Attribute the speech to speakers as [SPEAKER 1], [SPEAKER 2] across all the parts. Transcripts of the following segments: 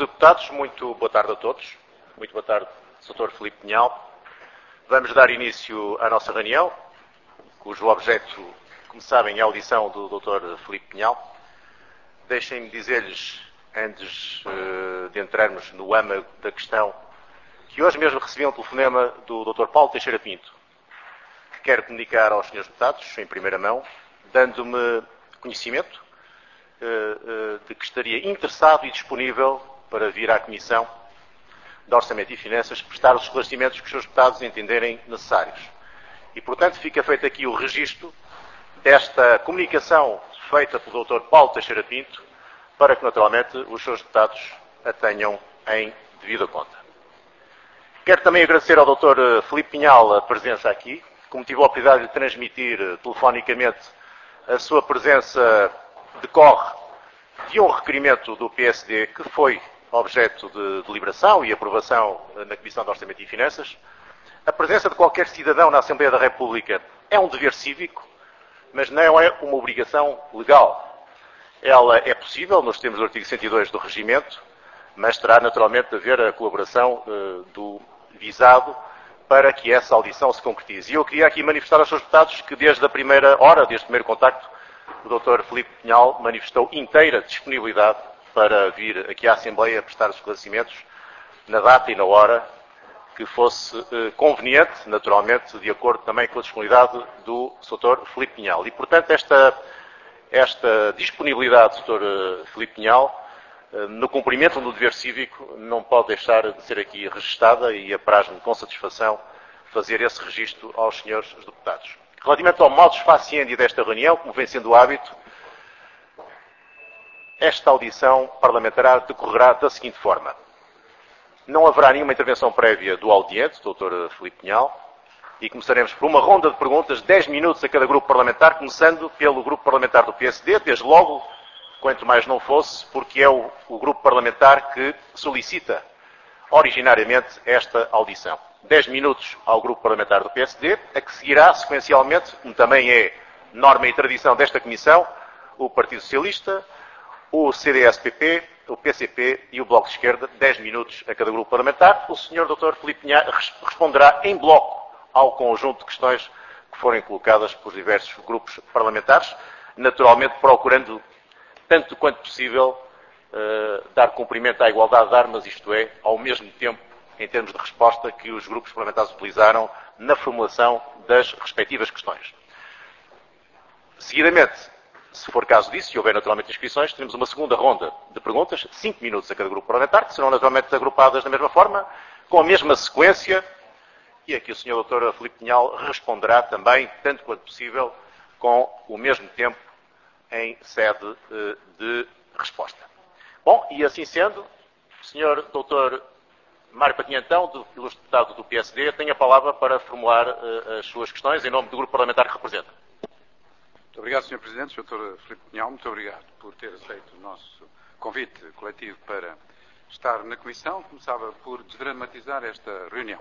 [SPEAKER 1] Deputados, muito boa tarde a todos. Muito boa tarde, Sr. Filipe Pinhal. Vamos dar início à nossa reunião, cujo objeto, como sabem, é a audição do Dr. Filipe Pinhal. Deixem-me dizer-lhes, antes de entrarmos no âmago da questão, que hoje mesmo recebi um telefonema do Dr. Paulo Teixeira Pinto, que quero comunicar aos Srs. Deputados, em primeira mão, dando-me conhecimento de que estaria interessado e disponível para vir à Comissão de Orçamento e Finanças prestar os esclarecimentos que os Srs. Deputados entenderem necessários. E, portanto, fica feito aqui o registro desta comunicação feita pelo Dr. Paulo Teixeira Pinto, para que, naturalmente, os Srs. Deputados a tenham em devida conta. Quero também agradecer ao Dr. Filipe Pinhal a presença aqui, como tive a oportunidade de transmitir telefonicamente, a sua presença decorre de um requerimento do PSD que foi objeto de deliberação e aprovação na Comissão de Orçamento e Finanças. A presença de qualquer cidadão na Assembleia da República é um dever cívico, mas não é uma obrigação legal. Ela é possível, nos termos do artigo 102 do Regimento, mas terá naturalmente de haver a colaboração do visado para que essa audição se concretize. E eu queria aqui manifestar aos Srs. Deputados que desde a primeira hora, desde o primeiro contacto, o Dr. Filipe Pinhal manifestou inteira disponibilidade para vir aqui à Assembleia prestar os esclarecimentos na data e na hora que fosse conveniente, naturalmente, de acordo também com a disponibilidade do Dr. Filipe Pinhal. E, portanto, esta disponibilidade do Dr. Filipe Pinhal, no cumprimento do dever cívico, não pode deixar de ser aqui registada e apraz-me com satisfação fazer esse registro aos Srs. Deputados. Relativamente ao modus faciendi desta reunião, como vem sendo o hábito, esta audição parlamentar decorrerá da seguinte forma. Não haverá nenhuma intervenção prévia do audiente, Dr. Filipe Pinhal, e começaremos por uma ronda de perguntas, 10 minutos a cada grupo parlamentar, começando pelo grupo parlamentar do PSD, desde logo, quanto mais não fosse, porque é o grupo parlamentar que solicita originariamente esta audição. 10 minutos ao grupo parlamentar do PSD, a que seguirá sequencialmente, como também é norma e tradição desta Comissão, o Partido Socialista, o CDS-PP, o PCP e o Bloco de Esquerda, 10 minutos a cada grupo parlamentar. O Sr. Dr. Filipe Pinhal responderá em bloco ao conjunto de questões que forem colocadas por diversos grupos parlamentares, naturalmente procurando, tanto quanto possível, dar cumprimento à igualdade de armas, isto é, ao mesmo tempo, em termos de resposta que os grupos parlamentares utilizaram na formulação das respectivas questões. Seguidamente, se for caso disso, e houver naturalmente inscrições, teremos uma segunda ronda de perguntas, 5 minutos a cada grupo parlamentar, que serão naturalmente agrupadas da mesma forma, com a mesma sequência, e aqui o Sr. Dr. Filipe Pinhal responderá também, tanto quanto possível, com o mesmo tempo em sede de resposta. Bom, e assim sendo, o Sr. Dr. Mário Patinhantão, ilustre deputado do PSD, tem a palavra para formular as suas questões em nome do grupo parlamentar que representa.
[SPEAKER 2] Muito obrigado, Sr. Presidente. Sr. Filipe Pinhal, muito obrigado por ter aceito o nosso convite coletivo para estar na Comissão. Começava por desdramatizar esta reunião.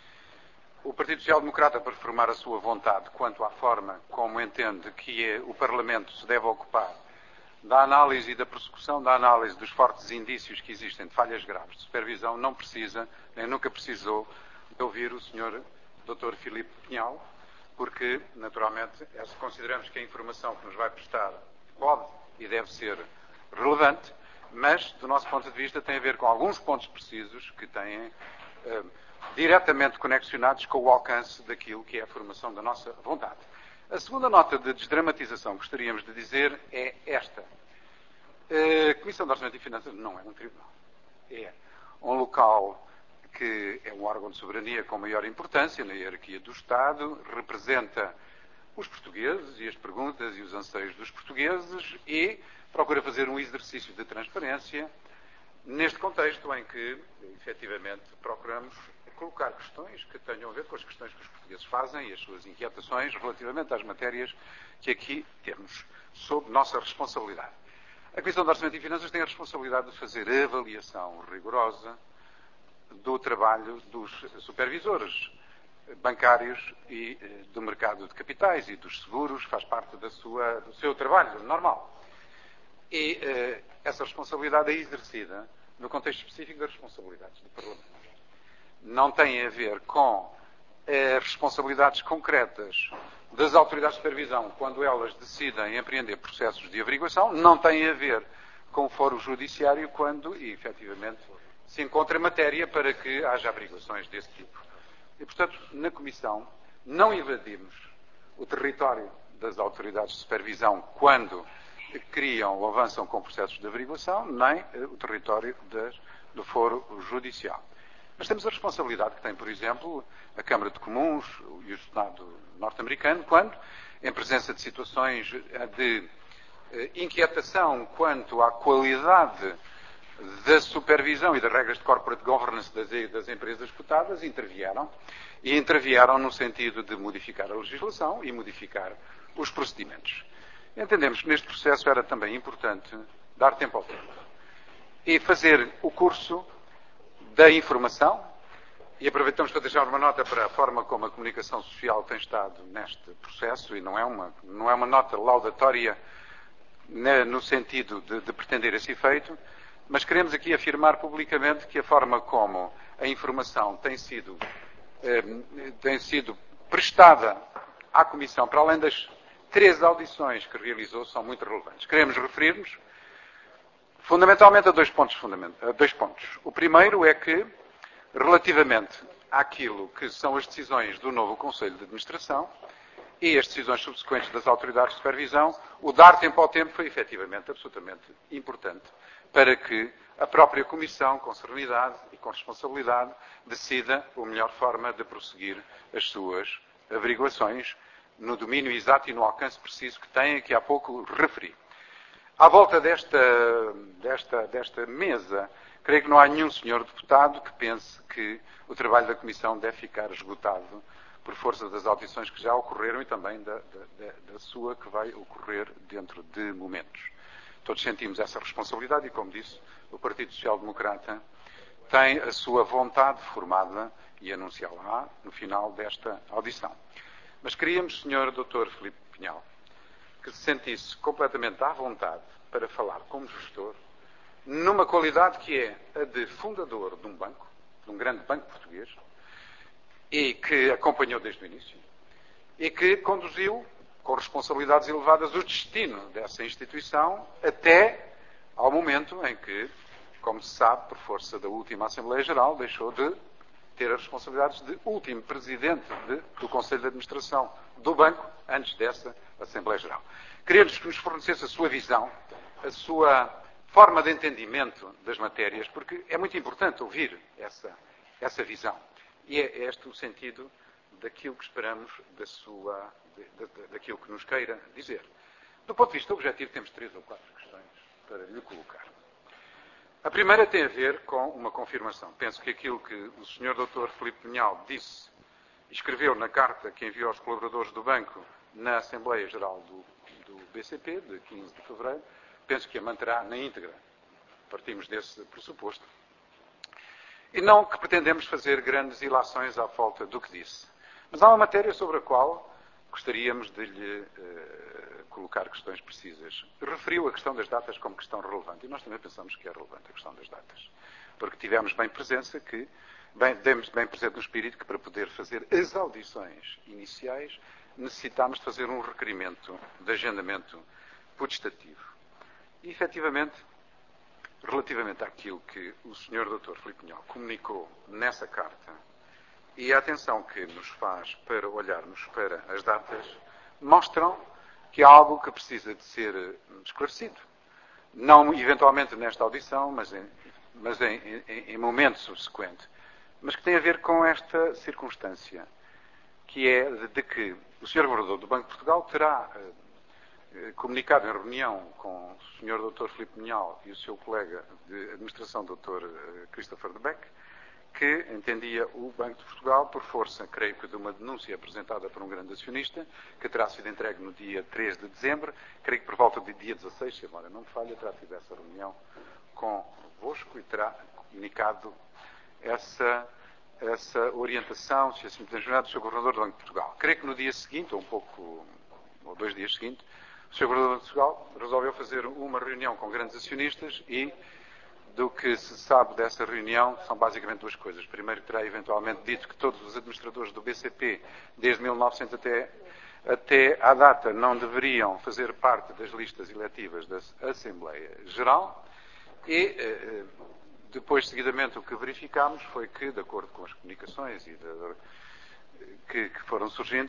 [SPEAKER 2] O Partido Social Democrata, para reformar a sua vontade quanto à forma como entende que o Parlamento se deve ocupar da análise e da persecução da análise dos fortes indícios que existem de falhas graves de supervisão, não precisa, nem nunca precisou, de ouvir o Sr. Dr. Filipe Pinhal, porque, naturalmente, se consideramos que a informação que nos vai prestar pode e deve ser relevante, mas, do nosso ponto de vista, tem a ver com alguns pontos precisos que têm diretamente conexionados com o alcance daquilo que é a formação da nossa vontade. A segunda nota de desdramatização que gostaríamos de dizer é esta. A Comissão de Orçamento e Finanças não é um tribunal. É um local que é um órgão de soberania com maior importância na hierarquia do Estado, representa os portugueses e as perguntas e os anseios dos portugueses e procura fazer um exercício de transparência neste contexto em que, efetivamente, procuramos colocar questões que tenham a ver com as questões que os portugueses fazem e as suas inquietações relativamente às matérias que aqui temos sob nossa responsabilidade. A Comissão de Orçamento e Finanças tem a responsabilidade de fazer a avaliação rigorosa do trabalho dos supervisores bancários e do mercado de capitais e dos seguros, faz parte do seu trabalho normal. E essa responsabilidade é exercida no contexto específico das responsabilidades do Parlamento. Não tem a ver com responsabilidades concretas das autoridades de supervisão quando elas decidem empreender processos de averiguação, não tem a ver com o foro judiciário quando, efetivamente, se encontra matéria para que haja averiguações desse tipo. E, portanto, na Comissão, não invadimos o território das autoridades de supervisão quando criam ou avançam com processos de averiguação, nem o território do foro judicial. Mas temos a responsabilidade que tem, por exemplo, a Câmara de Comuns e o Senado norte-americano, quando, em presença de situações de inquietação quanto à qualidade da supervisão e das regras de corporate governance das empresas cotadas, intervieram. E intervieram no sentido de modificar a legislação e modificar os procedimentos. Entendemos que neste processo era também importante dar tempo ao tempo e fazer o curso da informação, e aproveitamos para deixar uma nota para a forma como a comunicação social tem estado neste processo, e não é uma nota laudatória no sentido de pretender esse efeito, mas queremos aqui afirmar publicamente que a forma como a informação tem sido prestada à Comissão, para além das 3 audições que realizou, são muito relevantes. Queremos referir-nos fundamentalmente a dois pontos. O primeiro é que, relativamente àquilo que são as decisões do novo Conselho de Administração e as decisões subsequentes das autoridades de supervisão, o dar tempo ao tempo foi efetivamente absolutamente importante para que a própria Comissão, com serenidade e com responsabilidade, decida a melhor forma de prosseguir as suas averiguações no domínio exato e no alcance preciso que tem, que há pouco referi. À volta desta mesa, creio que não há nenhum senhor deputado que pense que o trabalho da Comissão deve ficar esgotado por força das audições que já ocorreram e também da sua que vai ocorrer dentro de momentos. Todos sentimos essa responsabilidade e, como disse, o Partido Social Democrata tem a sua vontade formada e anunciá-la no final desta audição. Mas queríamos, Sr. Dr. Filipe Pinhal, que se sentisse completamente à vontade para falar como gestor, numa qualidade que é a de fundador de um banco, de um grande banco português, e que acompanhou desde o início, e que conduziu, com responsabilidades elevadas, o destino dessa instituição até ao momento em que, como se sabe, por força da última Assembleia Geral, deixou de ter as responsabilidades de último presidente do Conselho de Administração do banco, antes dessa Assembleia Geral. Queríamos que nos fornecesse a sua visão, a sua forma de entendimento das matérias, porque é muito importante ouvir essa visão. E é este o sentido daquilo que esperamos daquilo que nos queira dizer. Do ponto de vista objetivo, temos 3 ou 4 questões para lhe colocar. A primeira tem a ver com uma confirmação. Penso que aquilo que o Sr. Dr. Filipe Pinhal disse e escreveu na carta que enviou aos colaboradores do banco na Assembleia Geral do BCP, de 15 de fevereiro, penso que a manterá na íntegra. Partimos desse pressuposto. E não que pretendemos fazer grandes ilações à falta do que disse. Mas há uma matéria sobre a qual gostaríamos de lhe colocar questões precisas. Referiu a questão das datas como questão relevante. E nós também pensamos que é relevante a questão das datas. Porque tivemos bem presente no espírito que para poder fazer as audições iniciais necessitámos de fazer um requerimento de agendamento putestativo. E, efetivamente, relativamente àquilo que o Sr. Dr. Filipe Pinhal comunicou nessa carta e a atenção que nos faz para olharmos para as datas, mostram que há algo que precisa de ser esclarecido. Não eventualmente nesta audição, mas em momento subsequente. Mas que tem a ver com esta circunstância, que é de que o Sr. Governador do Banco de Portugal terá comunicado em reunião com o Sr. Dr. Filipe Pinhal e o seu colega de administração, Dr. Christopher de Beck, que entendia o Banco de Portugal por força, creio que, de uma denúncia apresentada por um grande acionista, que terá sido entregue no dia 3 de dezembro, creio que por volta do dia 16, se agora não me falha, terá tido essa reunião convosco e terá comunicado essa orientação, se assim podemos chamar, do Sr. Governador do Banco de Portugal. Creio que no dia seguinte, ou 2 dias seguintes, o Sr. Governador de Portugal resolveu fazer uma reunião com grandes acionistas e do que se sabe dessa reunião são basicamente duas coisas. Primeiro, terá eventualmente dito que todos os administradores do BCP, desde 1900 até à data, não deveriam fazer parte das listas eletivas da Assembleia Geral. E, depois, seguidamente, o que verificámos foi que, de acordo com as comunicações que foram surgindo,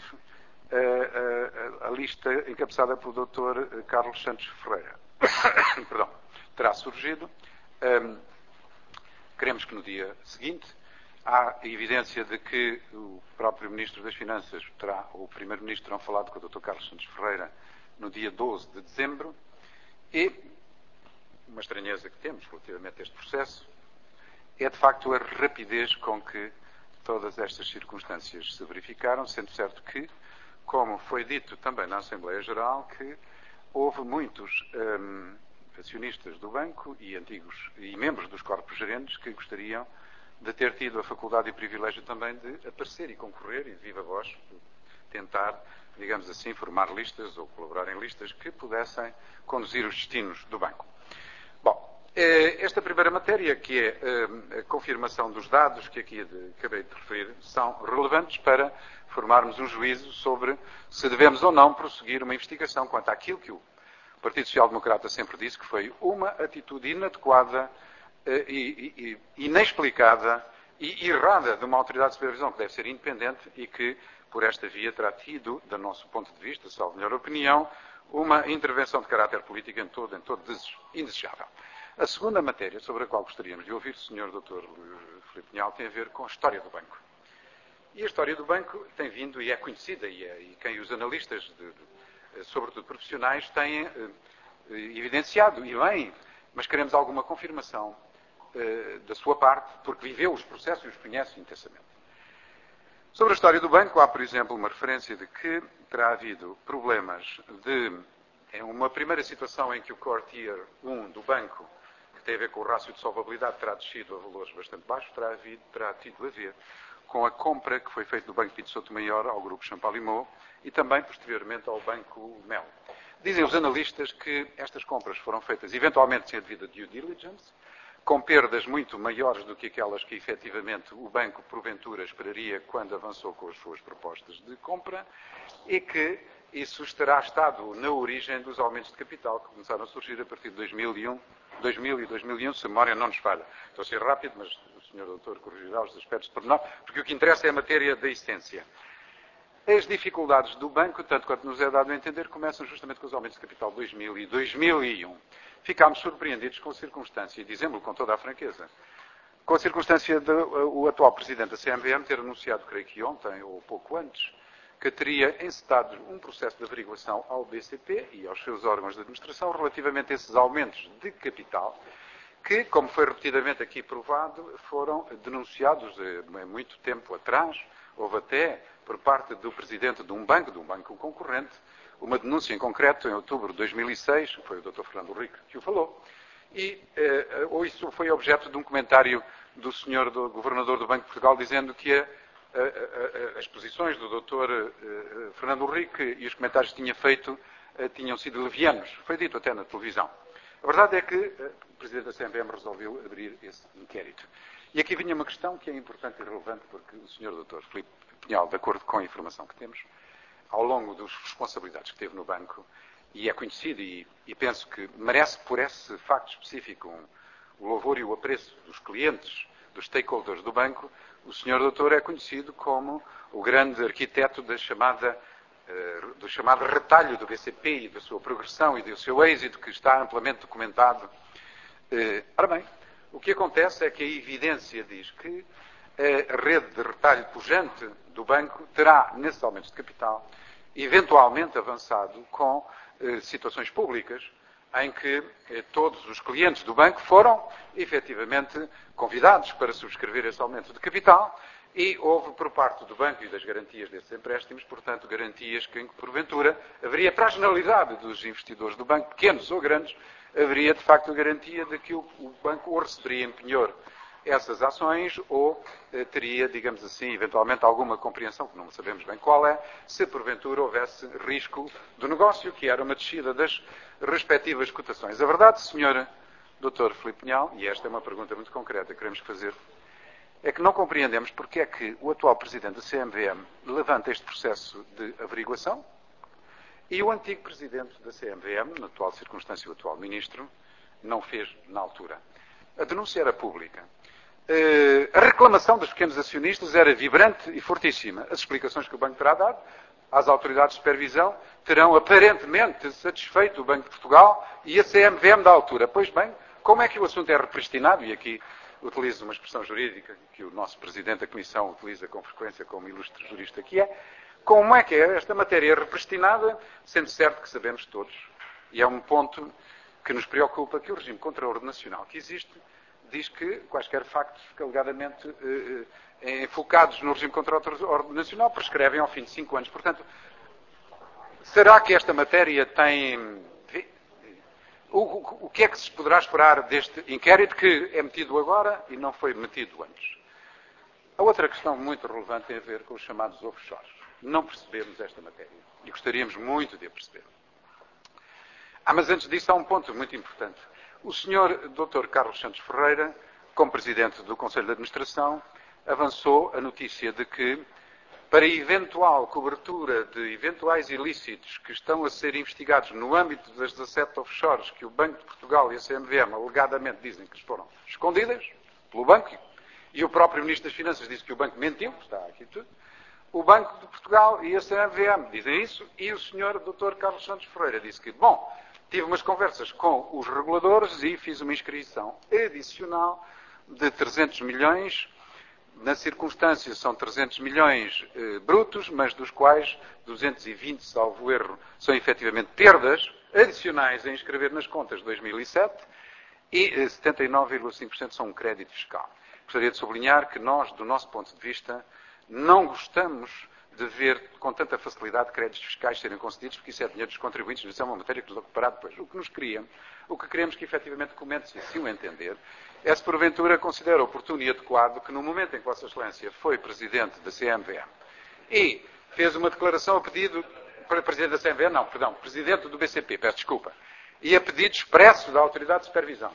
[SPEAKER 2] a lista encabeçada pelo Dr. Carlos Santos Ferreira perdão, terá surgido. Queremos que no dia seguinte há evidência de que o próprio Ministro das Finanças ou o Primeiro-Ministro terão falado com o Dr. Carlos Santos Ferreira no dia 12 de dezembro e uma estranheza que temos relativamente a este processo é de facto a rapidez com que todas estas circunstâncias se verificaram, sendo certo que, como foi dito também na Assembleia Geral, que houve muitos acionistas do banco e membros dos corpos gerentes que gostariam de ter tido a faculdade e o privilégio também de aparecer e concorrer e de viva voz tentar, digamos assim, formar listas ou colaborar em listas que pudessem conduzir os destinos do banco. Bom, esta primeira matéria, que é a confirmação dos dados que aqui acabei de referir, são relevantes para formarmos um juízo sobre se devemos ou não prosseguir uma investigação quanto àquilo que o Partido Social Democrata sempre disse que foi uma atitude inadequada, inexplicada e errada de uma autoridade de supervisão que deve ser independente e que, por esta via, terá tido, do nosso ponto de vista, salvo melhor opinião, uma intervenção de caráter político em todo indesejável. A segunda matéria sobre a qual gostaríamos de ouvir o Sr. Dr. Filipe Pinhal tem a ver com a história do banco. E a história do banco tem vindo e é conhecida, e quem os analistas, sobretudo profissionais, têm evidenciado, e bem, mas queremos alguma confirmação da sua parte, porque viveu os processos e os conhece intensamente. Sobre a história do banco, há, por exemplo, uma referência de que terá havido problemas em uma primeira situação em que o Core Tier 1 do banco, que tem a ver com o rácio de solvabilidade, terá descido a valores bastante baixos, terá tido a ver com a compra que foi feita do Banco Pinto Souto-Maior ao Grupo Champalimau e também, posteriormente, ao Banco Mel. Dizem os analistas que estas compras foram feitas, eventualmente, sem a devida due diligence, com perdas muito maiores do que aquelas que, efetivamente, o banco, porventura, esperaria quando avançou com as suas propostas de compra e que isso terá estado na origem dos aumentos de capital que começaram a surgir a partir de 2000 e 2001, se a memória não nos falha. Estou a ser rápido, mas o Sr. Doutor corrigirá os aspectos de pormenor, porque o que interessa é a matéria da essência. As dificuldades do banco, tanto quanto nos é dado a entender, começam justamente com os aumentos de capital de 2000 e 2001. Ficámos surpreendidos com a circunstância, e dizemos-lo com toda a franqueza, com a circunstância de o atual Presidente da CMVM ter anunciado, creio que ontem ou pouco antes, que teria encetado um processo de averiguação ao BCP e aos seus órgãos de administração relativamente a esses aumentos de capital que, como foi repetidamente aqui provado, foram denunciados há muito tempo atrás. Houve até, por parte do Presidente de um banco concorrente, uma denúncia em concreto em outubro de 2006, foi o Dr. Fernando Henrique que o falou, e isso foi objeto de um comentário do Sr. Governador do Banco de Portugal dizendo que as posições do Dr. Fernando Henrique e os comentários que tinha feito tinham sido levianos. Foi dito até na televisão. A verdade é que o Presidente da CMVM resolveu abrir esse inquérito. E aqui vinha uma questão que é importante e relevante, porque o Sr. Dr. Filipe Pinhal, de acordo com a informação que temos, ao longo das responsabilidades que teve no banco, e é conhecido e penso que merece, por esse facto específico, o louvor e o apreço dos clientes, dos stakeholders do banco, o Sr. Doutor é conhecido como o grande arquiteto do chamado retalho do BCP e da sua progressão e do seu êxito, que está amplamente documentado. Ora bem, o que acontece é que a evidência diz que a rede de retalho pujante do banco terá, nesses aumentos de capital, eventualmente avançado com situações públicas em que todos os clientes do banco foram, efetivamente, convidados para subscrever esse aumento de capital e houve, por parte do banco e das garantias desses empréstimos, portanto, garantias que, porventura, haveria para a generalidade dos investidores do banco, pequenos ou grandes, haveria, de facto, a garantia de que o banco ou receberia em penhor essas ações ou teria, digamos assim, eventualmente alguma compreensão, que não sabemos bem qual é, se porventura houvesse risco do negócio, que era uma descida das respectivas cotações. A verdade, Sr. Dr. Filipe Pinhal, e esta é uma pergunta muito concreta que queremos fazer, é que não compreendemos porque é que o atual Presidente da CMVM levanta este processo de averiguação e o antigo Presidente da CMVM, na atual circunstância, o atual Ministro, não fez na altura. A denúncia era pública. A reclamação dos pequenos acionistas era vibrante e fortíssima. As explicações que o Banco terá dado às autoridades de supervisão terão aparentemente satisfeito o Banco de Portugal e a CMVM da altura. Pois bem, como é que o assunto é repristinado? E aqui utilizo uma expressão jurídica que o nosso Presidente da Comissão utiliza com frequência como ilustre jurista que é. Como é que é esta matéria repristinada, sendo certo que sabemos todos, e é um ponto que nos preocupa, que o regime contraordenacional que existe diz que quaisquer factos que alegadamente enfocados no regime contraordenacional prescrevem ao fim de 5 anos. Portanto, será que esta matéria tem... O que é que se poderá esperar deste inquérito que é metido agora e não foi metido antes? A outra questão muito relevante tem a ver com os chamados offshores. Não percebemos esta matéria e gostaríamos muito de a perceber. Mas antes disso há um ponto muito importante. O Sr. Dr. Carlos Santos Ferreira, como Presidente do Conselho de Administração, avançou a notícia de que, para eventual cobertura de eventuais ilícitos que estão a ser investigados no âmbito das 17 offshores que o Banco de Portugal e a CMVM alegadamente dizem que foram escondidas pelo Banco, e o próprio Ministro das Finanças disse que o Banco mentiu, está aqui tudo, o Banco de Portugal e a CMVM dizem isso, e o Sr. Dr. Carlos Santos Ferreira disse que, bom, tive umas conversas com os reguladores e fiz uma inscrição adicional de 300 milhões. Na circunstância são 300 milhões brutos, mas dos quais 220, salvo erro, são efetivamente perdas adicionais a inscrever nas contas de 2007 e 79,5% são um crédito fiscal. Gostaria de sublinhar que nós, do nosso ponto de vista, não gostamos de ver com tanta facilidade créditos fiscais serem concedidos, porque isso é dinheiro dos contribuintes, isso é uma matéria que nos ocupará depois. O que queremos que efetivamente comente, se assim o entender, é se porventura considera oportuno e adequado que no momento em que Vossa Excelência foi Presidente da CMVM e fez uma declaração a pedido, Presidente da CMVM, não, perdão, Presidente do BCP, peço desculpa, e a pedido expresso da Autoridade de Supervisão,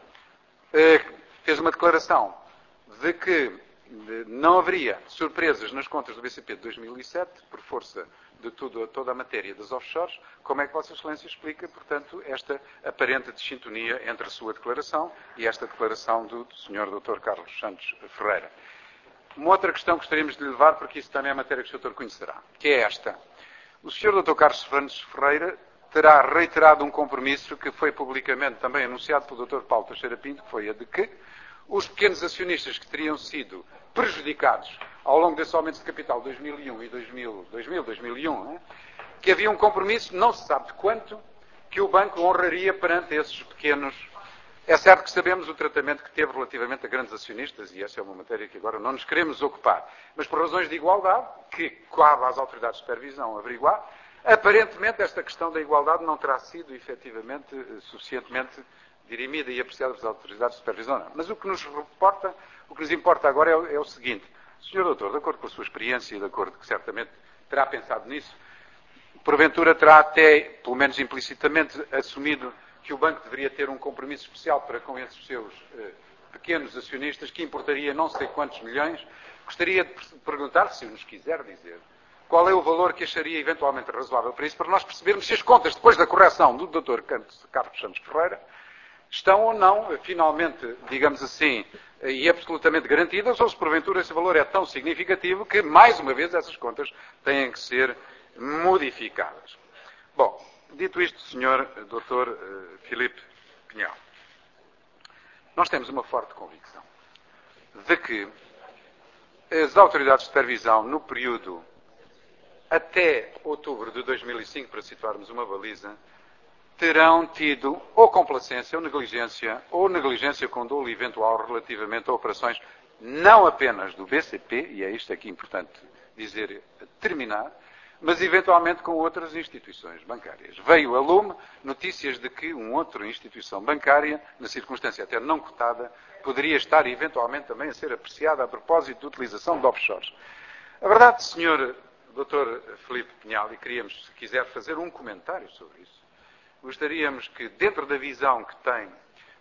[SPEAKER 2] fez uma declaração de que não haveria surpresas nas contas do BCP de 2007, por força de toda a matéria das offshores. Como é que Vossa Excelência explica, portanto, esta aparente desintonia entre a sua declaração e esta declaração do Sr. Dr. Carlos Santos Ferreira? Uma outra questão que gostaríamos de lhe levar, porque isso também é matéria que o Sr. conhecerá, que é esta. O Sr. Dr. Carlos Santos Ferreira terá reiterado um compromisso que foi publicamente também anunciado pelo Dr. Paulo Teixeira Pinto, que foi a de que os pequenos acionistas que teriam sido prejudicados ao longo desse aumento de capital de 2001 e 2001, que havia um compromisso, não se sabe de quanto, que o banco honraria perante esses pequenos. É certo que sabemos o tratamento que teve relativamente a grandes acionistas, e essa é uma matéria que agora não nos queremos ocupar, mas por razões de igualdade, que cabe às autoridades de supervisão averiguar, aparentemente esta questão da igualdade não terá sido efetivamente suficientemente dirimida e apreciada pelas autoridades de supervisão, não. Mas o que nos importa agora é o seguinte. Sr. Doutor, de acordo com a sua experiência e de acordo que certamente terá pensado nisso, porventura terá até, pelo menos implicitamente, assumido que o banco deveria ter um compromisso especial para com esses seus pequenos acionistas, que importaria não sei quantos milhões. Gostaria de perguntar, se nos quiser dizer, qual é o valor que acharia eventualmente razoável para isso, para nós percebermos se as contas, depois da correção do Dr. Carlos Santos Ferreira, estão ou não, finalmente, digamos assim, e absolutamente garantidas, ou se porventura esse valor é tão significativo que, mais uma vez, essas contas têm que ser modificadas. Bom, dito isto, Sr. Dr. Filipe Pinhal, nós temos uma forte convicção de que as autoridades de supervisão, no período até outubro de 2005, para situarmos uma baliza, terão tido ou complacência ou negligência com dolo eventual relativamente a operações não apenas do BCP, e é isto aqui importante dizer, terminar, mas eventualmente com outras instituições bancárias. Veio a lume notícias de que uma outra instituição bancária, na circunstância até não cotada, poderia estar eventualmente também a ser apreciada a propósito de utilização de offshores. A verdade, Sr. Dr. Filipe Pinhal, e queríamos, se quiser, fazer um comentário sobre isso, gostaríamos que, dentro da visão que tem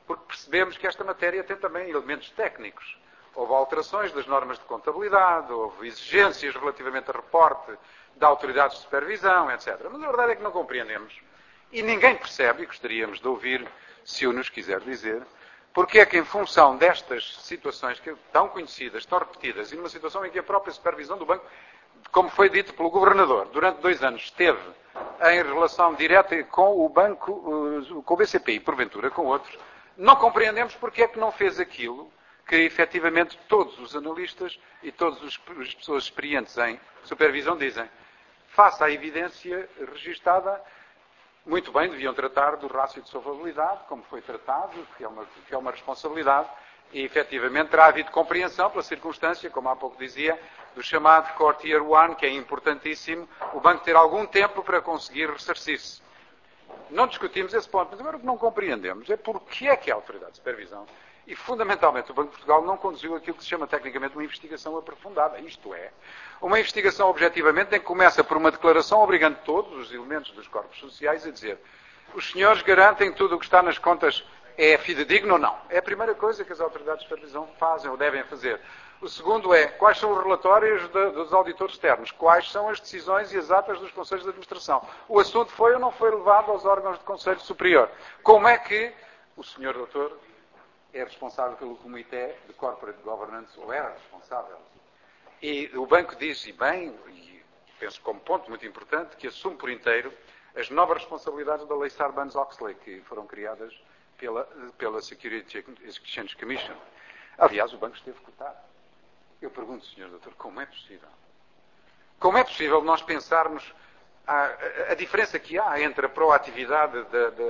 [SPEAKER 2] porque percebemos que esta matéria tem também elementos técnicos. Houve alterações das normas de contabilidade, houve exigências relativamente a reporte da autoridade de supervisão, etc. Mas a verdade é que não compreendemos. E ninguém percebe, e gostaríamos de ouvir, se o nos quiser dizer, porque é que em função destas situações que tão conhecidas, tão repetidas, e numa situação em que a própria supervisão do banco, como foi dito pelo Governador, durante 2 anos esteve em relação direta com o banco, com o BCP e porventura com outros, não compreendemos porque é que não fez aquilo que efetivamente todos os analistas e todas as pessoas experientes em supervisão dizem. Face à evidência registada, muito bem, deviam tratar do rácio de solvabilidade, como foi tratado, que é uma responsabilidade, e efetivamente terá havido compreensão pela circunstância, como há pouco dizia, do chamado Core Tier 1, que é importantíssimo, o banco ter algum tempo para conseguir ressarcir-se. Não discutimos esse ponto, mas agora o que não compreendemos é porque é que a autoridade de supervisão e, fundamentalmente, o Banco de Portugal não conduziu aquilo que se chama tecnicamente uma investigação aprofundada. Isto é, uma investigação objetivamente em que começa por uma declaração obrigando todos os elementos dos corpos sociais a dizer os senhores garantem que tudo o que está nas contas é fidedigno ou não. É a primeira coisa que as autoridades de supervisão fazem ou devem fazer. O segundo é, quais são os relatórios dos auditores externos? Quais são as decisões e as atas dos conselhos de administração? O assunto foi ou não foi levado aos órgãos de conselho superior? Como é que o senhor doutor é responsável pelo Comitê de Corporate Governance, ou era responsável? E o banco diz, e bem, e penso como ponto muito importante, que assume por inteiro as novas responsabilidades da Lei Sarbanes-Oxley, que foram criadas pela Security Exchange Commission. Aliás, o banco esteve cotado. Eu pergunto, Sr. Doutor, como é possível? Como é possível nós pensarmos a diferença que há entre a proatividade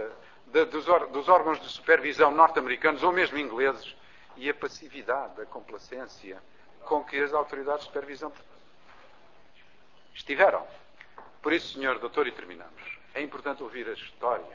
[SPEAKER 2] dos órgãos de supervisão norte-americanos ou mesmo ingleses e a passividade, a complacência com que as autoridades de supervisão estiveram? Por isso, Sr. Doutor, e terminamos, é importante ouvir a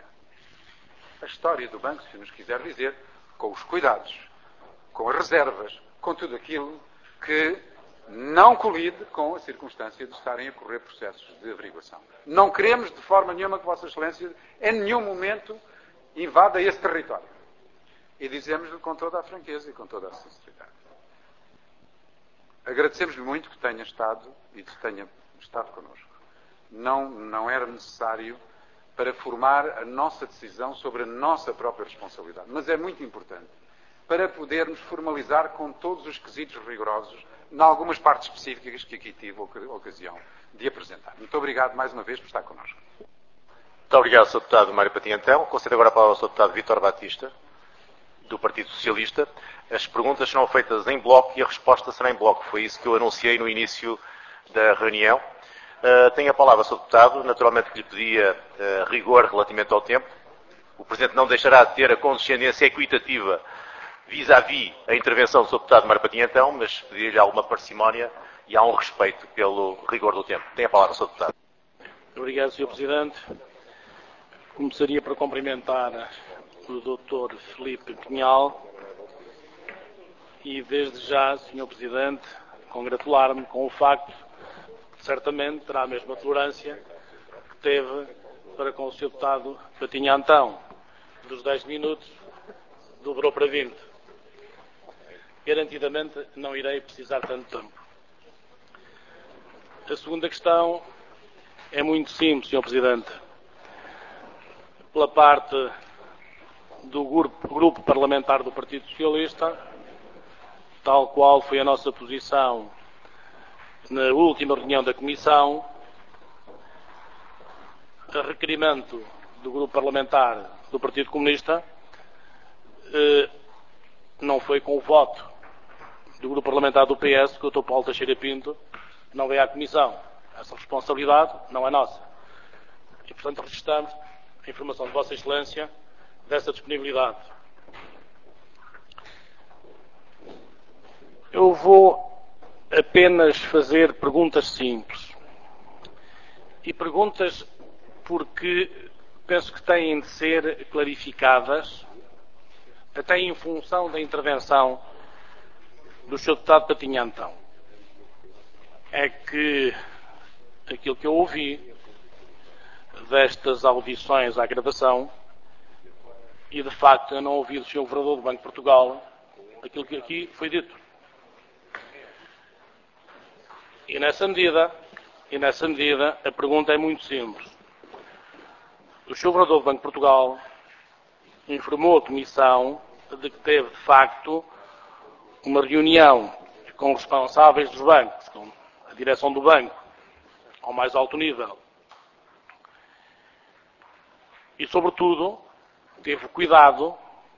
[SPEAKER 2] história do banco, se nos quiser dizer, com os cuidados, com as reservas, com tudo aquilo que não colide com a circunstância de estarem a correr processos de averiguação. Não queremos de forma nenhuma que Vossa Excelência em nenhum momento invada esse território. E dizemos-lhe com toda a franqueza e com toda a sinceridade. Agradecemos-lhe muito que tenha estado e que tenha estado connosco. Não era necessário para formar a nossa decisão sobre a nossa própria responsabilidade. Mas é muito importante para podermos formalizar com todos os quesitos rigorosos em algumas partes específicas que aqui tive a ocasião de apresentar. Muito obrigado mais uma vez por estar connosco.
[SPEAKER 1] Muito obrigado, Sr. Deputado Mário Patinhantão. Concedo agora a palavra ao Sr. Deputado Vítor Batista, do Partido Socialista. As perguntas serão feitas em bloco e a resposta será em bloco. Foi isso que eu anunciei no início da reunião. Tenho a palavra, Sr. Deputado. Naturalmente que lhe pedia rigor relativamente ao tempo. O Presidente não deixará de ter a condescendência equitativa vis-à-vis a intervenção do Sr. Deputado Mário Patinhantão, mas pedir-lhe alguma parcimónia e há um respeito pelo rigor do tempo. Tem a palavra, Sr. Deputado.
[SPEAKER 3] Obrigado, Sr. Presidente. Começaria por cumprimentar o Dr. Filipe Pinhal e, desde já, Sr. Presidente, congratular-me com o facto que certamente terá a mesma tolerância que teve para com o Sr. Deputado Patinhantão. Dos 10 minutos, dobrou para 20. Garantidamente não irei precisar tanto tempo. A segunda questão é muito simples, Sr. Presidente. Pela parte do grupo parlamentar do Partido Socialista, tal qual foi a nossa posição na última reunião da Comissão, a requerimento do grupo parlamentar do Partido Comunista, não foi com o voto do grupo parlamentar do PS que o Dr. Paulo Teixeira Pinto não veio à Comissão. Essa responsabilidade não é nossa. E, portanto, registramos a informação de Vossa Excelência dessa disponibilidade. Eu vou apenas fazer perguntas simples. E perguntas porque penso que têm de ser clarificadas, até em função da intervenção do Sr. Deputado Patinhantão. É que aquilo que eu ouvi destas audições à gravação e de facto eu não ouvi do Sr. Governador do Banco de Portugal aquilo que aqui foi dito. E nessa medida, a pergunta é muito simples. O Sr. Governador do Banco de Portugal informou a Comissão de que teve, de facto, uma reunião com os responsáveis dos bancos, com a direção do banco, ao mais alto nível. E, sobretudo, teve cuidado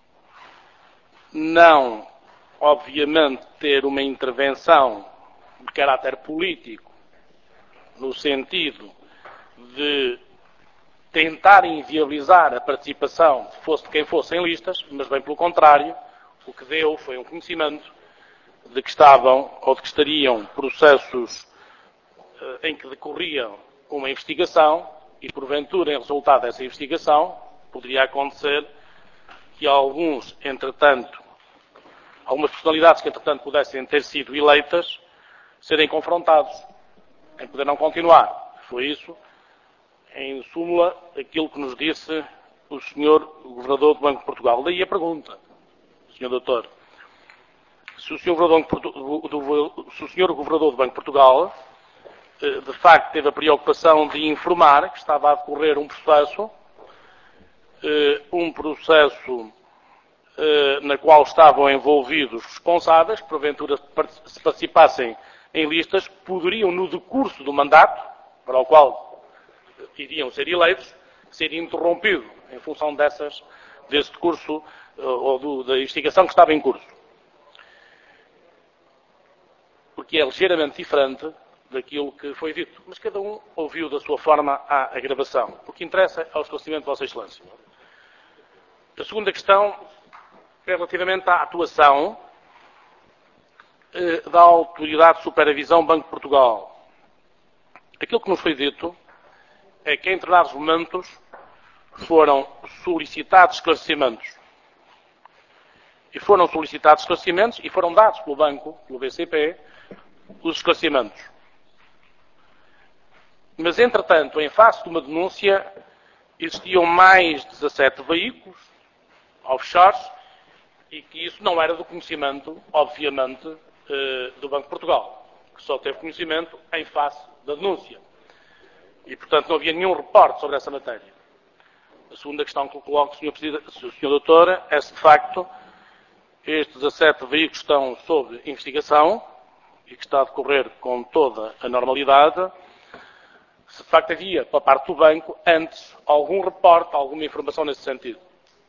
[SPEAKER 3] não, obviamente, ter uma intervenção de caráter político, no sentido de tentar inviabilizar a participação, fosse de quem fosse em listas, mas bem pelo contrário, o que deu foi um conhecimento de que estavam ou de que estariam processos em que decorria uma investigação e, porventura, em resultado dessa investigação, poderia acontecer que algumas personalidades que, entretanto, pudessem ter sido eleitas, serem confrontados em poder não continuar. Foi isso, em súmula, aquilo que nos disse o Sr. Governador do Banco de Portugal. Daí a pergunta, Sr. Doutor. Se o Sr. Governador do Banco de Portugal, de facto, teve a preocupação de informar que estava a decorrer um processo na qual estavam envolvidos responsáveis, que porventura se participassem em listas, poderiam, no decurso do mandato, para o qual iriam ser eleitos, ser interrompido em função desse decurso ou da investigação que estava em curso. Porque é ligeiramente diferente daquilo que foi dito. Mas cada um ouviu da sua forma a gravação. O que interessa é o esclarecimento de Vossa Excelência. A segunda questão é relativamente à atuação da Autoridade de Supervisão Banco de Portugal. Aquilo que nos foi dito é que em determinados momentos foram solicitados esclarecimentos. E foram solicitados esclarecimentos e foram dados pelo banco, pelo BCP, os esclarecimentos. Mas, entretanto, em face de uma denúncia, existiam mais 17 veículos offshores e que isso não era do conhecimento, obviamente, do Banco de Portugal, que só teve conhecimento em face da denúncia. E, portanto, não havia nenhum reporte sobre essa matéria. A segunda questão que eu coloco, Sr. Doutor, é se, de facto, estes 17 veículos estão sob investigação e que está a decorrer com toda a normalidade, se, de facto, havia, para parte do banco, antes, algum reporte, alguma informação nesse sentido.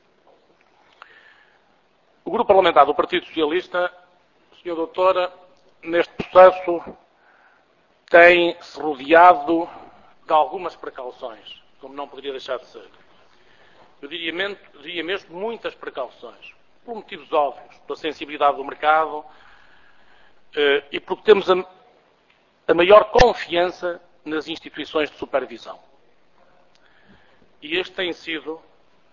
[SPEAKER 3] O Grupo Parlamentar do Partido Socialista, Sr. Doutora, neste processo, tem-se rodeado de algumas precauções, como não poderia deixar de ser. Eu diria mesmo muitas precauções, por motivos óbvios, pela sensibilidade do mercado e porque temos a maior confiança nas instituições de supervisão. E este tem sido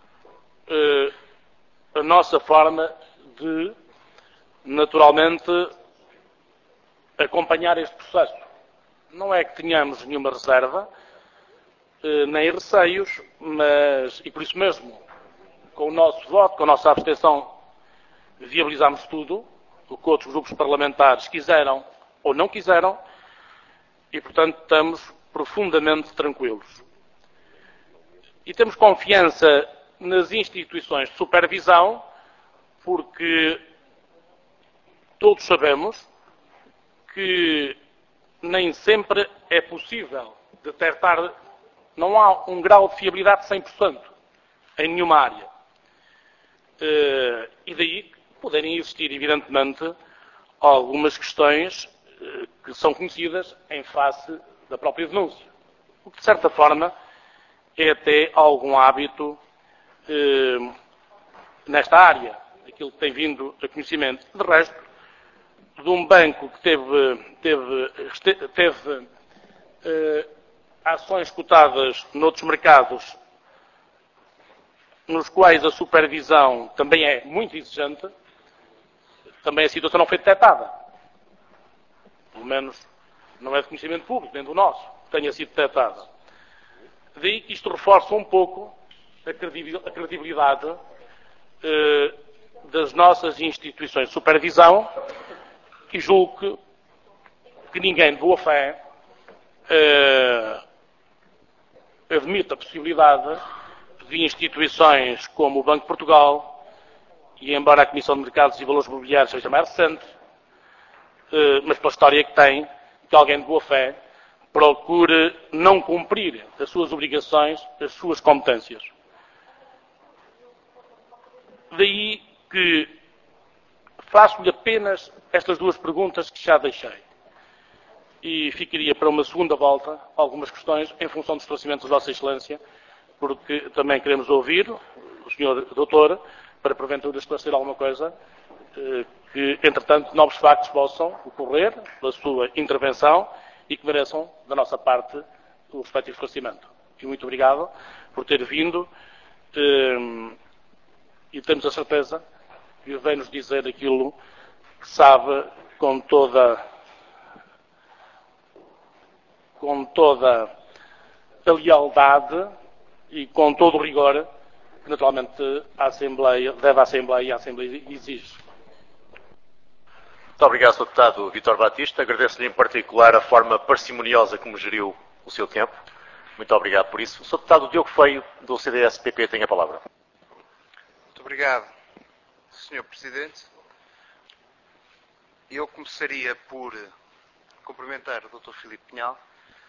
[SPEAKER 3] a nossa forma de, naturalmente, acompanhar este processo. Não é que tenhamos nenhuma reserva, nem receios, mas, e por isso mesmo, com o nosso voto, com a nossa abstenção, viabilizamos tudo, o que outros grupos parlamentares quiseram ou não quiseram, e, portanto, estamos profundamente tranquilos. E temos confiança nas instituições de supervisão, porque todos sabemos que nem sempre é possível detectar, não há um grau de fiabilidade de 100% em nenhuma área. E daí poderem existir, evidentemente, algumas questões que são conhecidas em face da própria denúncia. O que, de certa forma, é até algum hábito nesta área, aquilo que tem vindo a conhecimento. De resto, de um banco que teve ações cotadas noutros mercados, nos quais a supervisão também é muito exigente, também a situação não foi detectada. Pelo menos não é de conhecimento público, nem do nosso, que tenha sido detectada. Daí que isto reforça um pouco a credibilidade das nossas instituições de supervisão e julgo que ninguém de boa fé admite a possibilidade de instituições como o Banco de Portugal, e embora a Comissão de Mercados e Valores Mobiliários seja mais recente, mas pela história que tem, que alguém de boa fé procure não cumprir as suas obrigações, as suas competências. Daí que faço-lhe apenas estas duas perguntas que já deixei. E ficaria para uma segunda volta algumas questões em função dos esclarecimentos da Vossa Excelência, porque também queremos ouvir o Sr. Doutor para porventura esclarecer alguma coisa que, entretanto, novos factos possam ocorrer pela sua intervenção e que mereçam, da nossa parte, o respectivo esclarecimento. E muito obrigado por ter vindo e temos a certeza que vem-nos dizer aquilo que sabe com toda a lealdade e com todo o rigor que naturalmente a Assembleia e a Assembleia exige.
[SPEAKER 1] Muito obrigado, Sr. Deputado Vítor Batista. Agradeço-lhe em particular a forma parcimoniosa como geriu o seu tempo. Muito obrigado por isso. O Sr. Deputado Diogo Feio, do CDS-PP, tem a palavra.
[SPEAKER 4] Muito obrigado, Sr. Presidente. Eu começaria por cumprimentar o Dr. Filipe Pinhal,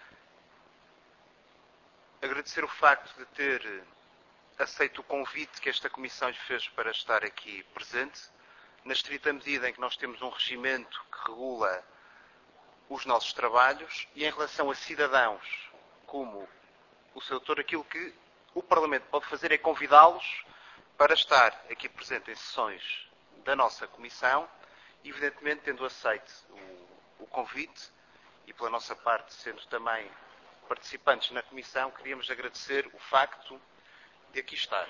[SPEAKER 4] agradecer o facto de ter aceito o convite que esta Comissão lhe fez para estar aqui presente, na estrita medida em que nós temos um regimento que regula os nossos trabalhos e em relação a cidadãos como o Sr. Doutor, aquilo que o Parlamento pode fazer é convidá-los para estar aqui presente em sessões da nossa Comissão, evidentemente tendo aceito o convite e pela nossa parte sendo também participantes na Comissão, queríamos agradecer o facto de aqui estar.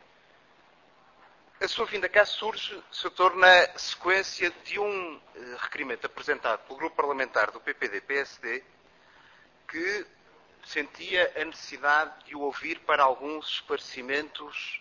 [SPEAKER 4] A sua vinda cá surge, Sr. Doutor, na sequência de um requerimento apresentado pelo Grupo Parlamentar do PPD-PSD que sentia a necessidade de o ouvir para alguns esclarecimentos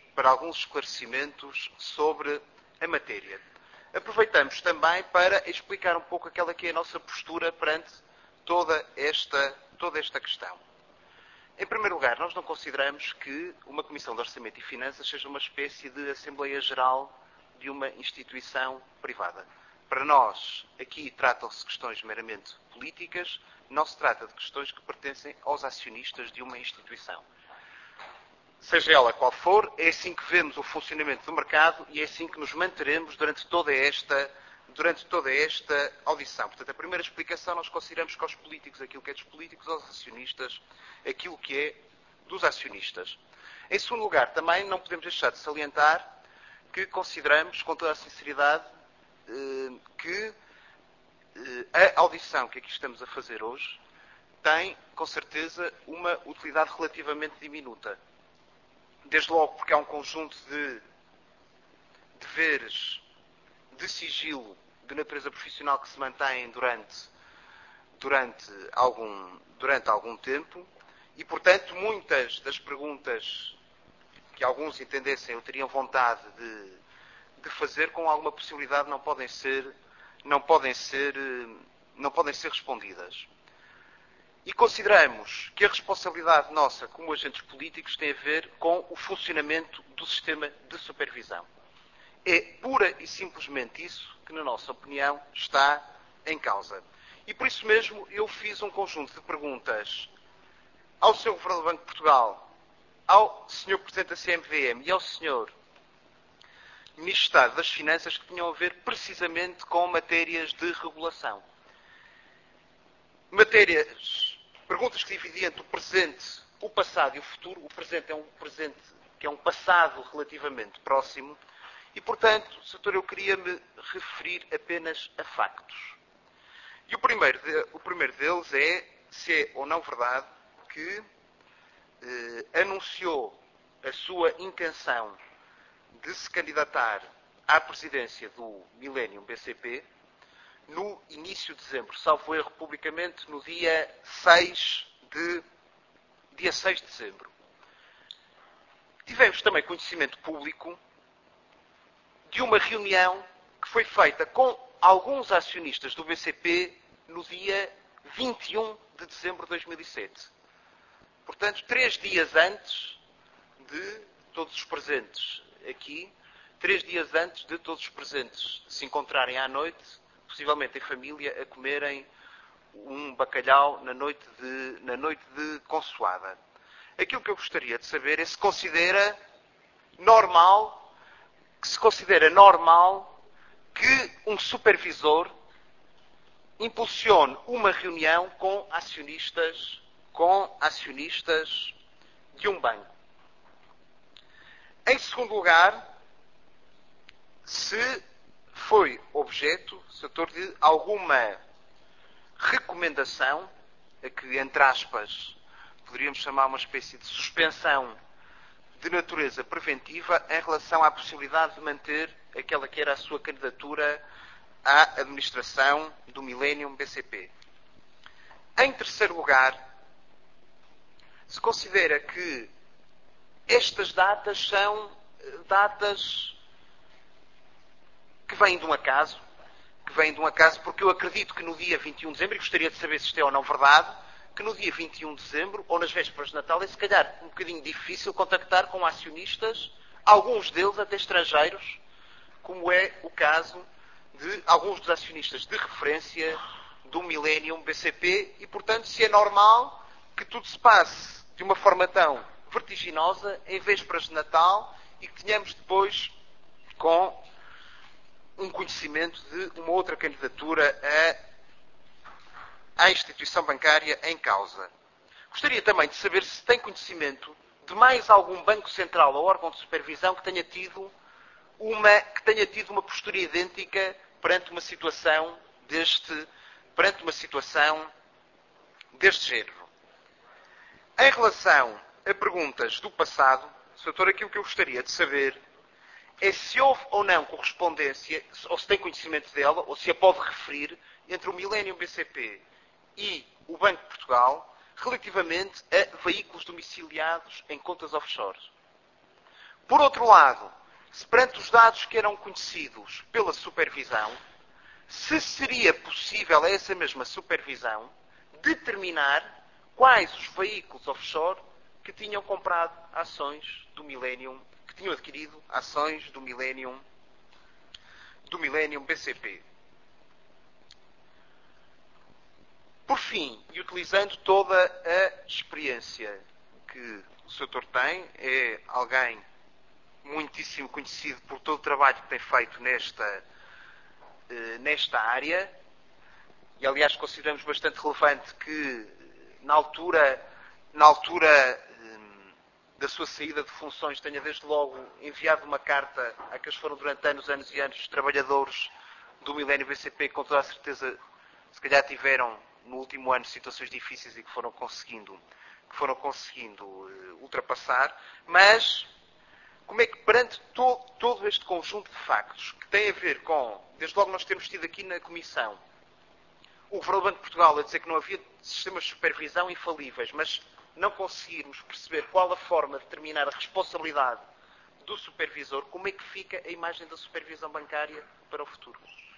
[SPEAKER 4] sobre a matéria. Aproveitamos também para explicar um pouco aquela que é a nossa postura perante toda esta questão. Em primeiro lugar, nós não consideramos que uma Comissão de Orçamento e Finanças seja uma espécie de Assembleia Geral de uma instituição privada. Para nós, aqui tratam-se de questões meramente políticas, não se trata de questões que pertencem aos acionistas de uma instituição. Seja ela qual for, é assim que vemos o funcionamento do mercado e é assim que nos manteremos durante toda esta audição. Portanto, a primeira explicação, nós consideramos que aos políticos aquilo que é dos políticos, aos acionistas aquilo que é dos acionistas. Em segundo lugar, também não podemos deixar de salientar que consideramos, com toda a sinceridade, que a audição que aqui estamos a fazer hoje tem, com certeza, uma utilidade relativamente diminuta. Desde logo porque há um conjunto de deveres de sigilo de natureza profissional que se mantêm durante algum tempo e, portanto, muitas das perguntas que alguns entendessem ou teriam vontade de fazer com alguma possibilidade não podem ser respondidas. E consideramos que a responsabilidade nossa como agentes políticos tem a ver com o funcionamento do sistema de supervisão. É pura e simplesmente isso que, na nossa opinião, está em causa. E por isso mesmo eu fiz um conjunto de perguntas ao Sr. Governador do Banco de Portugal, ao Sr. Presidente da CMVM e ao Sr. Ministro de Estado das Finanças que tinham a ver precisamente com matérias de regulação. Perguntas que dividiam entre o presente, o passado e o futuro. O presente é um presente que é um passado relativamente próximo e, portanto, Sr. Doutor, eu queria me referir apenas a factos. E o primeiro deles é se é ou não verdade que anunciou a sua intenção de se candidatar à presidência do Millennium BCP no início de dezembro, salvo erro publicamente, no dia 6 de dezembro. Tivemos também conhecimento público de uma reunião que foi feita com alguns acionistas do BCP no dia 21 de dezembro de 2007. Portanto, 3 dias antes de todos os presentes aqui, 3 dias antes de todos os presentes se encontrarem à noite, possivelmente em família, a comerem um bacalhau na noite de consoada. Aquilo que eu gostaria de saber é se considera normal que um supervisor impulsione uma reunião com acionistas de um banco. Em segundo lugar, se foi objeto, setor, de alguma recomendação, a que, entre aspas, poderíamos chamar uma espécie de suspensão de natureza preventiva em relação à possibilidade de manter aquela que era a sua candidatura à administração do Millennium BCP. Em terceiro lugar, se considera que estas datas são datas que vêm de um acaso, porque eu acredito que no dia 21 de dezembro, e gostaria de saber se isto é ou não verdade, que no dia 21 de dezembro, ou nas vésperas de Natal, é se calhar um bocadinho difícil contactar com acionistas, alguns deles até estrangeiros, como é o caso de alguns dos acionistas de referência do Millennium BCP, e, portanto, se é normal que tudo se passe de uma forma tão vertiginosa em vésperas de Natal e que tenhamos depois com um conhecimento de uma outra candidatura à instituição bancária em causa. Gostaria também de saber se tem conhecimento de mais algum banco central ou órgão de supervisão que tenha tido uma postura idêntica perante uma situação deste género. Em relação a perguntas do passado, Sr. aquilo que eu gostaria de saber é se houve ou não correspondência, ou se tem conhecimento dela, ou se a pode referir, entre o Millennium BCP e o Banco de Portugal, relativamente a veículos domiciliados em contas offshore. Por outro lado, se perante os dados que eram conhecidos pela supervisão, se seria possível a essa mesma supervisão determinar quais os veículos offshore que tinham comprado ações do Millennium, que tinham adquirido ações do Millennium BCP. Por fim, e utilizando toda a experiência que o Sr. tem, é alguém muitíssimo conhecido por todo o trabalho que tem feito nesta área, e aliás consideramos bastante relevante que na altura da sua saída de funções tenha desde logo enviado uma carta a que foram durante anos e anos os trabalhadores do Millennium BCP, que com toda a certeza se calhar tiveram no último ano situações difíceis e que foram conseguindo ultrapassar, mas como é que perante todo este conjunto de factos que tem a ver com, desde logo nós temos tido aqui na Comissão, o Governo do Banco de Portugal a dizer que não havia sistemas de supervisão infalíveis, mas não conseguirmos perceber qual a forma de determinar a responsabilidade do supervisor, como é que fica a imagem da supervisão bancária para o futuro?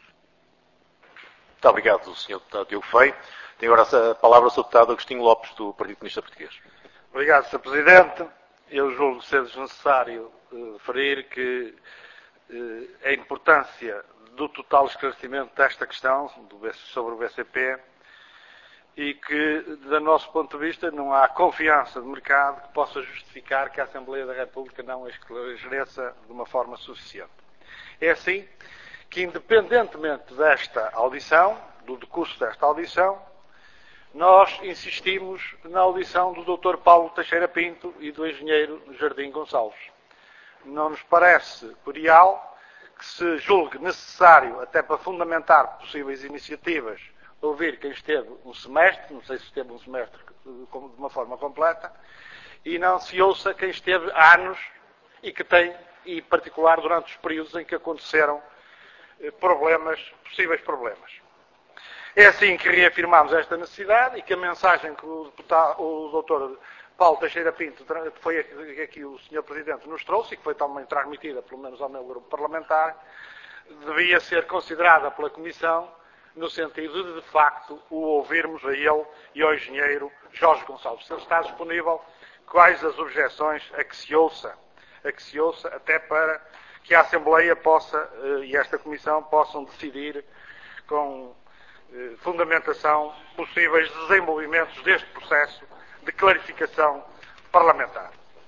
[SPEAKER 1] Muito obrigado, Sr. Deputado Diogo Feio. Tem agora a palavra o Sr. Deputado Agostinho Lopes, do Partido Comunista Português.
[SPEAKER 3] Obrigado, Sr. Presidente. Eu julgo ser desnecessário referir que a importância do total esclarecimento desta questão sobre o BCP e que, do nosso ponto de vista, não há confiança de mercado que possa justificar que a Assembleia da República não a esclareça de uma forma suficiente. É assim que, independentemente desta audição, do decurso desta audição, nós insistimos na audição do Dr. Paulo Teixeira Pinto e do engenheiro Jardim Gonçalves. Não nos parece cordial que se julgue necessário, até para fundamentar possíveis iniciativas, ouvir quem esteve um semestre, não sei se esteve um semestre de uma forma completa, e não se ouça quem esteve anos e que tem, e em particular durante os períodos em que aconteceram possíveis problemas. É assim que reafirmamos esta necessidade e que a mensagem que o Dr.
[SPEAKER 5] Paulo Teixeira Pinto, foi aqui o Sr. Presidente nos trouxe, e que foi também transmitida, pelo menos ao meu grupo parlamentar, devia ser considerada pela Comissão no sentido de facto, o ouvirmos a ele e ao engenheiro Jorge Gonçalves. Se ele está disponível, quais as objeções a que se ouça, até para que a Assembleia possa, e esta Comissão, possam decidir com fundamentação possíveis desenvolvimentos deste processo de clarificação parlamentar.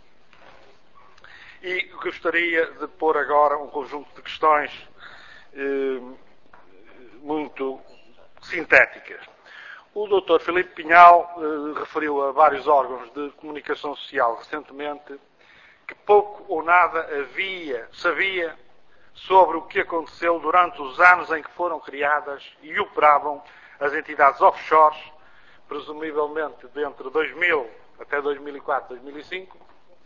[SPEAKER 5] E gostaria de pôr agora um conjunto de questões muito sintéticas. O Dr. Filipe Pinhal referiu a vários órgãos de comunicação social recentemente que pouco ou nada sabia sobre o que aconteceu durante os anos em que foram criadas e operavam as entidades offshores, presumivelmente de entre 2000 até 2004, 2005,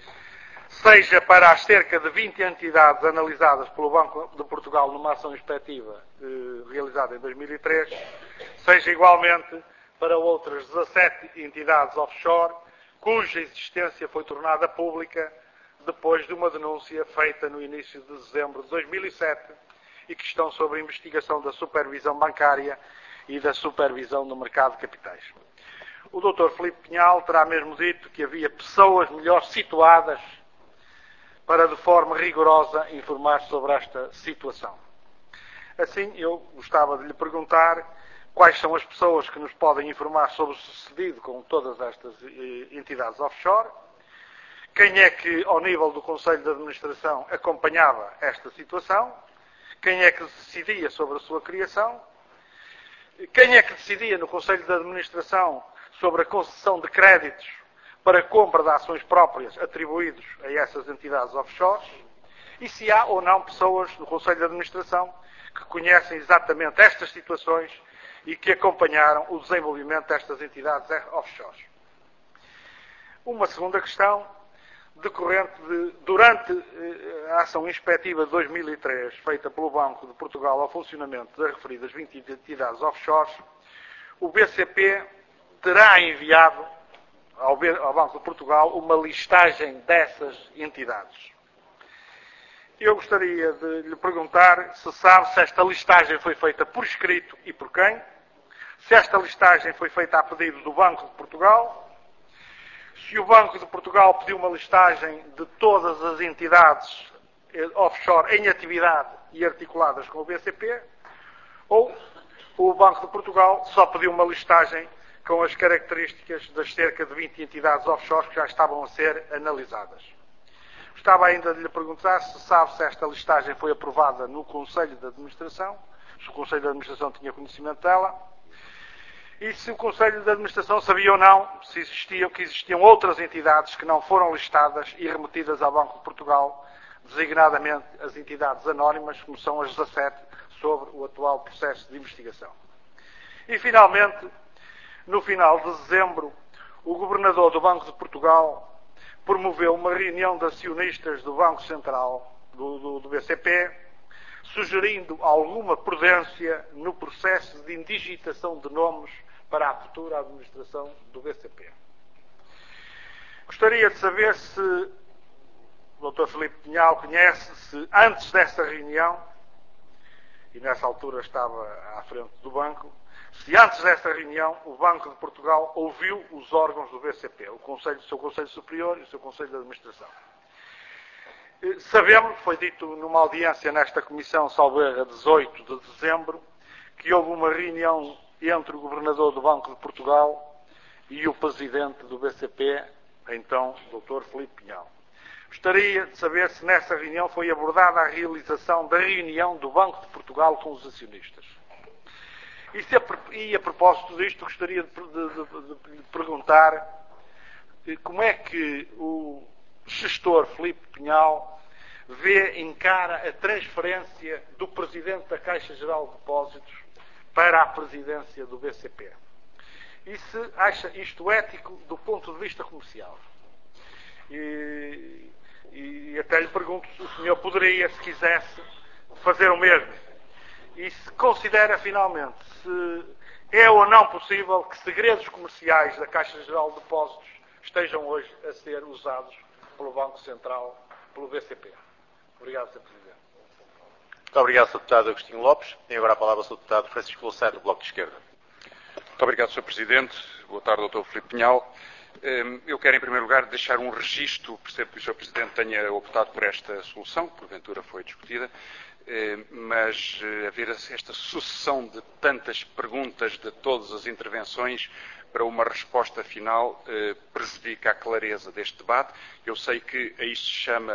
[SPEAKER 5] seja para as cerca de 20 entidades analisadas pelo Banco de Portugal numa ação inspectiva realizada em 2003, seja igualmente para outras 17 entidades offshore, cuja existência foi tornada pública depois de uma denúncia feita no início de dezembro de 2007 e que estão sob a investigação da supervisão bancária e da supervisão no mercado de capitais. O Dr. Filipe Pinhal terá mesmo dito que havia pessoas melhor situadas para, de forma rigorosa, informar sobre esta situação. Assim, eu gostava de lhe perguntar quais são as pessoas que nos podem informar sobre o sucedido com todas estas entidades offshore, quem é que, ao nível do Conselho de Administração, acompanhava esta situação, quem é que decidia sobre a sua criação, quem é que decidia no Conselho de Administração sobre a concessão de créditos para compra de ações próprias atribuídos a essas entidades offshore, e se há ou não pessoas no Conselho de Administração que conhecem exatamente estas situações e que acompanharam o desenvolvimento destas entidades offshore. Uma segunda questão, decorrente durante a ação inspectiva de 2003, feita pelo Banco de Portugal ao funcionamento das referidas 20 entidades offshore, o BCP terá enviado ao Banco de Portugal uma listagem dessas entidades. Eu gostaria de lhe perguntar se sabe se esta listagem foi feita por escrito e por quem, se esta listagem foi feita a pedido do Banco de Portugal, se o Banco de Portugal pediu uma listagem de todas as entidades offshore em atividade e articuladas com o BCP, ou o Banco de Portugal só pediu uma listagem com as características das cerca de 20 entidades offshore que já estavam a ser analisadas. Gostava ainda de lhe perguntar se sabe se esta listagem foi aprovada no Conselho de Administração, se o Conselho de Administração tinha conhecimento dela, e se o Conselho de Administração sabia ou não que existiam outras entidades que não foram listadas e remetidas ao Banco de Portugal, designadamente as entidades anónimas, como são as 17, sobre o atual processo de investigação. E, finalmente, no final de dezembro, o Governador do Banco de Portugal promoveu uma reunião de acionistas do Banco Central do BCP, sugerindo alguma prudência no processo de indigitação de nomes para a futura administração do BCP. Gostaria de saber se o Dr. Filipe Pinhal conhece se antes desta reunião, e nessa altura estava à frente do banco, se antes desta reunião o Banco de Portugal ouviu os órgãos do BCP, o seu Conselho Superior e o seu Conselho de Administração. Sabemos, foi dito numa audiência nesta Comissão, salvo erro, a 18 de dezembro, que houve uma reunião entre o Governador do Banco de Portugal e o Presidente do BCP, então, Dr. Filipe Pinhal. Gostaria de saber se nessa reunião foi abordada a realização da reunião do Banco de Portugal com os acionistas. E a propósito disto, gostaria de perguntar como é que o gestor Filipe Pinhal encara a transferência do Presidente da Caixa Geral de Depósitos para a Presidência do BCP. E se acha isto ético do ponto de vista comercial. E até lhe pergunto se o senhor poderia, se quisesse, fazer o mesmo. E se considera, finalmente, se é ou não possível que segredos comerciais da Caixa Geral de Depósitos estejam hoje a ser usados pelo Banco Central, pelo BCP. Obrigado, Sr. Presidente.
[SPEAKER 1] Muito obrigado, Sr. Deputado Agostinho Lopes. Tem agora a palavra o Sr. Deputado Francisco Louçã, do Bloco de Esquerda.
[SPEAKER 2] Muito obrigado, Sr. Presidente. Boa tarde, Dr. Filipe Pinhal. Eu quero, em primeiro lugar, deixar um registro, percebo que o Sr. Presidente tenha optado por esta solução, que porventura foi discutida, mas haver esta sucessão de tantas perguntas de todas as intervenções para uma resposta final prejudica a clareza deste debate. Eu sei que a isto se chama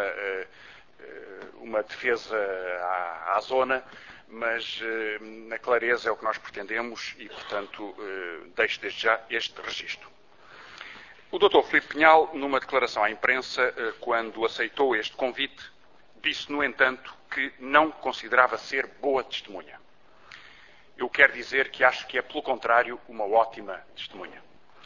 [SPEAKER 2] uma defesa à zona, mas na clareza é o que nós pretendemos e, portanto, deixo desde já este registro. O Dr. Filipe Pinhal, numa declaração à imprensa, quando aceitou este convite, disse, no entanto, que não considerava ser boa testemunha. Eu quero dizer que acho que é, pelo contrário, uma ótima testemunha.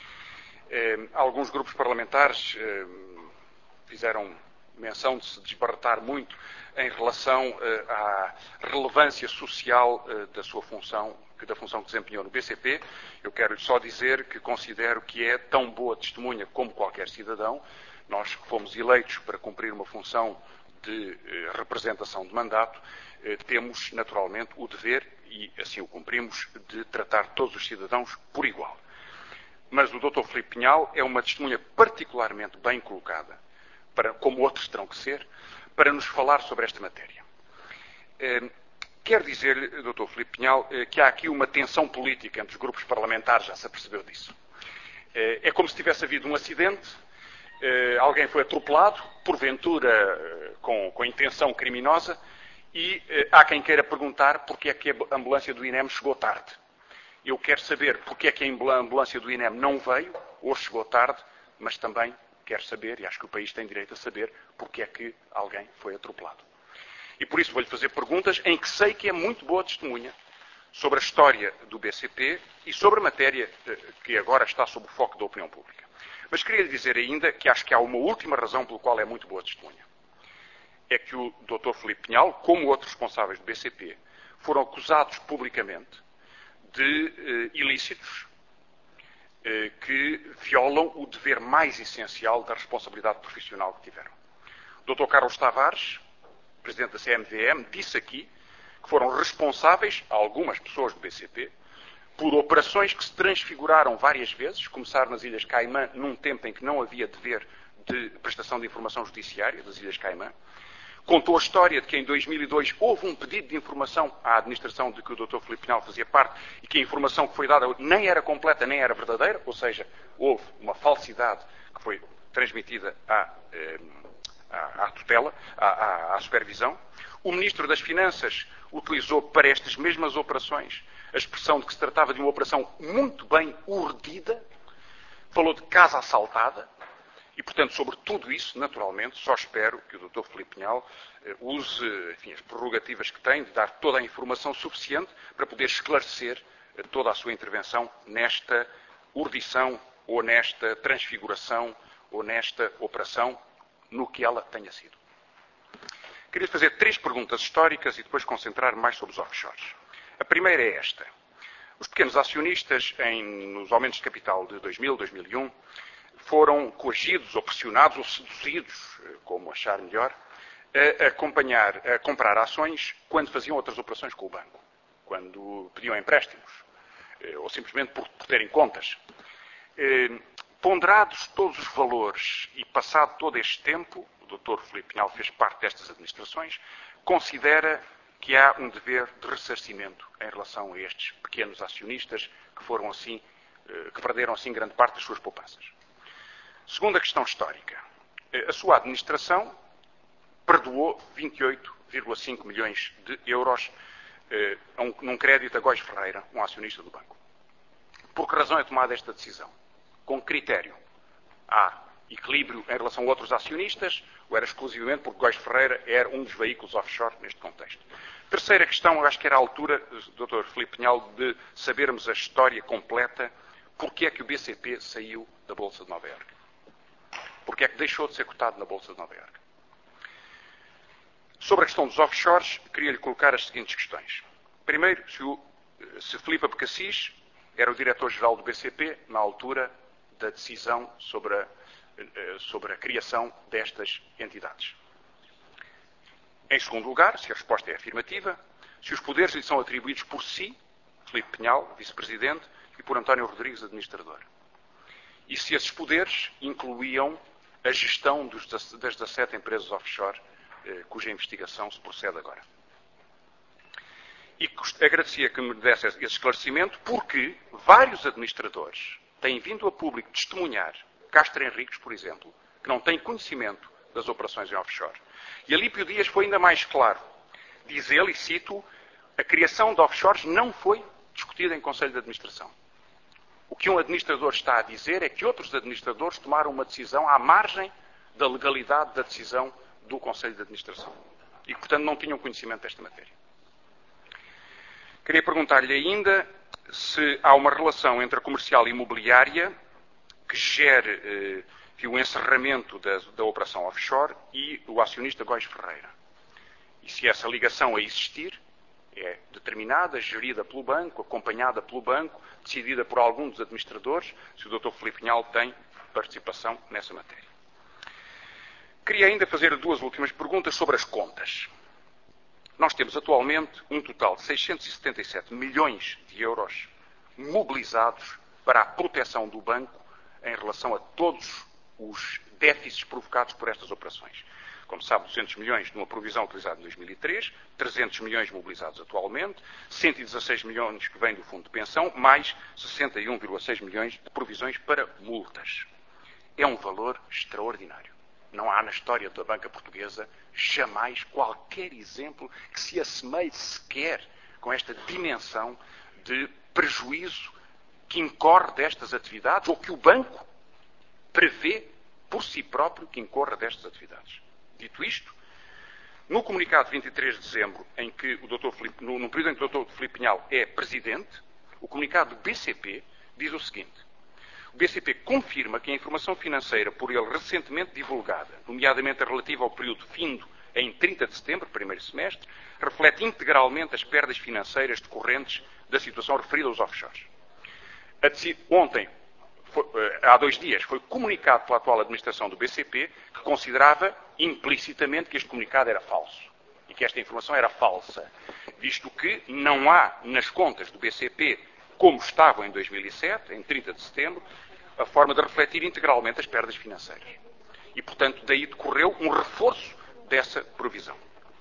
[SPEAKER 2] Alguns grupos parlamentares fizeram menção de se desbaratar muito em relação à relevância social da sua função, da função que desempenhou no BCP. Eu quero só dizer que considero que é tão boa testemunha como qualquer cidadão. Nós que fomos eleitos para cumprir uma função de representação de mandato, temos naturalmente o dever, e assim o cumprimos, de tratar todos os cidadãos por igual. Mas o Dr. Filipe Pinhal é uma testemunha particularmente bem colocada, como outros terão que ser, para nos falar sobre esta matéria. Quero dizer-lhe, Dr. Filipe Pinhal, que há aqui uma tensão política entre os grupos parlamentares, já se apercebeu disso. É como se tivesse havido um acidente, alguém foi atropelado, porventura com intenção criminosa, e há quem queira perguntar porque é que a ambulância do INEM chegou tarde. Eu quero saber porque é que a ambulância do INEM não veio, ou chegou tarde, mas também quero saber, e acho que o país tem direito a saber, porque é que alguém foi atropelado. E por isso vou-lhe fazer perguntas em que sei que é muito boa testemunha sobre a história do BCP e sobre a matéria que agora está sob o foco da opinião pública. Mas queria lhe dizer ainda que acho que há uma última razão pela qual é muito boa testemunha. É que o Dr. Filipe Pinhal, como outros responsáveis do BCP, foram acusados publicamente de ilícitos que violam o dever mais essencial da responsabilidade profissional que tiveram. O Dr. Carlos Tavares, presidente da CMVM, disse aqui que foram responsáveis, algumas pessoas do BCP, por operações que se transfiguraram várias vezes, começaram nas Ilhas Caimã, num tempo em que não havia dever de prestação de informação judiciária das Ilhas Caimã. Contou a história de que em 2002 houve um pedido de informação à administração de que o Dr. Filipe Pinhal fazia parte e que a informação que foi dada nem era completa, nem era verdadeira, ou seja, houve uma falsidade que foi transmitida à tutela, à supervisão. O Ministro das Finanças utilizou para estas mesmas operações a expressão de que se tratava de uma operação muito bem urdida, falou de casa assaltada. E, portanto, sobre tudo isso, naturalmente, só espero que o Dr. Filipe Pinhal use, enfim, as prerrogativas que tem de dar toda a informação suficiente para poder esclarecer toda a sua intervenção nesta urdição ou nesta transfiguração ou nesta operação, no que ela tenha sido. Queria fazer 3 perguntas históricas e depois concentrar mais sobre os offshores. A primeira é esta. Os pequenos acionistas, nos aumentos de capital de 2000, 2001, foram coagidos ou pressionados ou seduzidos, como achar melhor, a comprar ações quando faziam outras operações com o banco, quando pediam empréstimos, ou simplesmente por terem contas. Ponderados todos os valores e passado todo este tempo, o Dr. Filipe Pinhal fez parte destas administrações, considera que há um dever de ressarcimento em relação a estes pequenos acionistas que perderam assim grande parte das suas poupanças. Segunda questão histórica. A sua administração perdoou 28,5 milhões de euros num crédito a Góis Ferreira, um acionista do banco. Por que razão é tomada esta decisão? Com critério. Há equilíbrio em relação a outros acionistas, ou era exclusivamente porque Góis Ferreira era um dos veículos offshore neste contexto? Terceira questão, eu acho que era a altura, Dr. Filipe Pinhal, de sabermos a história completa, porque é que o BCP saiu da Bolsa de Nova Iorque. Porque é que deixou de ser cotado na Bolsa de Nova Iorque. Sobre a questão dos offshores, queria-lhe colocar as seguintes questões. Primeiro, se Filipe Abcacis era o diretor-geral do BCP na altura da decisão sobre
[SPEAKER 6] sobre a criação destas entidades. Em segundo lugar, se a resposta é afirmativa, se os poderes lhe são atribuídos por si, Filipe Pinhal, vice-presidente, e por António Rodrigues, administrador. E se esses poderes incluíam a gestão das 17 empresas offshore cuja investigação se procede agora. E agradecia que me desse esse esclarecimento porque vários administradores têm vindo a público testemunhar, Castro Henriques, por exemplo, que não tem conhecimento das operações em offshore. E Alípio Dias foi ainda mais claro. Diz ele, e cito, a criação de offshores não foi discutida em Conselho de Administração. O que um administrador está a dizer é que outros administradores tomaram uma decisão à margem da legalidade da decisão do Conselho de Administração. E que, portanto, não tinham conhecimento desta matéria. Queria perguntar-lhe ainda se há uma relação entre a comercial e imobiliária que gere o encerramento da operação offshore e o acionista Góis Ferreira. E se essa ligação a existir é determinada, gerida pelo banco, acompanhada pelo banco, decidida por algum dos administradores, se o Dr. Filipe Pinhal tem participação nessa matéria. Queria ainda fazer 2 últimas perguntas sobre as contas. Nós temos atualmente um total de 677 milhões de euros mobilizados para a proteção do banco em relação a todos os déficits provocados por estas operações. Como sabe, 200 milhões numa provisão utilizada em 2003, 300 milhões mobilizados atualmente, 116 milhões que vêm do Fundo de Pensão, mais 61,6 milhões de provisões para multas. É um valor extraordinário. Não há na história da banca portuguesa jamais qualquer exemplo que se assemelhe sequer com esta dimensão de prejuízo que incorre destas atividades ou que o banco prevê por si próprio que incorra destas atividades. Dito isto, no comunicado de 23 de dezembro, em que no período em que o Dr. Filipe Pinhal é presidente, o comunicado do BCP diz o seguinte: o BCP confirma que a informação financeira por ele recentemente divulgada, nomeadamente a relativa ao período findo em 30 de setembro, primeiro semestre, reflete integralmente as perdas financeiras decorrentes da situação referida aos offshores. Ontem, há 2 dias, foi comunicado pela atual administração do BCP que considerava implicitamente que este comunicado era falso e que esta informação era falsa, visto que não há nas contas do BCP, como estavam em 2007, em 30 de setembro, a forma de refletir integralmente as perdas financeiras. E, portanto, daí decorreu um reforço dessa provisão.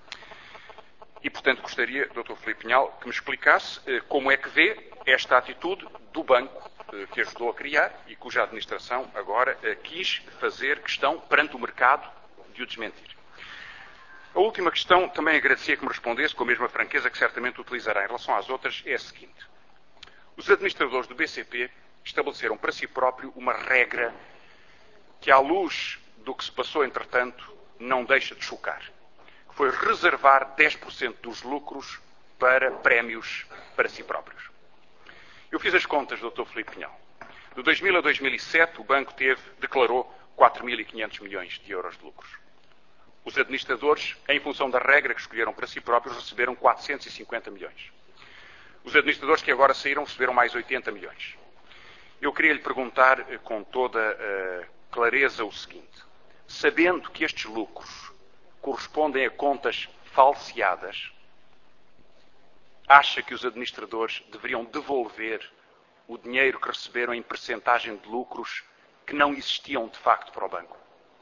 [SPEAKER 6] E, portanto, gostaria, Dr. Filipe Pinhal, que me explicasse como é que vê esta atitude do banco que ajudou a criar e cuja administração agora quis fazer questão perante o mercado de o desmentir. A última questão, também agradecia que me respondesse com a mesma franqueza que certamente utilizará em relação às outras, é a seguinte. Os administradores do BCP estabeleceram para si próprio uma regra que, à luz do que se passou, entretanto, não deixa de chocar. Foi reservar 10% dos lucros para prémios para si próprios. Eu fiz as contas, Dr. Filipe Pinhal. De 2000 a 2007, o banco declarou 4.500 milhões de euros de lucros. Os administradores, em função da regra que escolheram para si próprios, receberam 450 milhões. Os administradores que agora saíram receberam mais 80 milhões. Eu queria lhe perguntar com toda a clareza o seguinte. Sabendo que estes lucros correspondem a contas falseadas, acha que os administradores deveriam devolver o dinheiro que receberam em percentagem de lucros que não existiam de facto para o banco?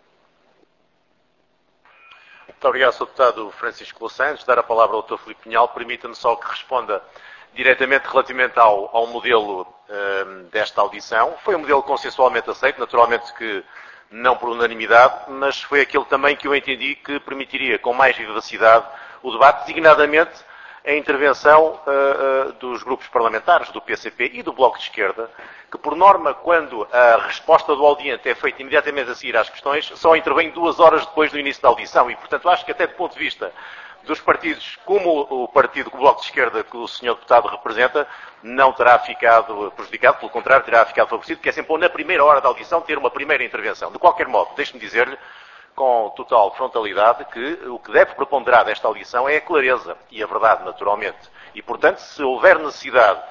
[SPEAKER 1] Muito obrigado, Sr. Deputado Francisco Louçã. Dar a palavra ao Dr. Filipe Pinhal. Permita-me só que responda diretamente relativamente ao modelo desta audição. Foi um modelo consensualmente aceito, naturalmente que não por unanimidade, mas foi aquele também que eu entendi que permitiria com mais vivacidade o debate, designadamente a intervenção dos grupos parlamentares, do PCP e do Bloco de Esquerda, que por norma, quando a resposta do audiente é feita imediatamente a seguir às questões, só intervém 2 horas depois do início da audição e, portanto, acho que até do ponto de vista dos partidos, como o partido, o Bloco de Esquerda que o Sr. Deputado representa, não terá ficado prejudicado, pelo contrário, terá ficado favorecido, porque é sempre bom, na primeira hora da audição, ter uma primeira intervenção. De qualquer modo, deixe-me dizer-lhe, com total frontalidade, que o que deve preponderar desta audição é a clareza e a verdade, naturalmente. E, portanto, se houver necessidade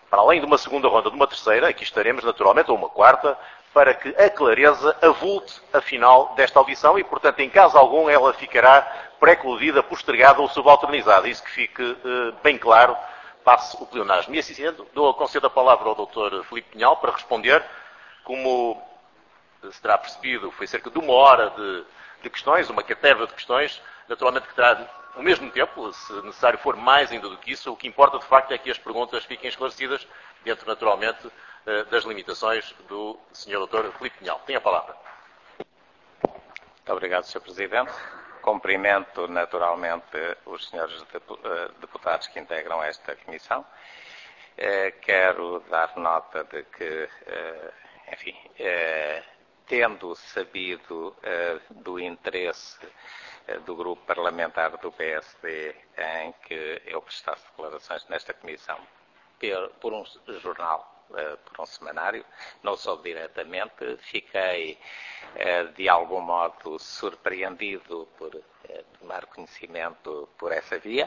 [SPEAKER 1] para além de uma segunda ronda, de uma terceira, aqui estaremos naturalmente, ou uma quarta, para que a clareza avulte a final desta audição e, portanto, em caso algum, ela ficará pré-coludida, postergada ou subalternizada. Isso que fique bem claro, passe o pleonasmo. E assim sendo, concedo a palavra ao Dr. Filipe Pinhal para responder. Como se terá percebido, foi cerca de 1 hora de questões, uma caterva de questões, naturalmente que terá ao mesmo tempo, se necessário for mais ainda do que isso. O que importa, de facto, é que as perguntas fiquem esclarecidas dentro, naturalmente, das limitações do Sr. Dr. Filipe Pinhal. Tem a palavra.
[SPEAKER 7] Muito obrigado, Sr. Presidente. Cumprimento, naturalmente, os senhores deputados que integram esta comissão. Quero dar nota de que, enfim, tendo sabido do interesse do grupo parlamentar do PSD em que eu prestasse declarações nesta comissão por um jornal, por um semanário, não soube diretamente, fiquei de algum modo surpreendido por tomar conhecimento por essa via.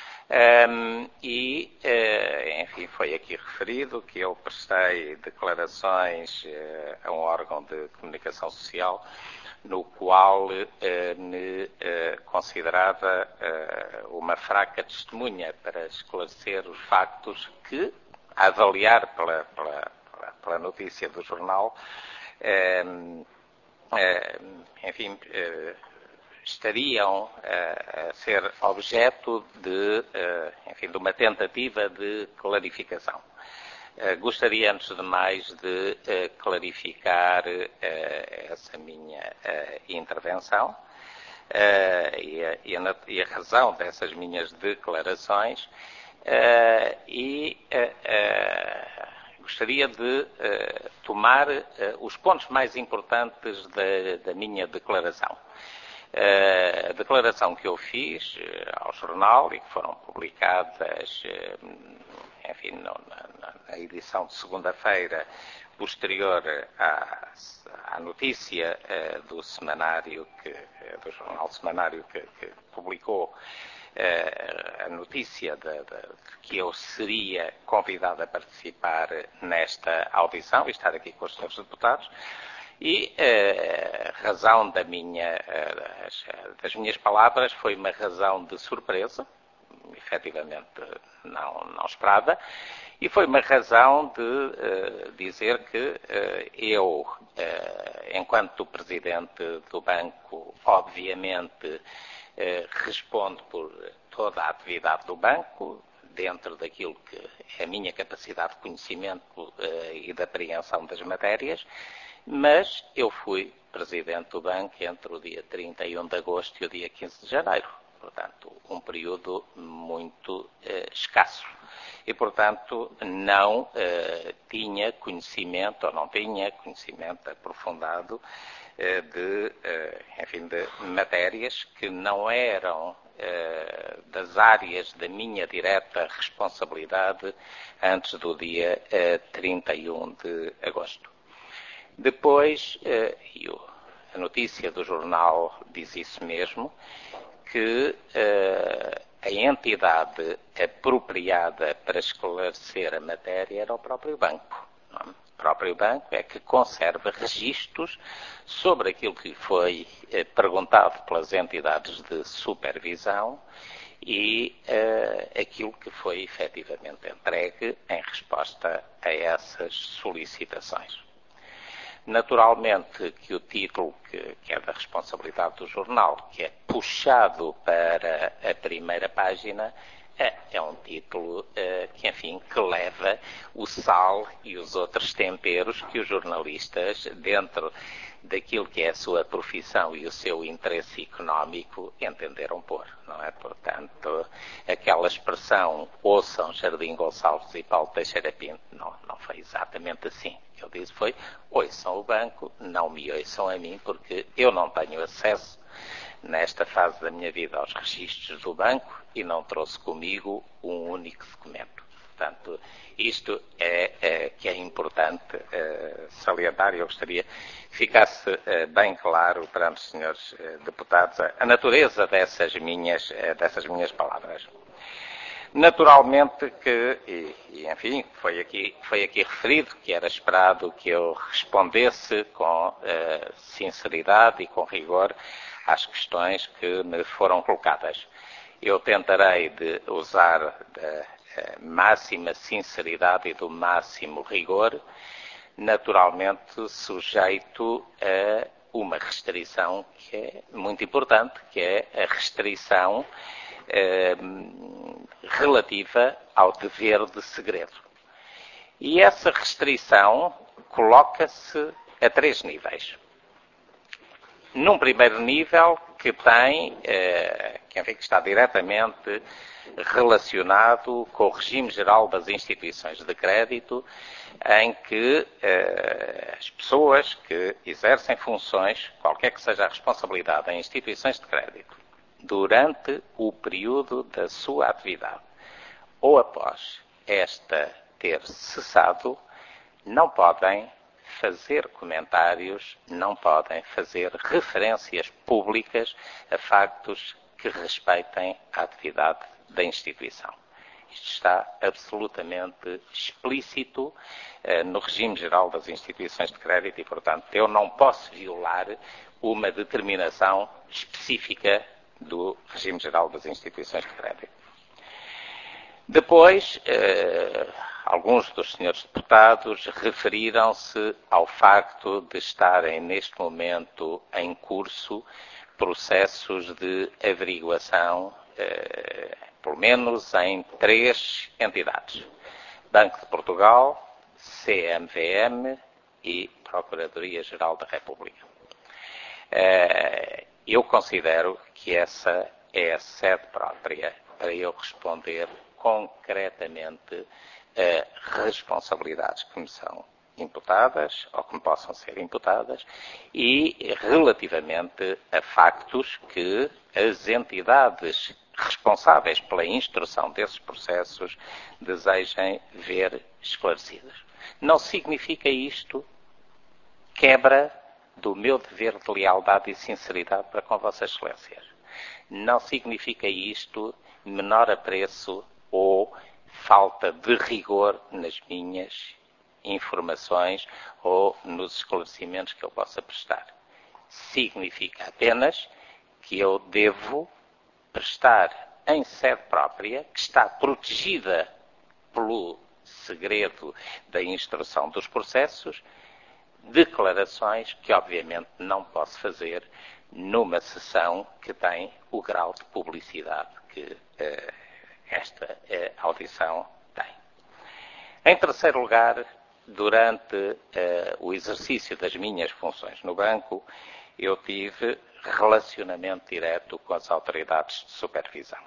[SPEAKER 7] Enfim, foi aqui referido que eu prestei declarações a um órgão de comunicação social no qual me considerava uma fraca testemunha para esclarecer os factos que, a avaliar pela notícia do jornal, enfim, estariam a ser objeto de uma tentativa de clarificação. Gostaria, antes de mais, de clarificar essa minha intervenção e a razão dessas minhas declarações gostaria de tomar os pontos mais importantes da minha declaração. A declaração que eu fiz ao jornal e que foram publicadas, enfim, na edição de segunda-feira posterior à notícia do semanário, do jornal semanário que publicou a notícia de que eu seria convidado a participar nesta audição e estar aqui com os senhores deputados. E a razão das minhas palavras foi uma razão de surpresa, efetivamente não esperada, e foi uma razão de dizer que eu, enquanto presidente do banco, obviamente respondo por toda a atividade do banco, dentro daquilo que é a minha capacidade de conhecimento e de apreensão das matérias, mas eu fui presidente do banco entre o dia 31 de agosto e o dia 15 de janeiro. Portanto, um período muito escasso. E, portanto, não tinha conhecimento, ou não tinha conhecimento aprofundado de matérias que não eram das áreas da minha direta responsabilidade antes do dia 31 de agosto. Depois, a notícia do jornal diz isso mesmo, que a entidade apropriada para esclarecer a matéria era o próprio banco. Não? O próprio banco é que conserva registros sobre aquilo que foi perguntado pelas entidades de supervisão e aquilo que foi efetivamente entregue em resposta a essas solicitações. Naturalmente que o título, que é da responsabilidade do jornal, que é puxado para a primeira página, é um título que leva o sal e os outros temperos que os jornalistas, dentro daquilo que é a sua profissão e o seu interesse económico, entenderam pôr, não é? Portanto, aquela expressão, ouçam Jardim Gonçalves e Paulo Teixeira Pinto, não foi exatamente assim. Eu disse foi, ouçam o banco, não me ouçam a mim, porque eu não tenho acesso, nesta fase da minha vida, aos registros do banco e não trouxe comigo um único documento. Portanto, isto que é importante salientar e eu gostaria que ficasse bem claro perante os senhores deputados a natureza dessas minhas palavras. Naturalmente que, enfim, foi aqui referido que era esperado que eu respondesse com sinceridade e com rigor às questões que me foram colocadas. Eu tentarei de usar da máxima sinceridade e do máximo rigor, naturalmente sujeito a uma restrição que é muito importante, que é a restrição relativa ao dever de segredo. E essa restrição coloca-se a 3 níveis. Num primeiro nível, que está diretamente relacionado com o regime geral das instituições de crédito, em que as pessoas que exercem funções, qualquer que seja a responsabilidade em instituições de crédito, durante o período da sua atividade ou após esta ter cessado, não podem fazer comentários, não podem fazer referências públicas a factos que respeitem a atividade da instituição. Isto está absolutamente explícito no regime geral das instituições de crédito e, portanto, eu não posso violar uma determinação específica do regime geral das instituições de crédito. Depois, alguns dos senhores deputados referiram-se ao facto de estarem neste momento em curso processos de averiguação, pelo menos em 3 entidades: Banco de Portugal, CMVM e Procuradoria-Geral da República. Eu considero que essa é a sede própria para eu responder concretamente a responsabilidades que me são imputadas ou que me possam ser imputadas e relativamente a factos que as entidades responsáveis pela instrução desses processos desejem ver esclarecidos. Não significa isto quebra do meu dever de lealdade e sinceridade para com Vossas Excelências. Não significa isto menor apreço ou falta de rigor nas minhas informações ou nos esclarecimentos que eu possa prestar. Significa apenas que eu devo prestar em sede própria, que está protegida pelo segredo da instrução dos processos, declarações que obviamente não posso fazer numa sessão que tem o grau de publicidade que esta audição tem. Em terceiro lugar, durante o exercício das minhas funções no banco, eu tive relacionamento direto com as autoridades de supervisão.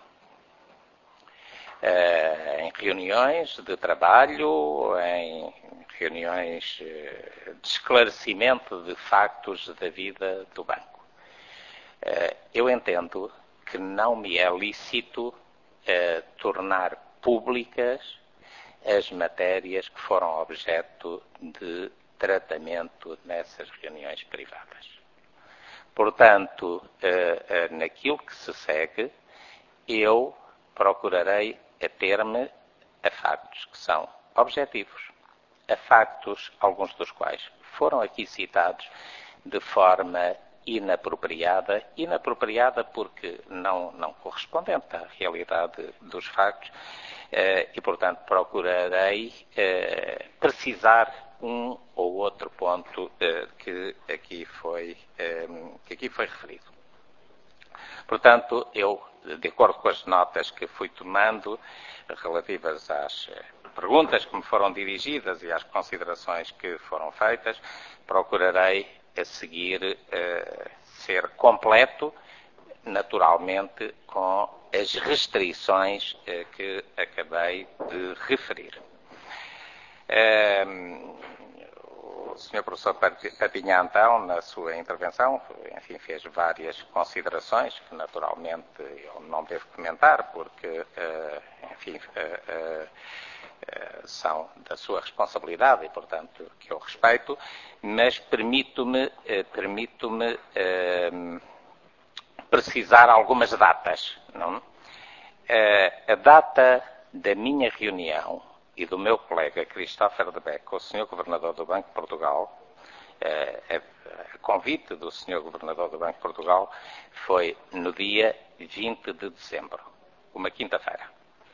[SPEAKER 7] Em reuniões de trabalho, em reuniões de esclarecimento de factos da vida do banco. Eu entendo que não me é lícito tornar públicas as matérias que foram objeto de tratamento nessas reuniões privadas. Portanto, naquilo que se segue, eu procurarei ater-me a factos que são objetivos, a factos, alguns dos quais foram aqui citados de forma inapropriada porque não correspondente à realidade dos factos e, portanto, procurarei precisar um ou outro ponto que aqui foi referido. Portanto, eu, de acordo com as notas que fui tomando relativas às perguntas que me foram dirigidas e às considerações que foram feitas, procurarei a seguir ser completo, naturalmente, com as restrições que acabei de referir. O Sr. Professor Papinha, então, na sua intervenção, enfim, fez várias considerações que, naturalmente, eu não devo comentar, porque, enfim, são da sua responsabilidade e, portanto, que eu respeito, mas permito-me precisar algumas datas. Não? A data da minha reunião e do meu colega Christopher de Beck com o Sr. Governador do Banco de Portugal, a convite do Sr. Governador do Banco de Portugal foi no dia 20 de dezembro, uma quinta-feira.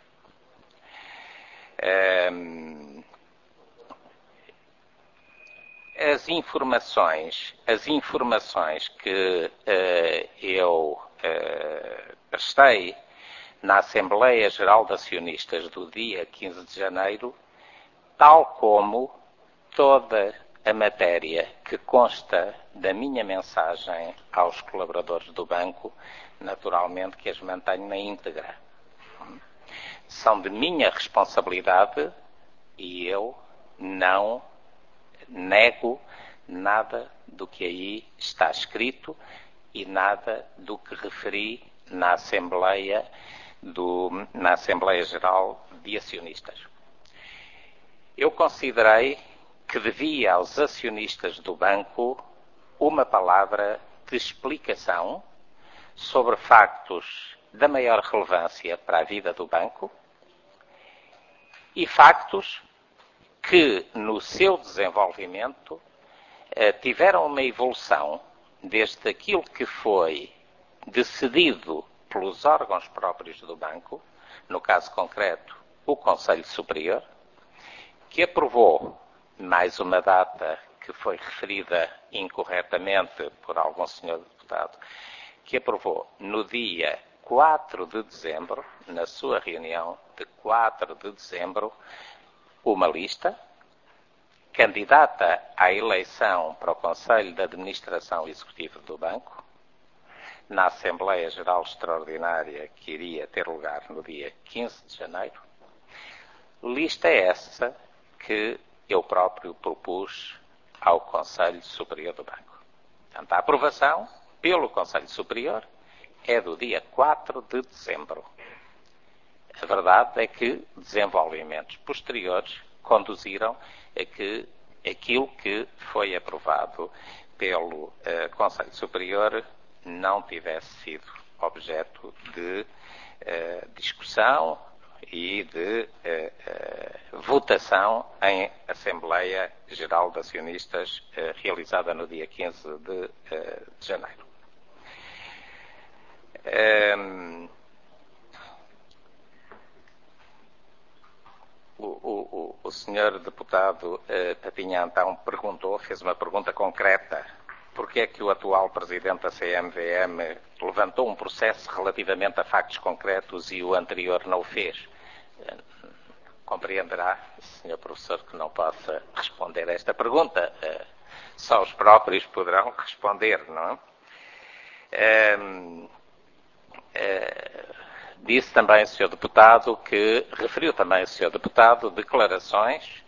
[SPEAKER 7] As informações que eu prestei na Assembleia Geral de Acionistas do dia 15 de janeiro, tal como toda a matéria que consta da minha mensagem aos colaboradores do banco, naturalmente que as mantenho na íntegra. São de minha responsabilidade e eu não nego nada do que aí está escrito e nada do que referi na Assembleia Geral de Acionistas. Eu considerei que devia aos acionistas do banco uma palavra de explicação sobre factos da maior relevância para a vida do banco e factos que, no seu desenvolvimento, tiveram uma evolução desde aquilo que foi decidido pelos órgãos próprios do banco, no caso concreto, o Conselho Superior, que aprovou mais uma data que foi referida incorretamente por algum senhor deputado, que aprovou no dia 4 de dezembro, na sua reunião de 4 de dezembro, uma lista candidata à eleição para o Conselho de Administração Executiva do Banco, na Assembleia Geral Extraordinária que iria ter lugar no dia 15 de janeiro. Lista essa que eu próprio propus ao Conselho Superior do Banco. Portanto, a aprovação pelo Conselho Superior é do dia 4 de dezembro. A verdade é que desenvolvimentos posteriores conduziram a que aquilo que foi aprovado pelo Conselho Superior não tivesse sido objeto de discussão e de votação em Assembleia Geral de Acionistas realizada no dia 15 de janeiro. O senhor deputado Papinha Antão fez uma pergunta concreta. Porque é que o atual presidente da CMVM levantou um processo relativamente a factos concretos e o anterior não o fez? Compreenderá, senhor professor, que não possa responder a esta pergunta. Só os próprios poderão responder, não é? Disse também o senhor deputado referiu também o senhor deputado declarações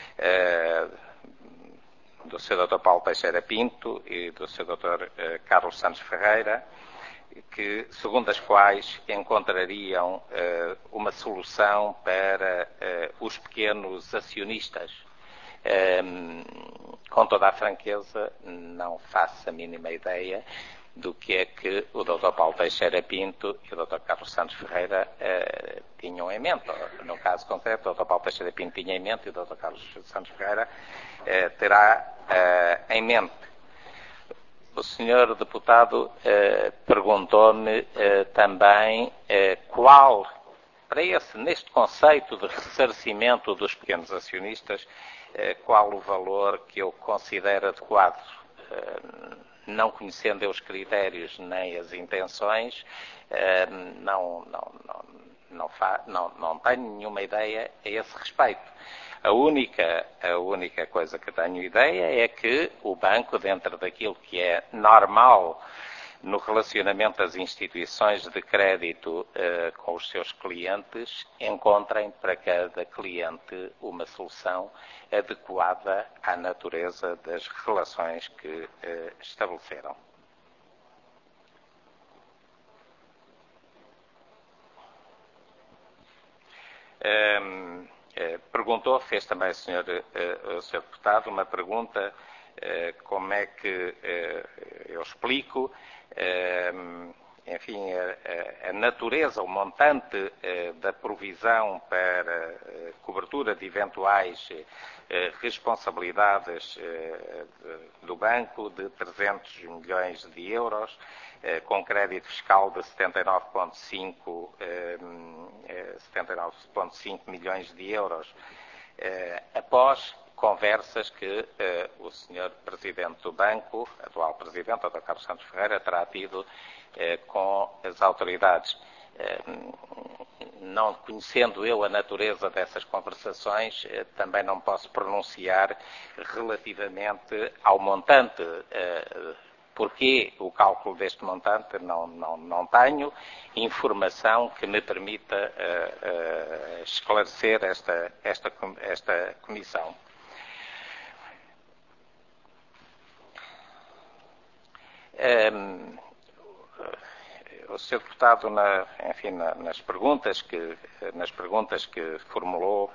[SPEAKER 7] do Sr. Dr. Paulo Teixeira Pinto e do Sr. Dr. Carlos Santos Ferreira, que, segundo as quais encontrariam uma solução para os pequenos acionistas. Com toda a franqueza, não faço a mínima ideia do que é que o Dr. Paulo Teixeira Pinto e o Dr. Carlos Santos Ferreira tinham em mente. No caso concreto, o Dr. Paulo Teixeira Pinto tinha em mente e o Dr. Carlos Santos Ferreira terá em mente. O senhor deputado perguntou-me também qual, neste conceito de ressarcimento dos pequenos acionistas, qual o valor que eu considero adequado. Não conhecendo eu os critérios nem as intenções, não tenho nenhuma ideia a esse respeito. A única coisa que tenho ideia é que o banco, dentro daquilo que é normal no relacionamento das instituições de crédito com os seus clientes, encontrem para cada cliente uma solução adequada à natureza das relações que estabeleceram. Fez também o senhor deputado uma pergunta, como é que eu explico enfim, a natureza, o montante da provisão para cobertura de eventuais responsabilidades do banco de 300 milhões de euros, com crédito fiscal de 79,5 milhões de euros, após conversas que o Sr. Presidente do Banco, atual Presidente, Dr. Carlos Santos Ferreira, terá tido com as autoridades. Não conhecendo eu a natureza dessas conversações, também não posso pronunciar relativamente ao montante. Porquê o cálculo deste montante? Não tenho informação que me permita esclarecer esta comissão. O Sr. Deputado, nas perguntas que formulou,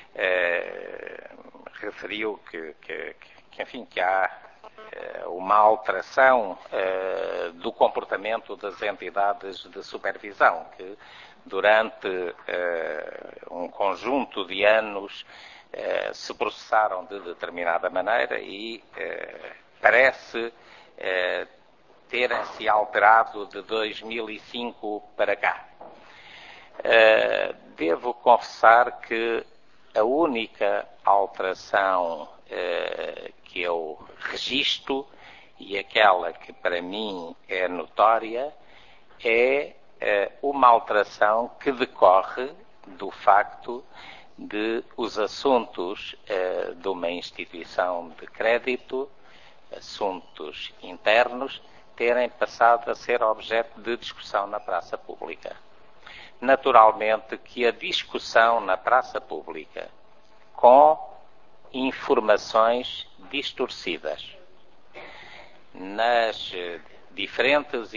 [SPEAKER 7] referiu que há uma alteração do comportamento das entidades de supervisão, que durante um conjunto de anos se processaram de determinada maneira e parece terem-se alterado de 2005 para cá. Devo confessar que a única alteração que eu registro, e aquela que para mim é notória, é uma alteração que decorre do facto de os assuntos de uma instituição de crédito, assuntos internos, terem passado a ser objeto de discussão na praça pública. Naturalmente que a discussão na praça pública com informações distorcidas nas diferentes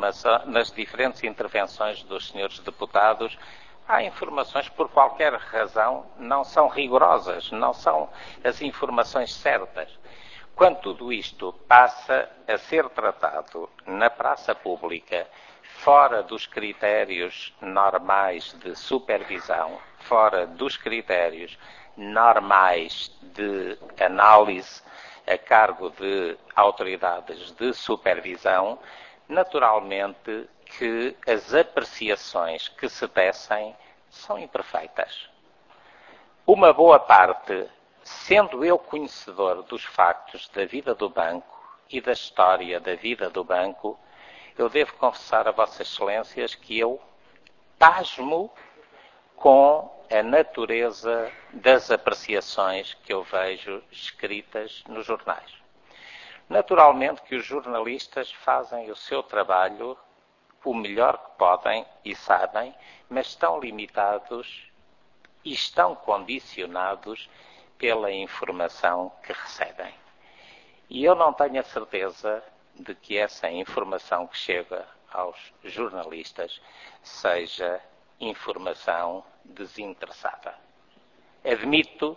[SPEAKER 7] intervenções dos senhores deputados, há informações que por qualquer razão não são rigorosas, não são as informações certas. Quando tudo isto passa a ser tratado na praça pública, fora dos critérios normais de supervisão, fora dos critérios normais de análise a cargo de autoridades de supervisão, naturalmente que as apreciações que se tecem são imperfeitas. Uma boa parte, sendo eu conhecedor dos factos da vida do banco e da história da vida do banco, eu devo confessar a Vossas Excelências que eu pasmo com a natureza das apreciações que eu vejo escritas nos jornais. Naturalmente que os jornalistas fazem o seu trabalho o melhor que podem e sabem, mas estão limitados e estão condicionados pela informação que recebem. E eu não tenho a certeza de que essa informação que chega aos jornalistas seja informação desinteressada. Admito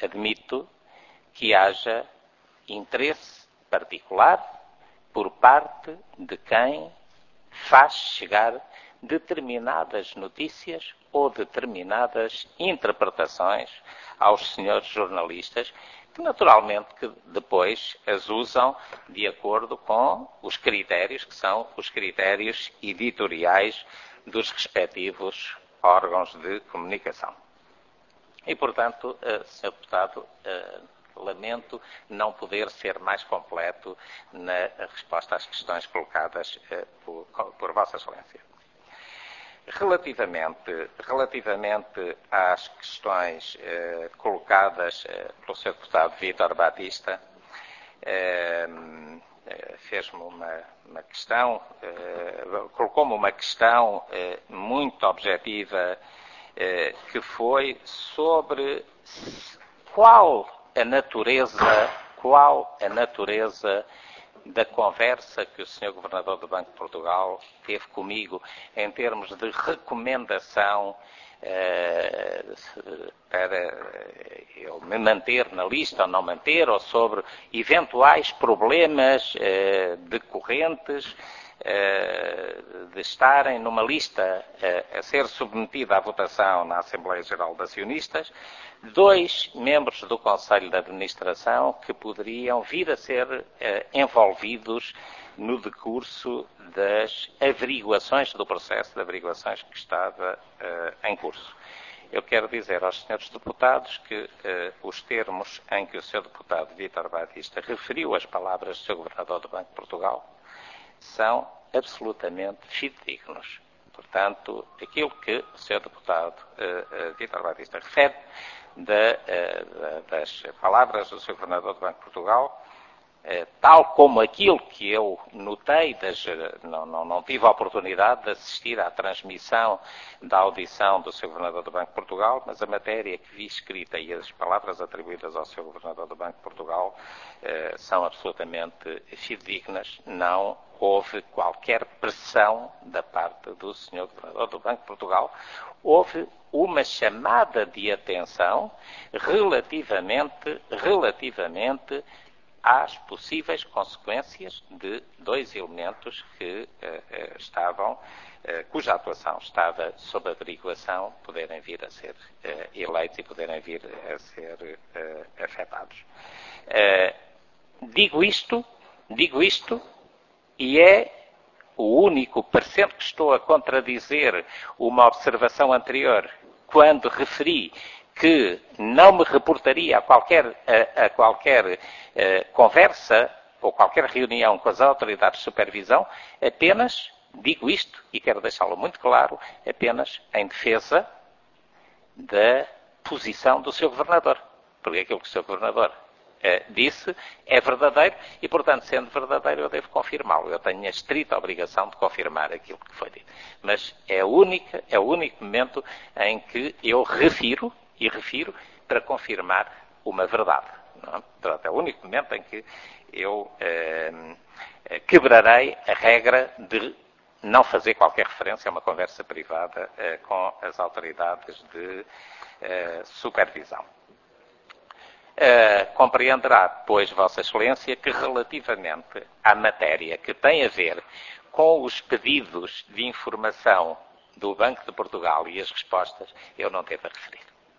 [SPEAKER 7] que haja interesse particular por parte de quem faz chegar determinadas notícias ou determinadas interpretações aos senhores jornalistas, que naturalmente que depois as usam de acordo com os critérios, que são os critérios editoriais dos respectivos órgãos de comunicação. E, portanto, Sr. Deputado, lamento não poder ser mais completo na resposta às questões colocadas por Vossa Excelência. Relativamente às questões colocadas pelo Sr. Deputado Vítor Batista, fez-me uma questão, colocou-me uma questão muito objetiva, que foi sobre qual a natureza da conversa que o Sr. Governador do Banco de Portugal teve comigo em termos de recomendação para eu me manter na lista ou não manter, ou sobre eventuais problemas decorrentes de estarem numa lista a ser submetida à votação na Assembleia Geral de Acionistas 2 membros do Conselho de Administração que poderiam vir a ser envolvidos no decurso das averiguações do processo de averiguações que estava em curso. Eu quero dizer aos senhores deputados que os termos em que o Sr. Deputado Vítor Batista referiu as palavras do Sr. Governador do Banco de Portugal são absolutamente fidedignos. Portanto, aquilo que o Sr. Deputado Vítor Batista refere das palavras do Sr. Governador do Banco de Portugal, tal como aquilo que eu notei, não tive a oportunidade de assistir à transmissão da audição do Sr. Governador do Banco de Portugal, mas a matéria que vi escrita e as palavras atribuídas ao Sr. Governador do Banco de Portugal são absolutamente fidedignas. Não houve qualquer pressão da parte do Sr. Governador do Banco de Portugal. Houve uma chamada de atenção relativamente às possíveis consequências de 2 elementos que cuja atuação estava sob averiguação, poderem vir a ser eleitos e poderem vir a ser afetados. Digo isto e é o único, parecendo que estou a contradizer uma observação anterior, quando referi que não me reportaria a qualquer conversa ou qualquer reunião com as autoridades de supervisão, apenas, digo isto, e quero deixá-lo muito claro, apenas em defesa da posição do Sr. Governador. Porque aquilo que o Sr. Governador disse é verdadeiro e, portanto, sendo verdadeiro, eu devo confirmá-lo. Eu tenho a estrita obrigação de confirmar aquilo que foi dito. Mas é o único momento em que eu refiro para confirmar uma verdade. Não é? Portanto, é o único momento em que eu quebrarei a regra de não fazer qualquer referência a uma conversa privada com as autoridades de supervisão. Compreenderá, pois, Vossa Excelência, que relativamente à matéria que tem a ver com os pedidos de informação do Banco de Portugal e as respostas, eu não devo referir.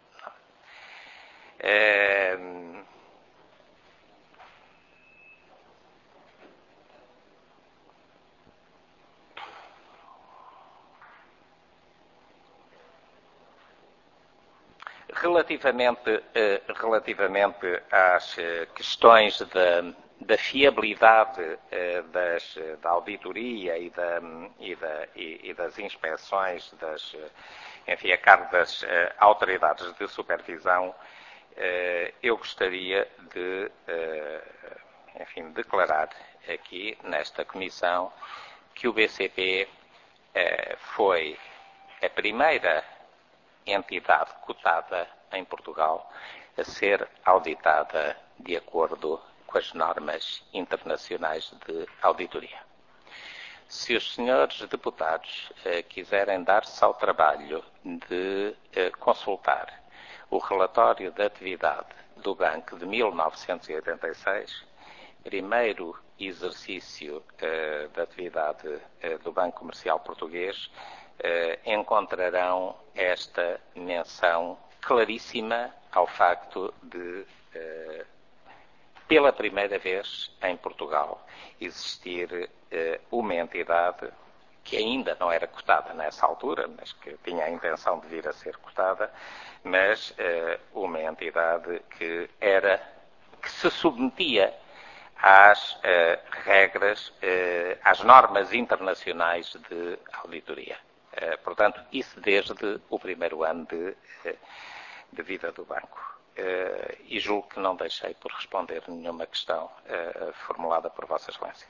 [SPEAKER 7] Relativamente às questões da fiabilidade da auditoria e das inspeções, a cargo das autoridades de supervisão, eu gostaria de, declarar aqui nesta comissão que o BCP foi a primeira entidade cotada em Portugal a ser auditada de acordo com as normas internacionais de auditoria. Se os senhores deputados quiserem dar-se ao trabalho de consultar o relatório de atividade do banco de 1986, primeiro exercício da atividade do Banco Comercial Português, encontrarão esta menção claríssima ao facto de, pela primeira vez em Portugal, existir uma entidade que ainda não era cotada nessa altura, mas que tinha a intenção de vir a ser cotada, mas uma entidade que se submetia às regras, às normas internacionais de auditoria. Portanto, isso desde o primeiro ano de vida do banco. E julgo que não deixei por responder nenhuma questão formulada por Vossa Excelência.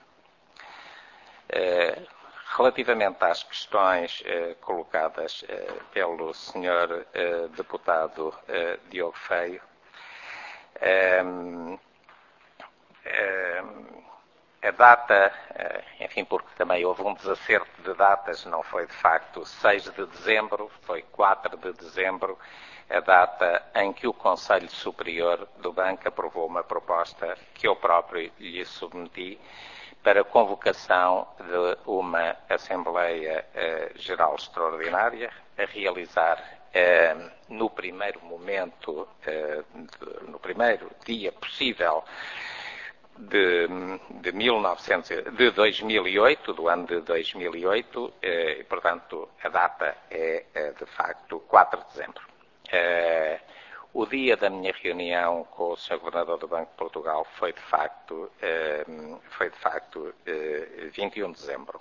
[SPEAKER 7] Relativamente às questões colocadas pelo Sr. Deputado Diogo Feio, a data, porque também houve um desacerto de datas, não foi de facto 6 de dezembro, foi 4 de dezembro, a data em que o Conselho Superior do Banco aprovou uma proposta que eu próprio lhe submeti para convocação de uma Assembleia Geral Extraordinária a realizar no primeiro momento, no primeiro dia possível de 2008, do ano de 2008, e, portanto, a data é, de facto, 4 de dezembro. O dia da minha reunião com o Sr. Governador do Banco de Portugal foi de facto 21 de dezembro.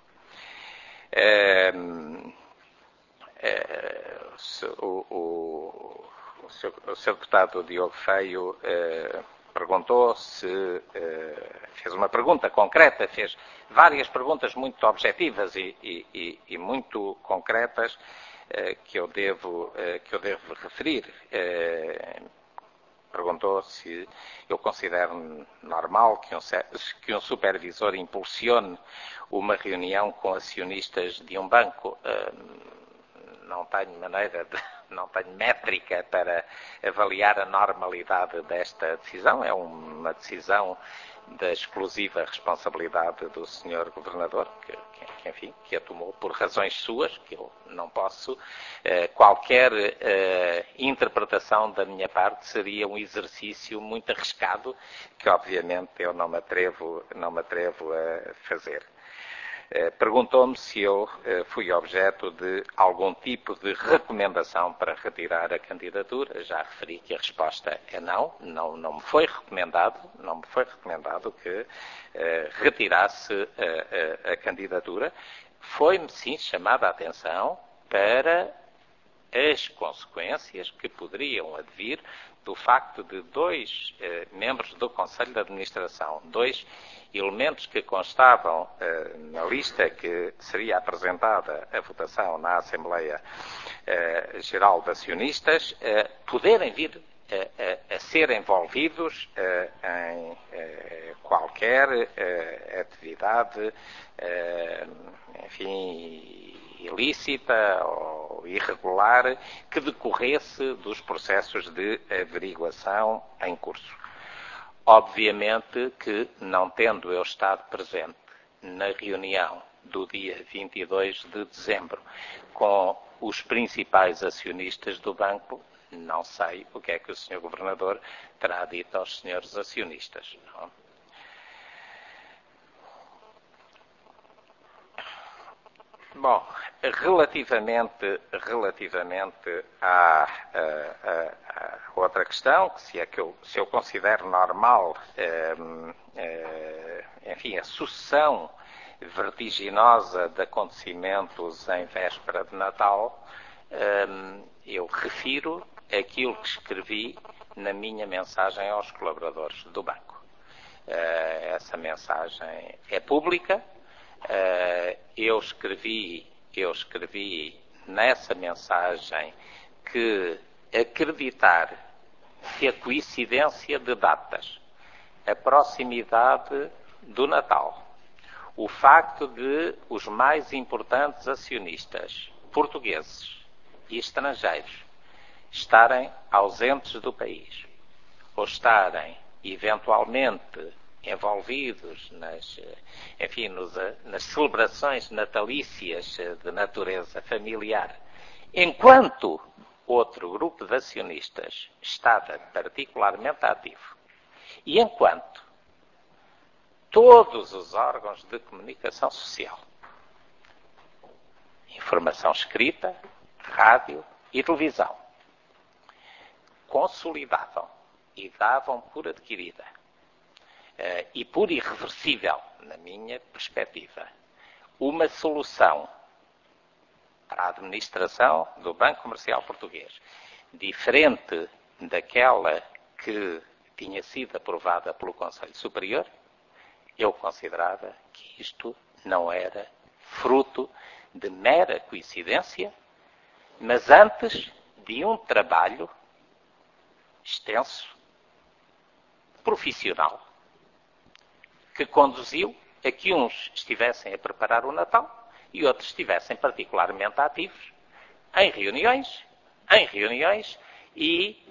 [SPEAKER 7] O Sr. Deputado Diogo Feio perguntou se fez uma pergunta concreta, fez várias perguntas muito objetivas e muito concretas que eu devo referir. Perguntou se eu considero normal que um supervisor impulsione uma reunião com acionistas de um banco. Não tenho métrica para avaliar a normalidade desta decisão. É uma decisão da exclusiva responsabilidade do Sr. Governador, que a tomou por razões suas, que eu não posso. Qualquer interpretação da minha parte seria um exercício muito arriscado, que obviamente eu não me atrevo a fazer. Perguntou-me se eu fui objeto de algum tipo de recomendação para retirar a candidatura. Já referi que a resposta é não me foi recomendado que retirasse a candidatura. Foi-me sim chamada a atenção para as consequências que poderiam advir do facto de 2 membros do Conselho de Administração, 2 elementos que constavam na lista que seria apresentada à votação na Assembleia Geral de Acionistas, poderem vir a ser envolvidos em qualquer atividade, ilícita ou irregular que decorresse dos processos de averiguação em curso. Obviamente que, não tendo eu estado presente na reunião do dia 22 de dezembro com os principais acionistas do banco, não sei o que é que o Sr. Governador terá dito aos senhores acionistas. Não? Bom, relativamente à outra questão, que se eu considero normal, a sucessão vertiginosa de acontecimentos em véspera de Natal, eu refiro aquilo que escrevi na minha mensagem aos colaboradores do banco. Essa mensagem é pública. Eu escrevi nessa mensagem que acreditar que a coincidência de datas, a proximidade do Natal, o facto de os mais importantes acionistas portugueses e estrangeiros estarem ausentes do país ou estarem eventualmente envolvidos nas celebrações natalícias de natureza familiar, enquanto outro grupo de acionistas estava particularmente ativo e enquanto todos os órgãos de comunicação social, informação escrita, rádio e televisão, consolidavam e davam por adquirida e por irreversível, na minha perspectiva, uma solução para a administração do Banco Comercial Português, diferente daquela que tinha sido aprovada pelo Conselho Superior, eu considerava que isto não era fruto de mera coincidência, mas antes de um trabalho extenso, profissional, que conduziu a que uns estivessem a preparar o Natal e outros estivessem particularmente ativos em reuniões e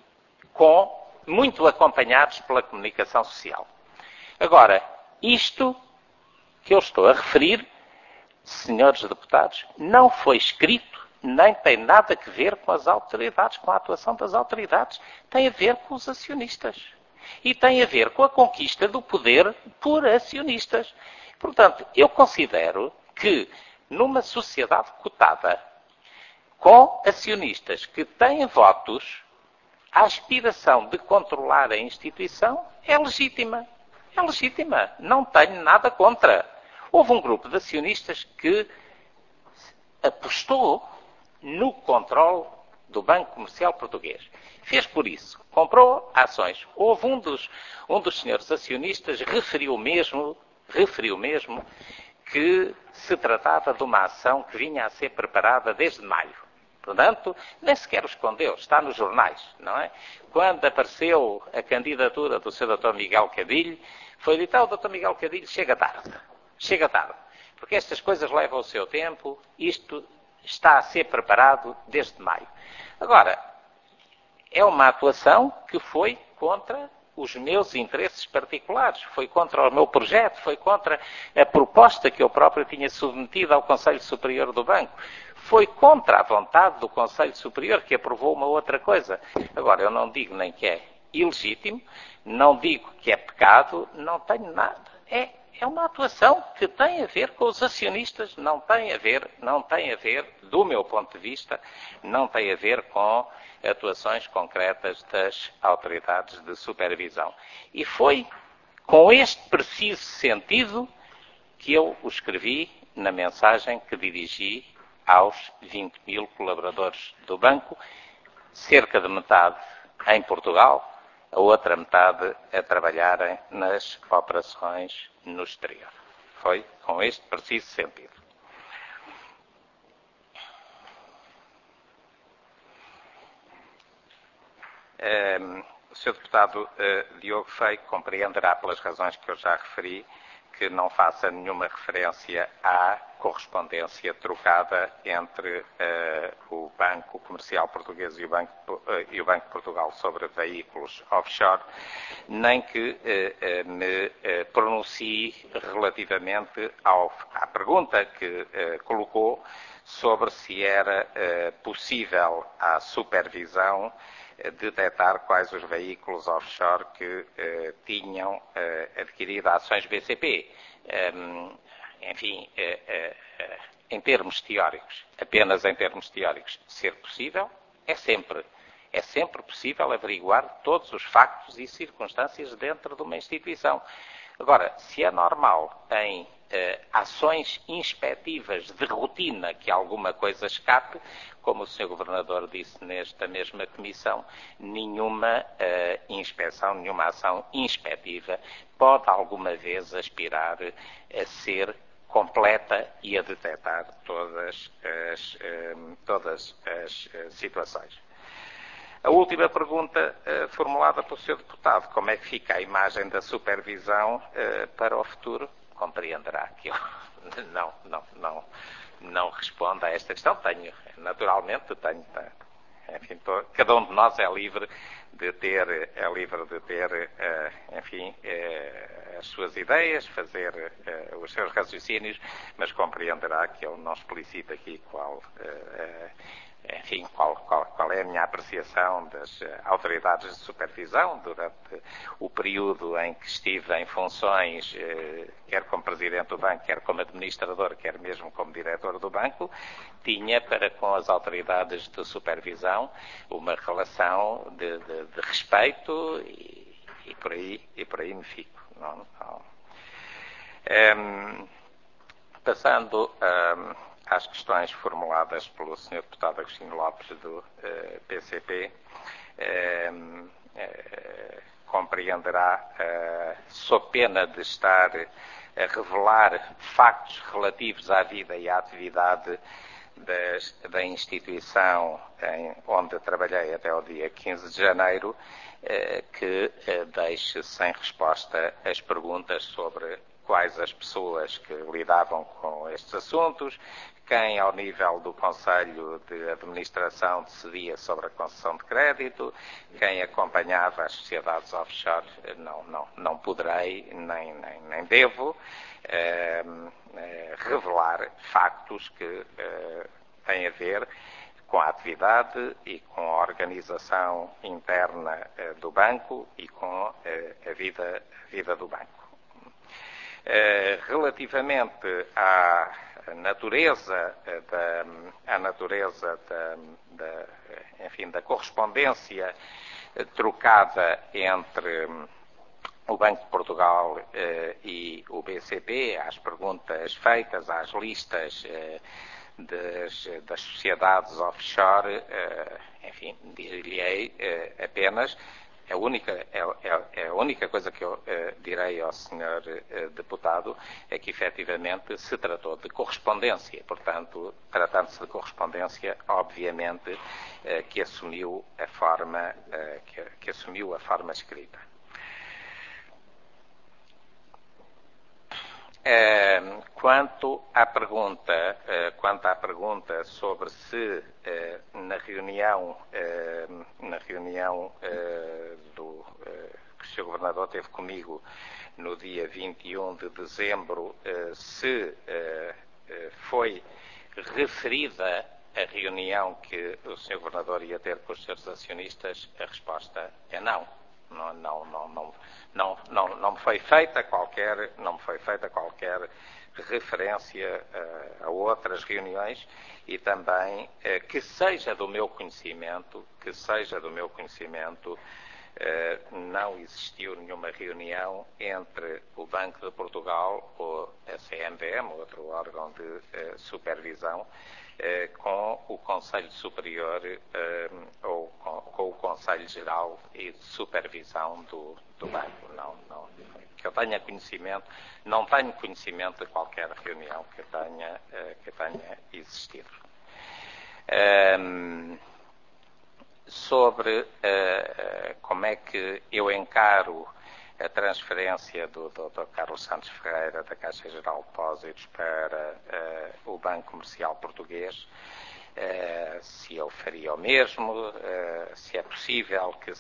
[SPEAKER 7] muito acompanhados pela comunicação social. Agora, isto que eu estou a referir, senhores deputados, não foi escrito, nem tem nada a ver com as autoridades, com a atuação das autoridades. Tem a ver com os acionistas. E tem a ver com a conquista do poder por acionistas. Portanto, eu considero que numa sociedade cotada, com acionistas que têm votos, a aspiração de controlar a instituição é legítima. É legítima. Não tenho nada contra. Houve um grupo de acionistas que apostou no controle do Banco Comercial Português. Fez por isso. Comprou ações. Houve um dos senhores acionistas referiu mesmo que se tratava de uma ação que vinha a ser preparada desde maio. Portanto, nem sequer o escondeu, está nos jornais, não é? Quando apareceu a candidatura do Sr. Dr. Miguel Cadilho, foi dito, o Dr. Miguel Cadilho chega tarde, porque estas coisas levam o seu tempo, isto está a ser preparado desde maio. Agora, é uma atuação que foi contra os meus interesses particulares, foi contra o meu projeto, foi contra a proposta que eu próprio tinha submetido ao Conselho Superior do Banco, foi contra a vontade do Conselho Superior que aprovou uma outra coisa. Agora, eu não digo nem que é ilegítimo, não digo que é pecado, não tenho nada. É uma atuação que tem a ver com os acionistas, não tem a ver, do meu ponto de vista, não tem a ver com atuações concretas das autoridades de supervisão. E foi com este preciso sentido que eu o escrevi na mensagem que dirigi aos 20 mil colaboradores do banco, cerca de metade em Portugal, a outra metade a trabalharem nas operações no exterior. Foi com este preciso sentido. O Sr. Deputado Diogo Feio compreenderá, pelas razões que eu já referi, que não faça nenhuma referência à correspondência trocada entre o Banco Comercial Português e o Banco de Portugal sobre veículos offshore, nem que me pronuncie relativamente à pergunta que colocou sobre se era possível a supervisão detectar quais os veículos offshore que tinham adquirido ações BCP. Enfim, em termos teóricos, apenas em termos teóricos, ser possível, é sempre possível averiguar todos os factos e circunstâncias dentro de uma instituição. Agora, se é normal em ações inspectivas de rotina que alguma coisa escape, como o Sr. Governador disse nesta mesma comissão, nenhuma inspeção, nenhuma ação inspectiva pode alguma vez aspirar a ser completa e a detectar todas as situações. A última pergunta formulada pelo Sr. Deputado, como é que fica a imagem da supervisão para o futuro? Compreenderá que eu não respondo a esta questão. Naturalmente, enfim, cada um de nós é livre de ter, enfim, as suas ideias, fazer os seus raciocínios, mas compreenderá que eu não explicito aqui qual é a minha apreciação das autoridades de supervisão durante o período em que estive em funções, quer como Presidente do Banco, quer como Administrador, quer mesmo como Diretor do Banco, tinha para com as autoridades de supervisão uma relação de respeito e por aí me fico. Passando às questões formuladas pelo Sr. Deputado Agostinho Lopes do PCP, compreenderá, sob pena de estar a revelar factos relativos à vida e à atividade da instituição onde trabalhei até o dia 15 de janeiro, que deixe sem resposta as perguntas sobre quais as pessoas que lidavam com estes assuntos, quem ao nível do Conselho de Administração decidia sobre a concessão de crédito, quem acompanhava as sociedades offshore, não poderei nem devo revelar factos que têm a ver com a atividade e com a organização interna do banco e com a vida do banco. Relativamente à natureza da correspondência trocada entre o Banco de Portugal e o BCP, às perguntas feitas, às listas das sociedades offshore, enfim, dir-lhe-ei apenas, a única coisa que eu direi ao Sr. Deputado é que, efetivamente, se tratou de correspondência. Portanto, tratando-se de correspondência, obviamente, que assumiu a forma escrita. Quanto à pergunta sobre se na reunião que o Sr. Governador teve comigo no dia 21 de dezembro, se foi referida a reunião que o Sr. Governador ia ter com os seus acionistas, a resposta é não. Não me foi feita qualquer referência a outras reuniões e também que seja do meu conhecimento, não existiu nenhuma reunião entre o Banco de Portugal ou a CMVM, outro órgão de supervisão, com o Conselho Superior ou com o Conselho Geral e de Supervisão do Banco. Não, que eu tenha conhecimento, não tenho conhecimento de qualquer reunião que tenha existido. Sobre como é que eu encaro a transferência do Dr. Carlos Santos Ferreira da Caixa Geral de Depósitos para o Banco Comercial Português, se eu faria o mesmo, se é possível que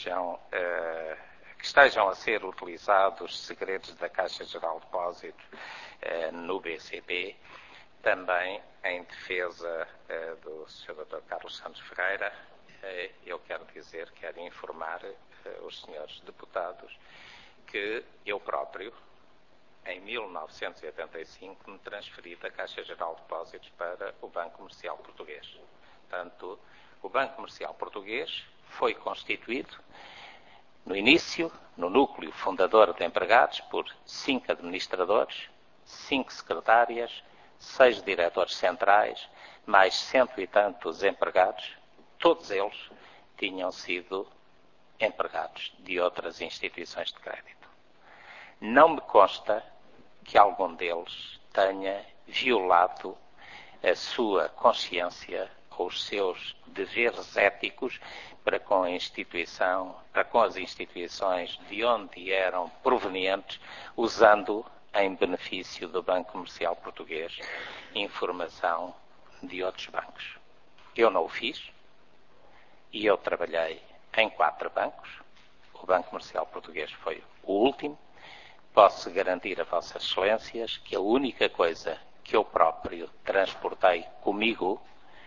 [SPEAKER 7] estejam a ser utilizados segredos da Caixa Geral de Depósitos no BCP, também em defesa do Sr. Dr. Carlos Santos Ferreira, eu quero informar os senhores deputados que eu próprio, em 1985, me transferi da Caixa Geral de Depósitos para o Banco Comercial Português. Portanto, o Banco Comercial Português foi constituído, no início, no núcleo fundador de empregados, por 5 administradores, 5 secretárias, 6 diretores centrais, mais 100 e tantos empregados. Todos eles tinham sido empregados de outras instituições de crédito. Não me consta que algum deles tenha violado a sua consciência ou os seus deveres éticos para com a instituição, para com as instituições de onde eram provenientes, usando em benefício do Banco Comercial Português informação de outros bancos. Eu não o fiz e eu trabalhei em 4 bancos. O Banco Comercial Português foi o último. Posso garantir a Vossas Excelências que a única coisa que eu próprio transportei comigo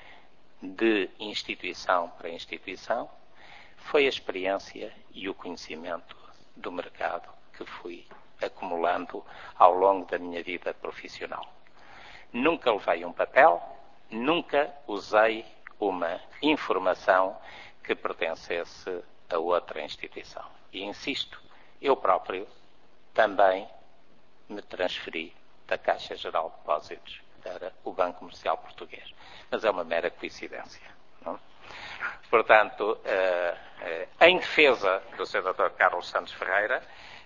[SPEAKER 7] de instituição para instituição foi a experiência e o conhecimento do mercado que fui acumulando ao longo da minha vida profissional. Nunca levei um papel, nunca usei uma informação que pertencesse a outra instituição. E insisto, eu próprio também me transferi da Caixa Geral de Depósitos para o Banco Comercial Português. Mas é uma mera coincidência. Não? Portanto, em defesa do Sr. Dr. Carlos Santos Ferreira,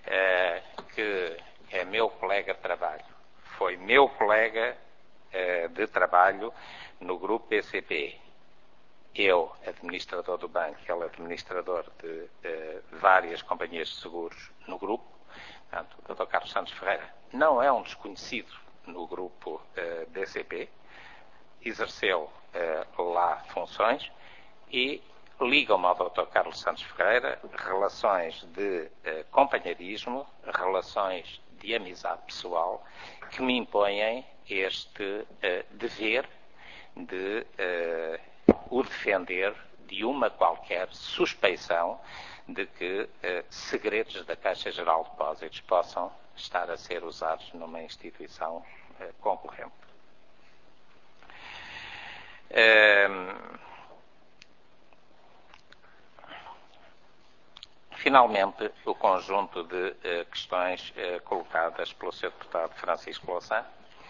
[SPEAKER 7] que é meu colega de trabalho, foi meu colega de trabalho no grupo BCP, eu, administrador do banco, ele administrador de várias companhias de seguros no grupo, Portanto, o Dr. Carlos Santos Ferreira não é um desconhecido no grupo DCP, exerceu lá funções e ligam-me ao Dr. Carlos Santos Ferreira relações de companheirismo, relações de amizade pessoal, que me impõem este dever de o defender de uma qualquer suspeição de que segredos da Caixa Geral de Depósitos possam estar a ser usados numa instituição concorrente. Finalmente, o conjunto de questões colocadas pelo Sr. Deputado Francisco Louçã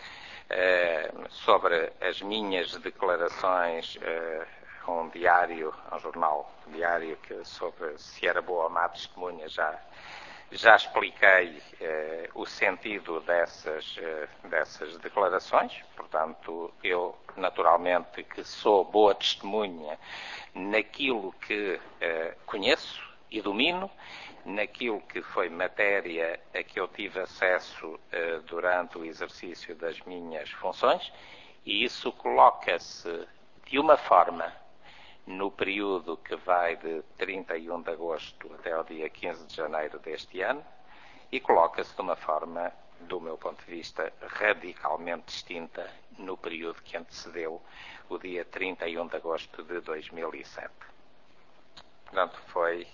[SPEAKER 7] sobre as minhas declarações a um diário, a um jornal diário, que sobre se era boa ou má testemunha, já expliquei o sentido dessas declarações. Portanto, eu naturalmente que sou boa testemunha naquilo que conheço e domino, naquilo que foi matéria a que eu tive acesso durante o exercício das minhas funções, e isso coloca-se de uma forma no período que vai de 31 de agosto até ao dia 15 de janeiro deste ano, e coloca-se de uma forma, do meu ponto de vista, radicalmente distinta no período que antecedeu o dia 31 de agosto de 2007. Portanto, foi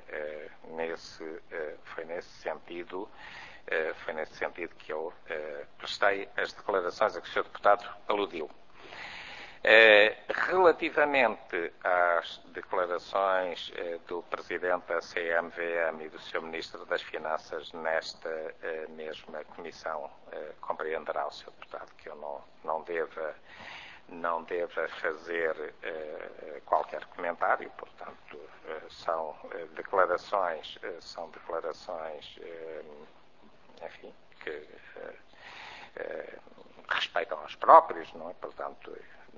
[SPEAKER 7] nesse sentido que eu prestei as declarações a que o Sr. Deputado aludiu. Relativamente às declarações do Presidente da CMVM e do Sr. Ministro das Finanças nesta mesma comissão, compreenderá o Sr. Deputado que eu não deva fazer qualquer comentário. Portanto, são declarações, enfim, que respeitam aos próprios, não é? Portanto,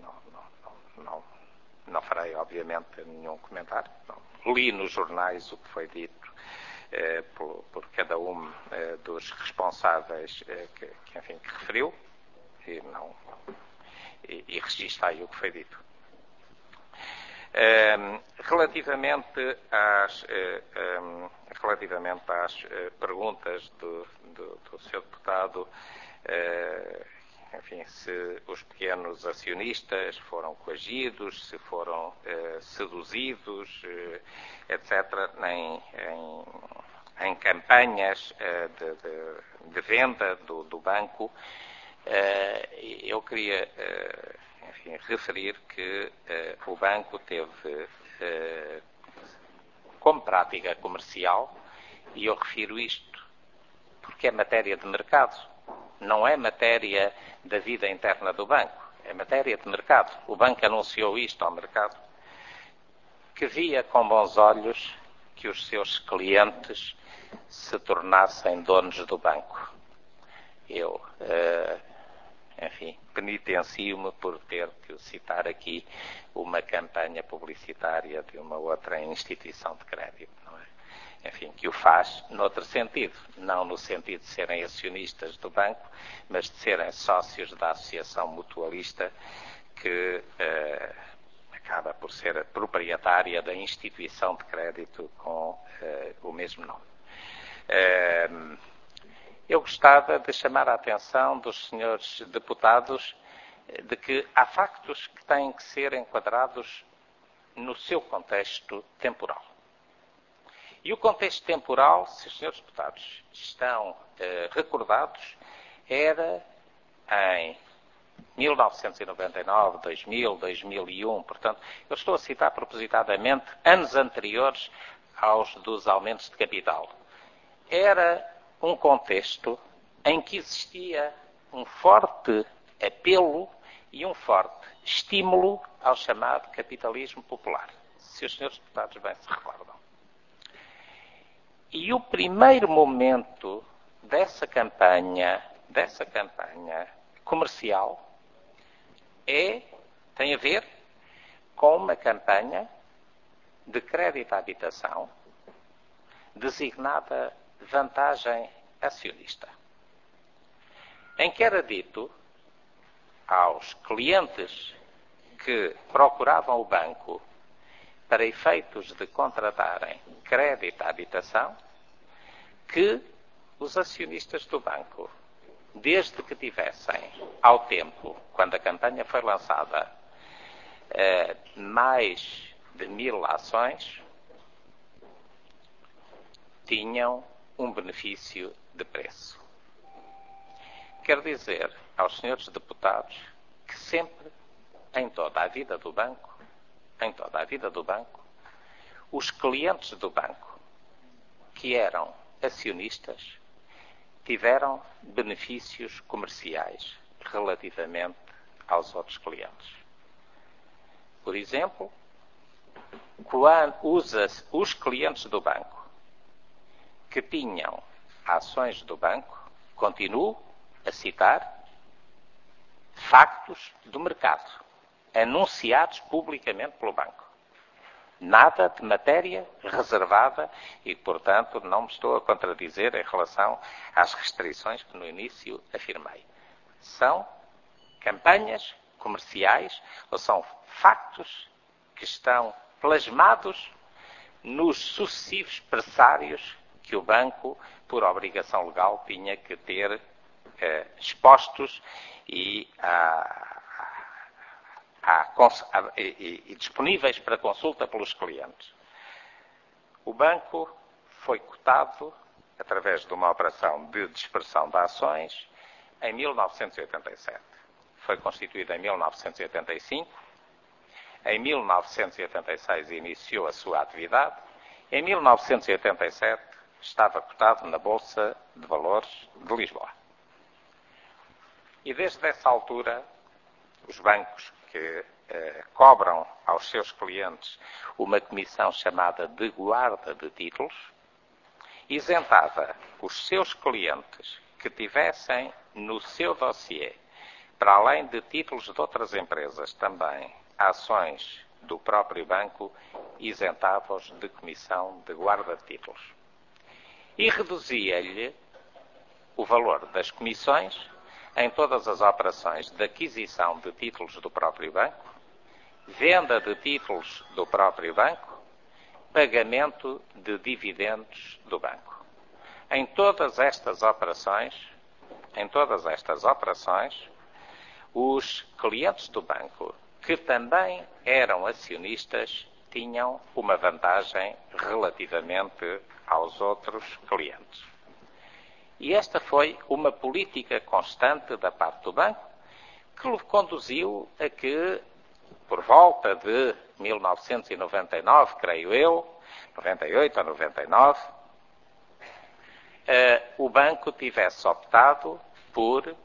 [SPEAKER 7] não farei, obviamente, nenhum comentário. Não. Li nos jornais o que foi dito por cada um dos responsáveis que referiu, e registrei o que foi dito. Relativamente às perguntas do Sr. Deputado, enfim, se os pequenos acionistas foram coagidos, se foram seduzidos, etc., em campanhas de venda do banco, eu queria referir que o banco teve como prática comercial, e eu refiro isto porque é matéria de mercado, não é matéria da vida interna do banco, é matéria de mercado. O banco anunciou isto ao mercado, que via com bons olhos que os seus clientes se tornassem donos do banco. Eu, enfim, penitencio-me por ter que citar aqui uma campanha publicitária de uma outra instituição de crédito, não é? Enfim, que o faz noutro sentido, não no sentido de serem acionistas do banco, mas de serem sócios da associação mutualista que acaba por ser a proprietária da instituição de crédito com o mesmo nome. Eu gostava de chamar a atenção dos senhores deputados de que há factos que têm que ser enquadrados no seu contexto temporal. E o contexto temporal, se os senhores deputados estão recordados, era em 1999, 2000, 2001. Portanto, eu estou a citar propositadamente anos anteriores aos dos aumentos de capital. Era um contexto em que existia um forte apelo e um forte estímulo ao chamado capitalismo popular, se os senhores deputados bem se recordam. E o primeiro momento dessa campanha comercial tem a ver com uma campanha de crédito à habitação designada vantagem acionista, em que era dito aos clientes que procuravam o banco para efeitos de contratarem crédito à habitação, que os acionistas do banco, desde que tivessem, ao tempo, quando a campanha foi lançada, mais de 1000 ações, tinham um benefício de preço. Quero dizer aos senhores deputados que sempre, em toda a vida do banco, os clientes do banco que eram acionistas tiveram benefícios comerciais relativamente aos outros clientes. Por exemplo, os clientes do banco que tinham ações do banco, continuo a citar factos do mercado, anunciados publicamente pelo banco. Nada de matéria reservada e, portanto, não me estou a contradizer em relação às restrições que no início afirmei. São campanhas comerciais ou são factos que estão plasmados nos sucessivos pressários que o banco, por obrigação legal, tinha que ter expostos e disponíveis para consulta pelos clientes. O banco foi cotado, através de uma operação de dispersão de ações, em 1987. Foi constituído em 1985. Em 1986 iniciou a sua atividade. Em 1987 estava cotado na Bolsa de Valores de Lisboa. E desde essa altura, os bancos que cobram aos seus clientes uma comissão chamada de guarda de títulos, isentava os seus clientes que tivessem no seu dossiê, para além de títulos de outras empresas, também ações do próprio banco, isentava-os de comissão de guarda de títulos. E reduzia-lhe o valor das comissões em todas as operações de aquisição de títulos do próprio banco, venda de títulos do próprio banco, pagamento de dividendos do banco. Em todas estas operações, os clientes do banco, que também eram acionistas, tinham uma vantagem relativamente aos outros clientes. E esta foi uma política constante da parte do banco que conduziu a que, por volta de 1999, creio eu, 98 ou 99, o banco tivesse optado por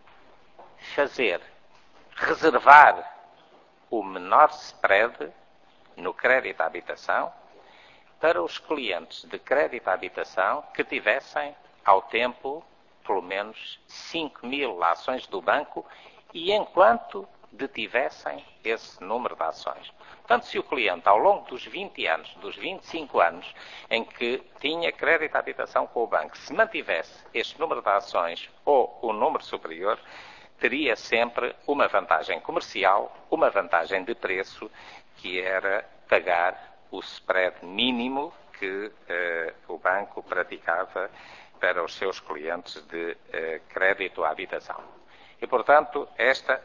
[SPEAKER 7] reservar o menor spread no crédito à habitação para os clientes de crédito à habitação que tivessem, ao tempo, pelo menos 5.000 ações do banco e enquanto detivessem esse número de ações. Portanto, se o cliente, ao longo dos 20 anos, dos 25 anos, em que tinha crédito à habitação com o banco, se mantivesse este número de ações ou o número superior, teria sempre uma vantagem comercial, uma vantagem de preço, que era pagar o spread mínimo que o banco praticava para os seus clientes de crédito à habitação. E, portanto, esta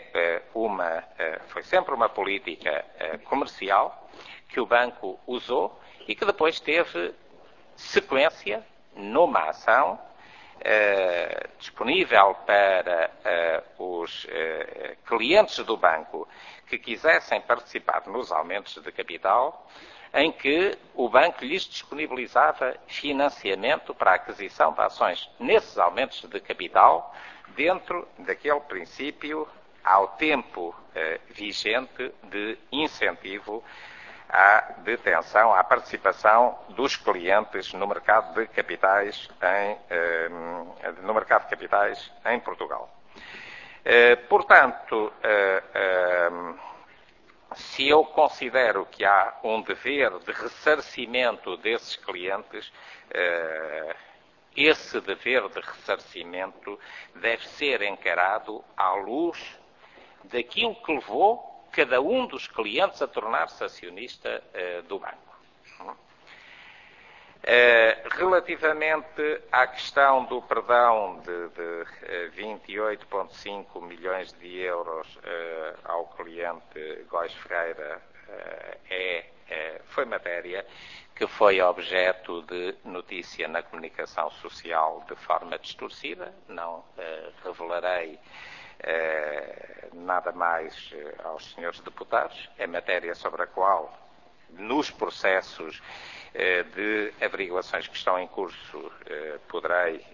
[SPEAKER 7] foi sempre uma política comercial que o banco usou e que depois teve sequência numa ação disponível para os clientes do banco que quisessem participar nos aumentos de capital, em que o banco lhes disponibilizava financiamento para a aquisição de ações nesses aumentos de capital, dentro daquele princípio, ao tempo vigente, de incentivo à detenção, à participação dos clientes no mercado de capitais em Portugal. Portanto, se eu considero que há um dever de ressarcimento desses clientes, esse dever de ressarcimento deve ser encarado à luz daquilo que levou cada um dos clientes a tornar-se acionista do banco. Relativamente à questão do perdão de 28,5 milhões de euros ao cliente Góis Ferreira, foi matéria que foi objeto de notícia na comunicação social de forma distorcida. Não revelarei nada mais aos senhores deputados. É matéria sobre a qual, nos processos de averiguações que estão em curso, poderei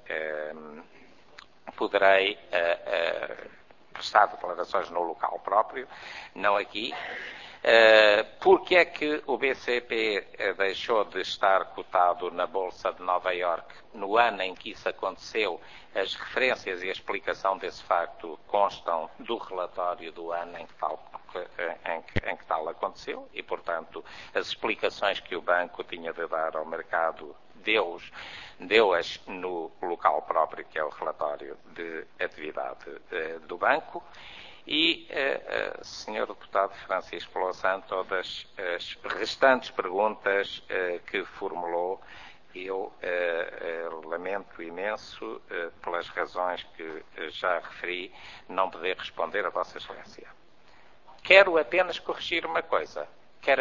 [SPEAKER 7] prestar declarações no local próprio, não aqui. Porque é que o BCP deixou de estar cotado na Bolsa de Nova Iorque no ano em que isso aconteceu? As referências e a explicação desse facto constam do relatório do ano em que tal aconteceu e, portanto, as explicações que o banco tinha de dar ao mercado deu-as no local próprio, que é o relatório de atividade do banco. E, Sr. Deputado Francisco Louçã, todas as restantes perguntas que formulou, eu lamento imenso, pelas razões que já referi, não poder responder a Vossa Excelência. Quero apenas corrigir uma coisa,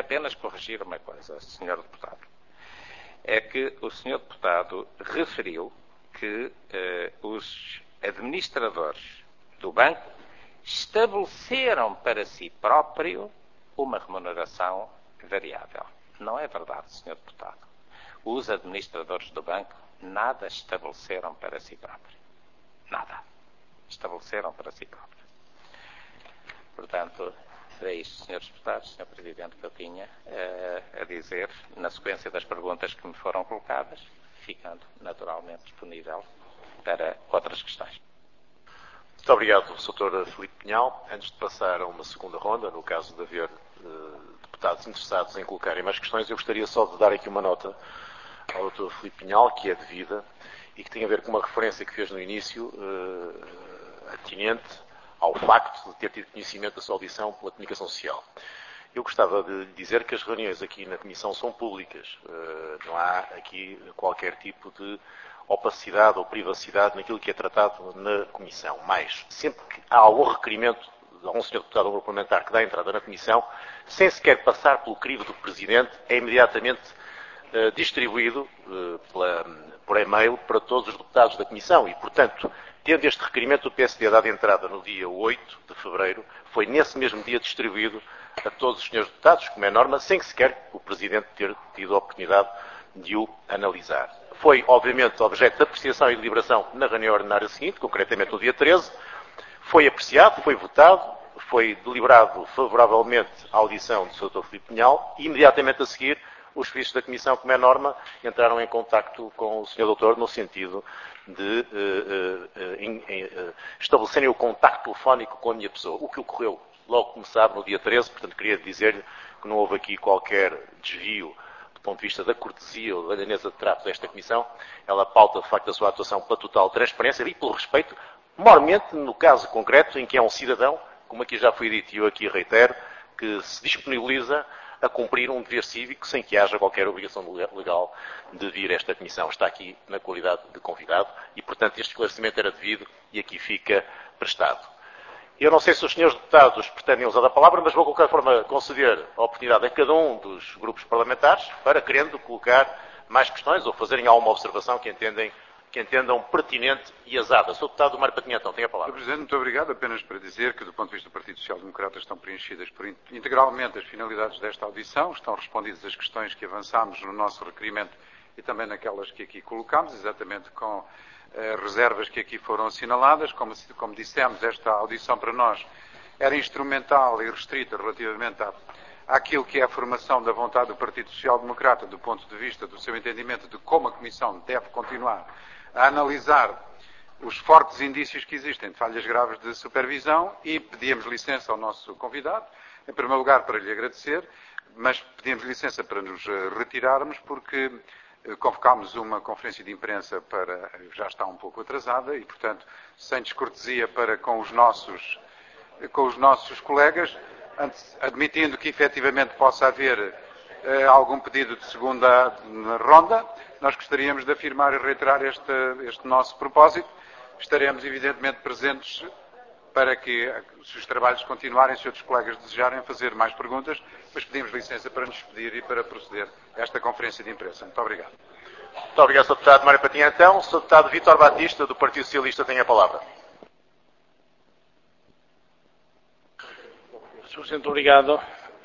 [SPEAKER 7] Sr. Deputado. É que o Sr. Deputado referiu que os administradores do banco estabeleceram para si próprio uma remuneração variável. Não é verdade, Sr. Deputado. Os administradores do banco nada estabeleceram para si próprio. Nada. Estabeleceram para si próprio. Portanto, é isto, Srs. Deputados, Sr. Presidente, que eu tinha a dizer, na sequência das perguntas que me foram colocadas, ficando naturalmente disponível para outras questões.
[SPEAKER 1] Muito obrigado, Sr. Filipe Pinhal. Antes de passar a uma segunda ronda, no caso de haver deputados interessados em colocarem mais questões, eu gostaria só de dar aqui uma nota ao Dr. Filipe Pinhal, que é devida e que tem a ver com uma referência que fez no início, atinente ao facto de ter tido conhecimento da sua audição pela comunicação social. Eu gostava de dizer que as reuniões aqui na Comissão são públicas. Não há aqui qualquer tipo de opacidade ou privacidade naquilo que é tratado na Comissão. Mas, sempre que há algum requerimento de algum senhor deputado ou grupo parlamentar que dá entrada na Comissão, sem sequer passar pelo crivo do Presidente, é imediatamente distribuído por e-mail para todos os deputados da Comissão. E, portanto, tendo este requerimento, o PSD dado entrada no dia 8 de fevereiro, foi nesse mesmo dia distribuído a todos os senhores deputados, como é norma, sem sequer o Presidente ter tido a oportunidade de o analisar. Foi, obviamente, objeto de apreciação e deliberação na reunião ordinária seguinte, concretamente no dia 13. Foi apreciado, foi votado, foi deliberado favoravelmente à audição do Sr. Filipe Pinhal e, imediatamente a seguir, os serviços da Comissão, como é norma, entraram em contacto com o Sr. Doutor no sentido de estabelecerem o contacto telefónico com a minha pessoa. O que ocorreu logo como sabe, no dia 13, portanto, queria dizer-lhe que não houve aqui qualquer desvio do ponto de vista da cortesia ou da lhaneza de trato desta Comissão. Ela pauta, de facto, a sua atuação pela total transparência e pelo respeito, mormente no caso concreto em que é um cidadão, como aqui já foi dito e eu aqui reitero, que se disponibiliza a cumprir um dever cívico sem que haja qualquer obrigação legal de vir a esta Comissão. Está aqui na qualidade de convidado e, portanto, este esclarecimento era devido e aqui fica prestado. Eu não sei se os senhores deputados pretendem usar a palavra, mas vou, de qualquer forma, conceder a oportunidade a cada um dos grupos parlamentares para, querendo colocar mais questões ou fazerem alguma observação que entendam pertinente e azada. Sr. Deputado Mário Patinhantão, tem a palavra.
[SPEAKER 2] Sr. Presidente, muito obrigado. Apenas para dizer que, do ponto de vista do Partido Social Democrata, estão preenchidas integralmente as finalidades desta audição, estão respondidas as questões que avançámos no nosso requerimento e também naquelas que aqui colocámos, exatamente com reservas que aqui foram assinaladas. Como dissemos, esta audição para nós era instrumental e restrita relativamente àquilo que é a formação da vontade do Partido Social Democrata do ponto de vista do seu entendimento de como a Comissão deve continuar a analisar os fortes indícios que existem de falhas graves de supervisão e pedíamos licença ao nosso convidado, em primeiro lugar para lhe agradecer, mas pedíamos licença para nos retirarmos porque convocámos uma conferência de imprensa já está um pouco atrasada e, portanto, sem descortesia para com os nossos colegas, admitindo que efetivamente possa haver algum pedido de segunda ronda, nós gostaríamos de afirmar e reiterar este nosso propósito. Estaremos evidentemente presentes para que, se os trabalhos continuarem, se outros colegas desejarem fazer mais perguntas, depois pedimos licença para nos despedir e para proceder a esta conferência de imprensa. Muito obrigado.
[SPEAKER 1] Muito obrigado, Sr. Deputado Mário Patinha. Então, o Sr. Deputado Vítor Batista, do Partido Socialista, tem a palavra.
[SPEAKER 3] Sr. Presidente, obrigado.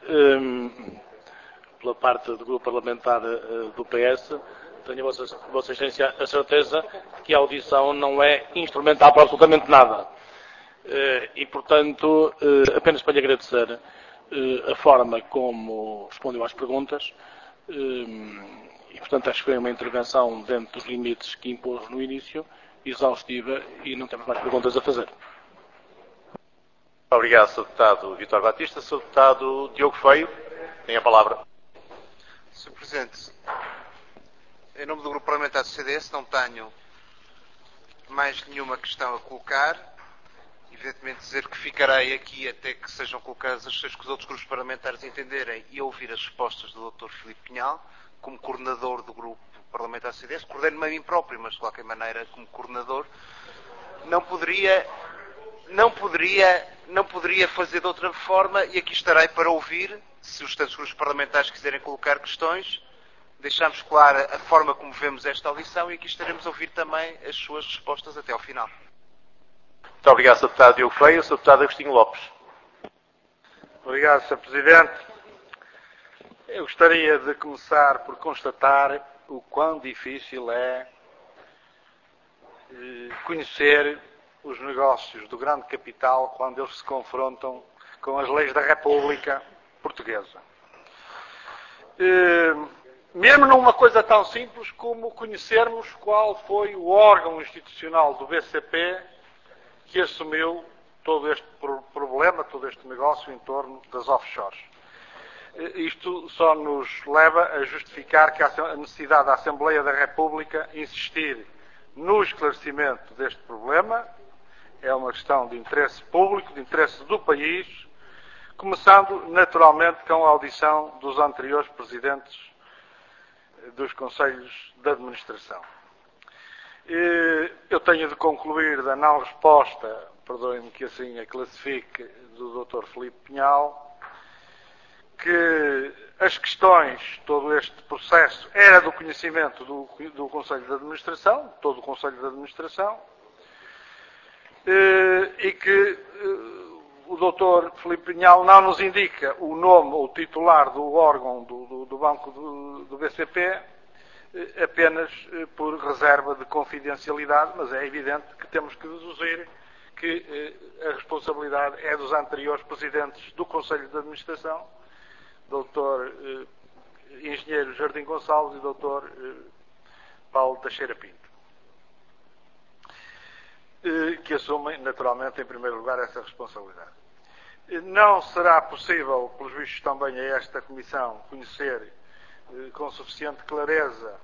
[SPEAKER 3] Pela parte do Grupo Parlamentar do PS, tenho a Vossa Excelência a certeza que a audição não é instrumental para absolutamente nada. E, portanto, apenas para lhe agradecer a forma como respondeu às perguntas e, portanto, acho que foi uma intervenção dentro dos limites que impôs no início, exaustiva, e não temos mais perguntas a fazer.
[SPEAKER 1] Obrigado, Sr. Deputado Vítor Batista. Sr. Deputado Diogo Feio, tem a palavra.
[SPEAKER 4] Sr. Presidente, em nome do Grupo Parlamentar do CDS não tenho mais nenhuma questão a colocar. Evidentemente dizer que ficarei aqui até que sejam colocadas as questões que os outros grupos parlamentares entenderem e ouvir as respostas do Dr. Filipe Pinhal, como coordenador do Grupo Parlamentar do CDS. Coordeno-me a mim próprio, mas de qualquer maneira, como coordenador, não poderia fazer de outra forma e aqui estarei para ouvir, se os tantos grupos parlamentares quiserem colocar questões, deixamos clara a forma como vemos esta audição e aqui estaremos a ouvir também as suas respostas até ao final.
[SPEAKER 1] Muito obrigado, Sr. Deputado Diogo Feio. Sr. Deputado Agostinho Lopes.
[SPEAKER 5] Obrigado, Sr. Presidente. Eu gostaria de começar por constatar o quão difícil é conhecer os negócios do grande capital quando eles se confrontam com as leis da República Portuguesa. Mesmo numa coisa tão simples como conhecermos qual foi o órgão institucional do BCP que assumiu todo este problema, todo este negócio em torno das offshores. Isto só nos leva a justificar que há a necessidade da Assembleia da República insistir no esclarecimento deste problema. É uma questão de interesse público, de interesse do país, começando naturalmente com a audição dos anteriores presidentes dos Conselhos de Administração. Eu tenho de concluir da não resposta, perdoem-me que assim a classifique, do Dr. Filipe Pinhal, que as questões, todo este processo, era do conhecimento do Conselho de Administração, todo o Conselho de Administração, e que o Dr. Filipe Pinhal não nos indica o nome ou o titular do órgão do Banco do BCP, apenas por reserva de confidencialidade, mas é evidente que temos que deduzir que a responsabilidade é dos anteriores presidentes do Conselho de Administração, Dr. Engenheiro Jardim Gonçalves e Dr. Paulo Teixeira Pinto, que assumem, naturalmente, em primeiro lugar, essa responsabilidade. Não será possível, pelos vistos também a esta Comissão, conhecer com suficiente clareza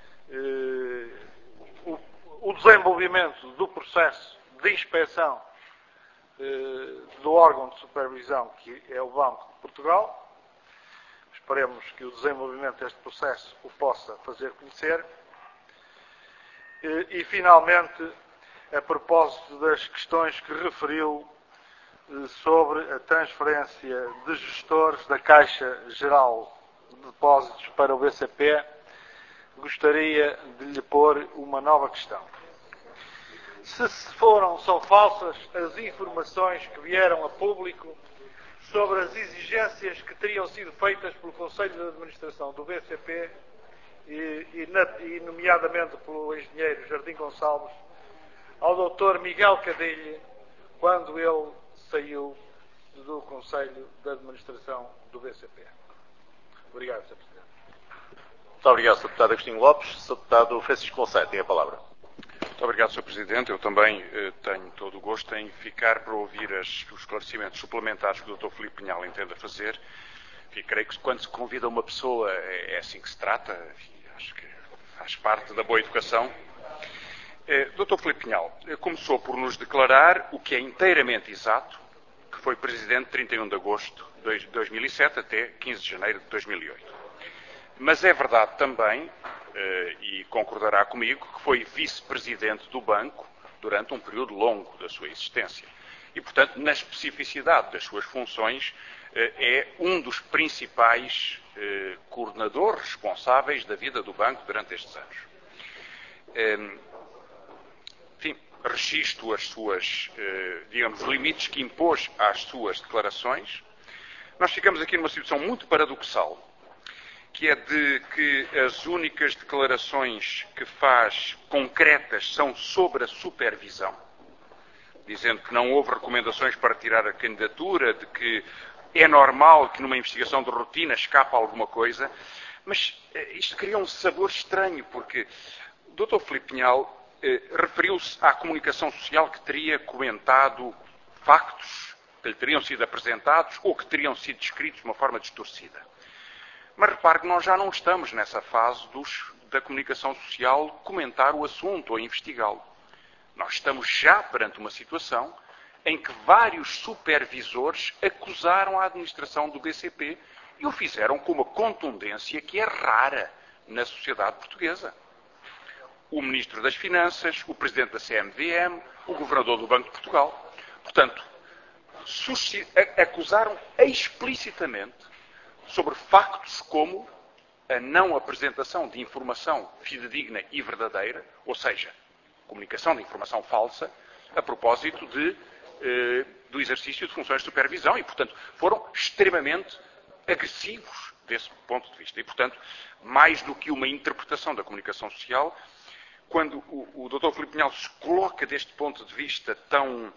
[SPEAKER 5] o desenvolvimento do processo de inspeção do órgão de supervisão que é o Banco de Portugal. Esperemos que o desenvolvimento deste processo o possa fazer conhecer. E, finalmente, a propósito das questões que referiu sobre a transferência de gestores da Caixa Geral de Depósitos para o BCP, gostaria de lhe pôr uma nova questão. Se são falsas as informações que vieram a público sobre as exigências que teriam sido feitas pelo Conselho de Administração do BCP e nomeadamente pelo engenheiro Jardim Gonçalves, ao Dr. Miguel Cadilho, quando ele saiu do Conselho de Administração do BCP. Obrigado, Sr. Presidente.
[SPEAKER 1] Muito obrigado, Sr. Deputado Agostinho Lopes. Sr. Deputado Francisco Conceito, tem a palavra.
[SPEAKER 6] Muito obrigado, Sr. Presidente. Eu também tenho todo o gosto em ficar para ouvir os esclarecimentos suplementares que o Dr. Filipe Pinhal entenda fazer. E creio que quando se convida uma pessoa é assim que se trata. Enfim, acho que faz parte da boa educação. Dr. Filipe Pinhal começou por nos declarar o que é inteiramente exato, que foi Presidente de 31 de agosto de 2007 até 15 de janeiro de 2008. Mas é verdade também, e concordará comigo, que foi Vice-Presidente do Banco durante um período longo da sua existência. E, portanto, na especificidade das suas funções, é um dos principais coordenadores responsáveis da vida do banco durante estes anos. Enfim, registro as suas, digamos, limites que impôs às suas declarações. Nós ficamos aqui numa situação muito paradoxal, que é de que as únicas declarações que faz concretas são sobre a supervisão, dizendo que não houve recomendações para tirar a candidatura, de que é normal que numa investigação de rotina escapa alguma coisa, mas isto cria um sabor estranho, porque o Dr. Filipe Pinhal referiu-se à comunicação social que teria comentado factos que lhe teriam sido apresentados ou que teriam sido descritos de uma forma distorcida. Mas repare que nós já não estamos nessa fase da comunicação social comentar o assunto ou investigá-lo. Nós estamos já perante uma situação em que vários supervisores acusaram a administração do BCP e o fizeram com uma contundência que é rara na sociedade portuguesa. O Ministro das Finanças, o Presidente da CMVM, o Governador do Banco de Portugal. Portanto, acusaram explicitamente sobre factos como a não apresentação de informação fidedigna e verdadeira, ou seja, comunicação de informação falsa, a propósito do exercício de funções de supervisão e, portanto, foram extremamente agressivos desse ponto de vista. E, portanto, mais do que uma interpretação da comunicação social, quando o Dr. Filipe Pinhal se coloca deste ponto de vista tão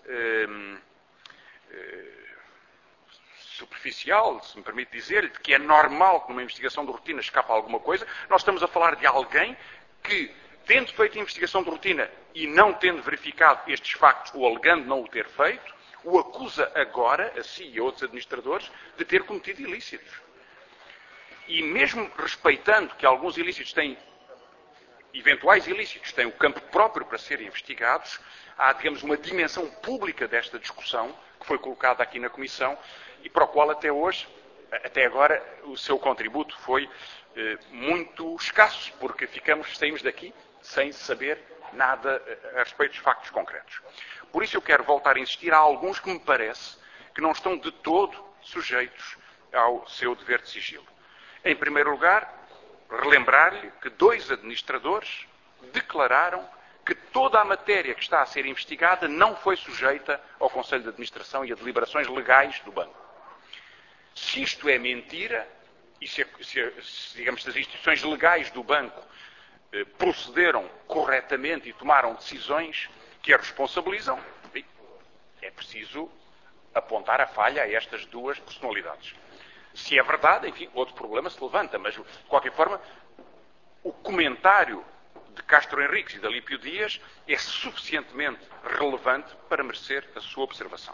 [SPEAKER 6] superficial, se me permite dizer-lhe, de que é normal que numa investigação de rotina escapa alguma coisa, nós estamos a falar de alguém que, tendo feito a investigação de rotina e não tendo verificado estes factos, ou alegando não o ter feito, o acusa agora, a si e a outros administradores, de ter cometido ilícitos. E mesmo respeitando que alguns ilícitos têm, eventuais ilícitos, têm o campo próprio para serem investigados, há, digamos, uma dimensão pública desta discussão, que foi colocada aqui na Comissão, e para o qual até agora, o seu contributo foi muito escasso, porque saímos daqui sem saber nada a respeito dos factos concretos. Por isso eu quero voltar a insistir, há alguns que me parece que não estão de todo sujeitos ao seu dever de sigilo. Em primeiro lugar, relembrar-lhe que 2 administradores declararam que toda a matéria que está a ser investigada não foi sujeita ao Conselho de Administração e a deliberações legais do banco. Se isto é mentira, e digamos, se as instituições legais do banco procederam corretamente e tomaram decisões que a responsabilizam, é preciso apontar a falha a estas 2 personalidades. Se é verdade, enfim, outro problema se levanta, mas, de qualquer forma, o comentário de Castro Henriques e de Alípio Dias é suficientemente relevante para merecer a sua observação.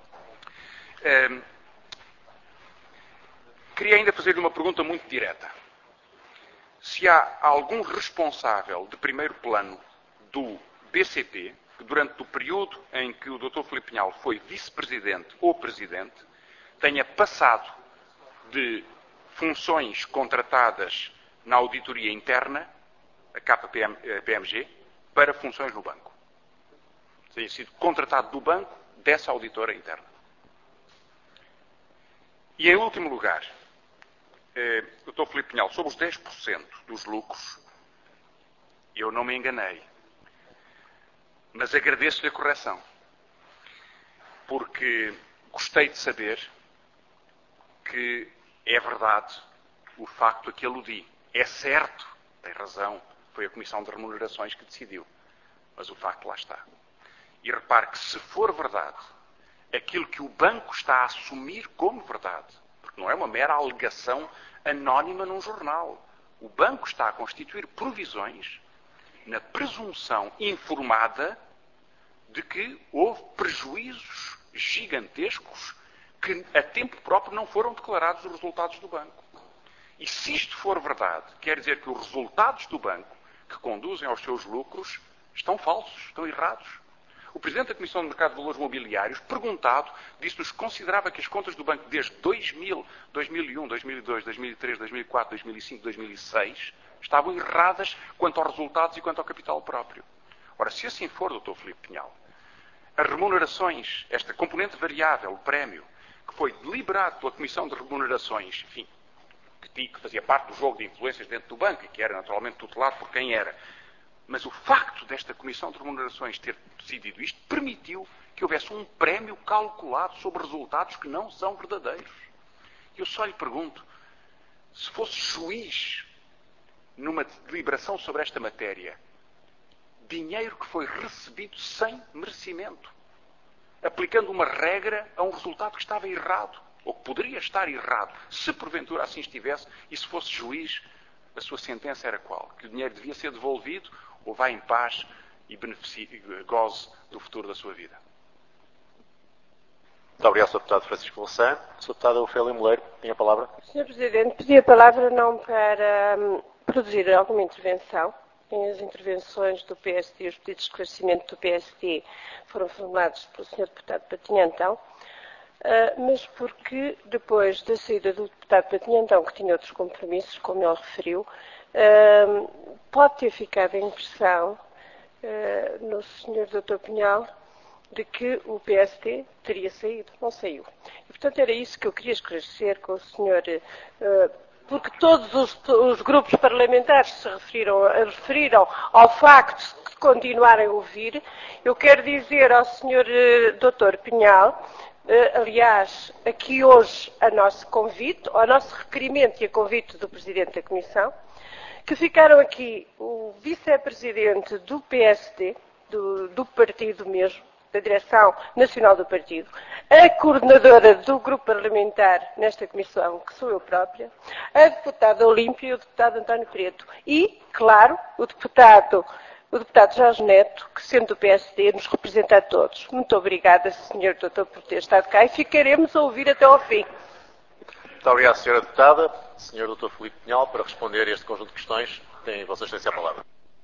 [SPEAKER 6] Queria ainda fazer-lhe uma pergunta muito direta. Se há algum responsável de primeiro plano do BCP, que durante o período em que o Dr. Filipe Pinhal foi vice-presidente ou presidente, tenha passado de funções contratadas na auditoria interna, a KPMG, para funções no banco. Tenha sido contratado do banco dessa auditora interna. E, em último lugar, Dr. Filipe Pinhal, sobre os 10% dos lucros, eu não me enganei. Mas agradeço-lhe a correção. Porque gostei de saber que é verdade o facto a que aludi. É certo, tem razão, foi a Comissão de Remunerações que decidiu. Mas o facto lá está. E repare que, se for verdade, aquilo que o banco está a assumir como verdade, porque não é uma mera alegação anónima num jornal. O banco está a constituir provisões na presunção informada de que houve prejuízos gigantescos que a tempo próprio não foram declarados os resultados do banco. E se isto for verdade, quer dizer que os resultados do banco, que conduzem aos seus lucros, estão falsos, estão errados. O Presidente da Comissão de Mercado de Valores Mobiliários, perguntado, disse-nos que considerava que as contas do banco desde 2000, 2001, 2002, 2003, 2004, 2005, 2006 estavam erradas quanto aos resultados e quanto ao capital próprio. Ora, se assim for, Dr. Filipe Pinhal, as remunerações, esta componente variável, o prémio, que foi deliberado pela Comissão de Remunerações, enfim, que fazia parte do jogo de influências dentro do banco e que era naturalmente tutelado por quem era, mas o facto desta Comissão de Remunerações ter decidido isto permitiu que houvesse um prémio calculado sobre resultados que não são verdadeiros. Eu só lhe pergunto, se fosse juiz numa deliberação sobre esta matéria, dinheiro que foi recebido sem merecimento, aplicando uma regra a um resultado que estava errado, ou que poderia estar errado, se porventura assim estivesse, e se fosse juiz, a sua sentença era qual? Que o dinheiro devia ser devolvido, ou vá em paz e goze do futuro da sua vida.
[SPEAKER 1] Muito obrigado, Sr. Deputado Francisco Louçã. Sr. Deputado Ofélio Moleiro, tem a palavra.
[SPEAKER 8] Sr. Presidente, pedi a palavra não para produzir alguma intervenção. As intervenções do PSD e os pedidos de esclarecimento do PSD foram formulados pelo Sr. Deputado Patinhantão, mas porque depois da saída do Deputado Patinhantão, que tinha outros compromissos, como ele referiu, pode ter ficado a impressão no Sr. Dr. Pinhal de que o PSD teria saído. Não saiu. E, portanto, era isso que eu queria esclarecer com o Sr. Porque todos os grupos parlamentares se referiram ao facto de continuarem a ouvir. Eu quero dizer ao Sr. Dr. Pinhal, aliás, aqui hoje a nosso convite, ao nosso requerimento e a convite do Presidente da Comissão, que ficaram aqui o Vice-Presidente do PSD, do partido mesmo, da Direção Nacional do Partido, a Coordenadora do Grupo Parlamentar nesta Comissão, que sou eu própria, a Deputada Olímpia e o Deputado António Preto e, claro, o deputado Jorge Neto, que sendo do PSD nos representa a todos. Muito obrigada, Sr. Doutor, por ter estado cá e ficaremos a ouvir até ao fim.
[SPEAKER 1] Muito obrigado, Sra. Deputada. Sr. Dr. Filipe Pinhal, para responder a este conjunto de questões, tem Vossa Excelência a palavra.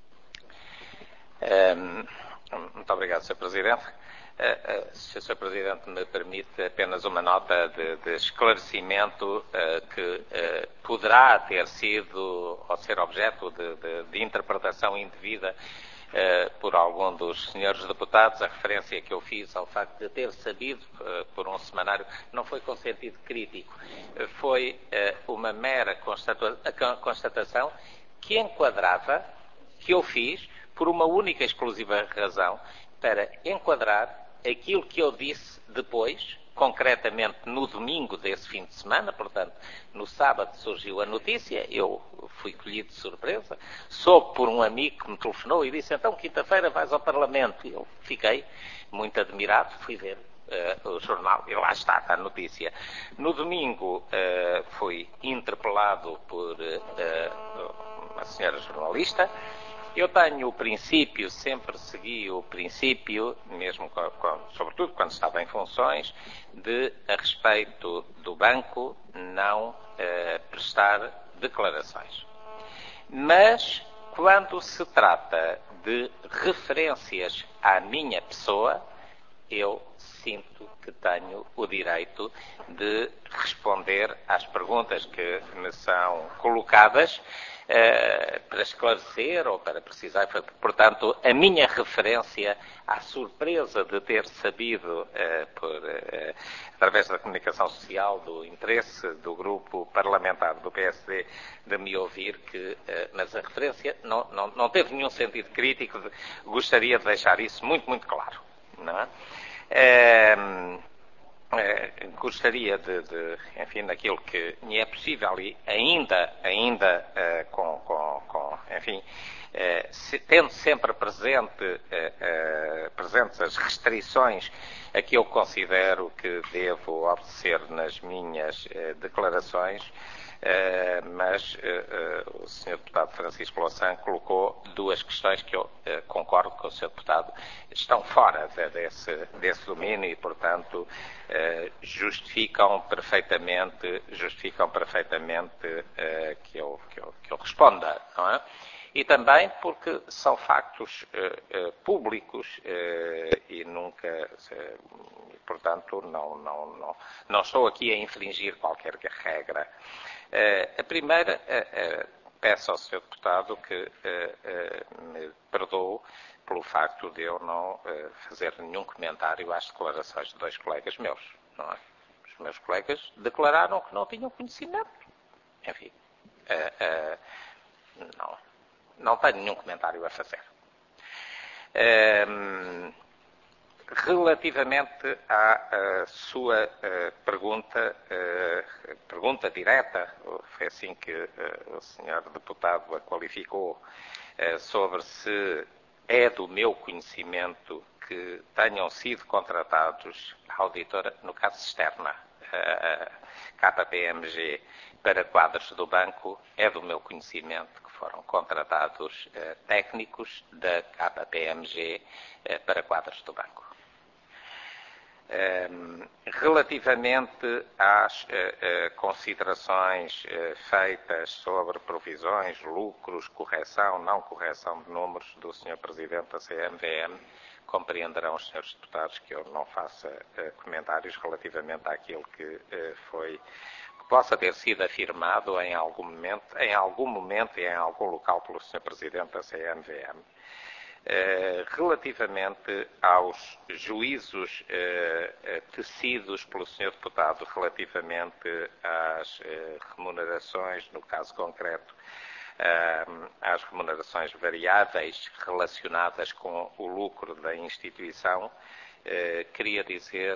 [SPEAKER 7] Muito obrigado, Sr. Presidente. Se o Sr. Presidente me permite apenas uma nota de esclarecimento que poderá ter sido ou ser objeto de interpretação indevida por algum dos senhores deputados. A referência que eu fiz ao facto de ter sabido por um semanário não foi com sentido crítico, foi uma mera constatação que enquadrava, que eu fiz por uma única e exclusiva razão, para enquadrar aquilo que eu disse depois, concretamente no domingo desse fim de semana. Portanto, no sábado surgiu a notícia, eu fui colhido de surpresa, soube por um amigo que me telefonou e disse: então, quinta-feira vais ao Parlamento. Eu fiquei muito admirado, fui ver o jornal e lá está a notícia. No domingo fui interpelado por uma senhora jornalista. Eu tenho o princípio, sempre segui o princípio, mesmo sobretudo quando estava em funções, de, a respeito do banco, não prestar declarações. Mas, quando se trata de referências à minha pessoa, eu sinto que tenho o direito de responder às perguntas que me são colocadas, para esclarecer ou para precisar. Portanto, a minha referência à surpresa de ter sabido, através da comunicação social, do interesse do grupo parlamentar do PSD de me ouvir, mas a referência não teve nenhum sentido crítico. Gostaria de deixar isso muito, muito claro. Não é? Gostaria enfim, daquilo que me é possível e ainda enfim, tendo sempre presentes as restrições a que eu considero que devo obedecer nas minhas declarações, mas o Sr. Deputado Francisco Louçã colocou duas questões que eu concordo com o Sr. Deputado, estão fora desse domínio e, portanto, justificam perfeitamente que eu responda, não é? E também porque são factos públicos e nunca, portanto, não estou aqui a infringir qualquer regra. A primeira, peço ao Sr. Deputado que me perdoe pelo facto de eu não fazer nenhum comentário às declarações de dois colegas meus, não é? Os meus colegas declararam que não tinham conhecimento. Enfim, não tenho nenhum comentário a fazer. Relativamente à sua pergunta direta, foi assim que o Sr. Deputado a qualificou, sobre se é do meu conhecimento que tenham sido contratados a auditora, no caso externa, KPMG, para quadros do banco, é do meu conhecimento que foram contratados técnicos da KPMG para quadros do banco. Relativamente às considerações feitas sobre provisões, lucros, correção, não correção de números do Sr. Presidente da CMVM, compreenderão os Srs. Deputados que eu não faça comentários relativamente àquilo que possa ter sido afirmado em algum momento e em algum local pelo Sr. Presidente da CMVM. Relativamente aos juízos tecidos pelo Sr. Deputado relativamente às remunerações, no caso concreto, às remunerações variáveis relacionadas com o lucro da instituição, queria dizer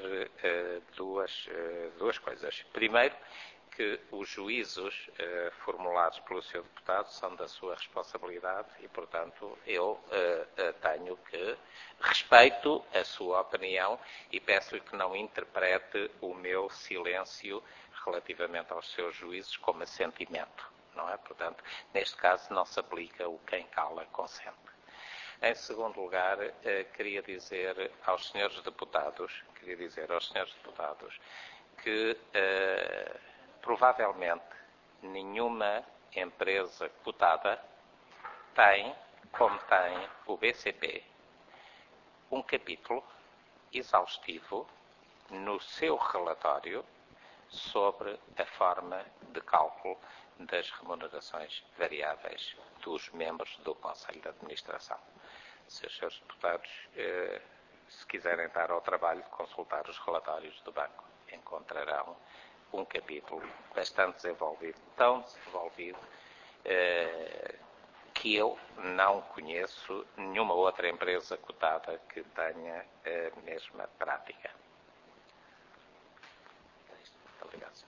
[SPEAKER 7] duas coisas. Primeiro, que os juízos formulados pelo Sr. Deputado são da sua responsabilidade e, portanto, eu tenho que respeito a sua opinião e peço-lhe que não interprete o meu silêncio relativamente aos seus juízos como assentimento, não é? Portanto, neste caso não se aplica o quem cala consente. Em segundo lugar, queria dizer aos senhores deputados que provavelmente nenhuma empresa cotada tem, como tem o BCP, um capítulo exaustivo no seu relatório sobre a forma de cálculo das remunerações variáveis dos membros do Conselho de Administração. Se os senhores deputados, se quiserem dar ao trabalho de consultar os relatórios do banco, encontrarão um capítulo bastante desenvolvido, tão desenvolvido, que eu não conheço nenhuma outra empresa cotada que tenha a mesma prática. Muito obrigado.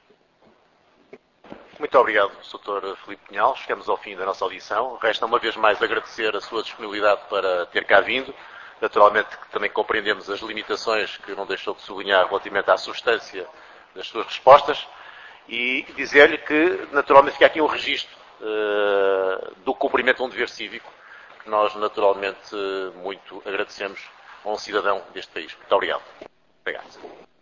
[SPEAKER 1] Muito obrigado, Sr. Filipe Pinhal. Chegamos ao fim da nossa audição. Resta uma vez mais agradecer a sua disponibilidade para ter cá vindo. Naturalmente que também compreendemos as limitações que não deixou de sublinhar relativamente à substância das suas respostas e dizer-lhe que, naturalmente, fica aqui um registro do cumprimento de um dever cívico que nós, naturalmente, muito agradecemos a um cidadão deste país. Muito obrigado. Obrigado.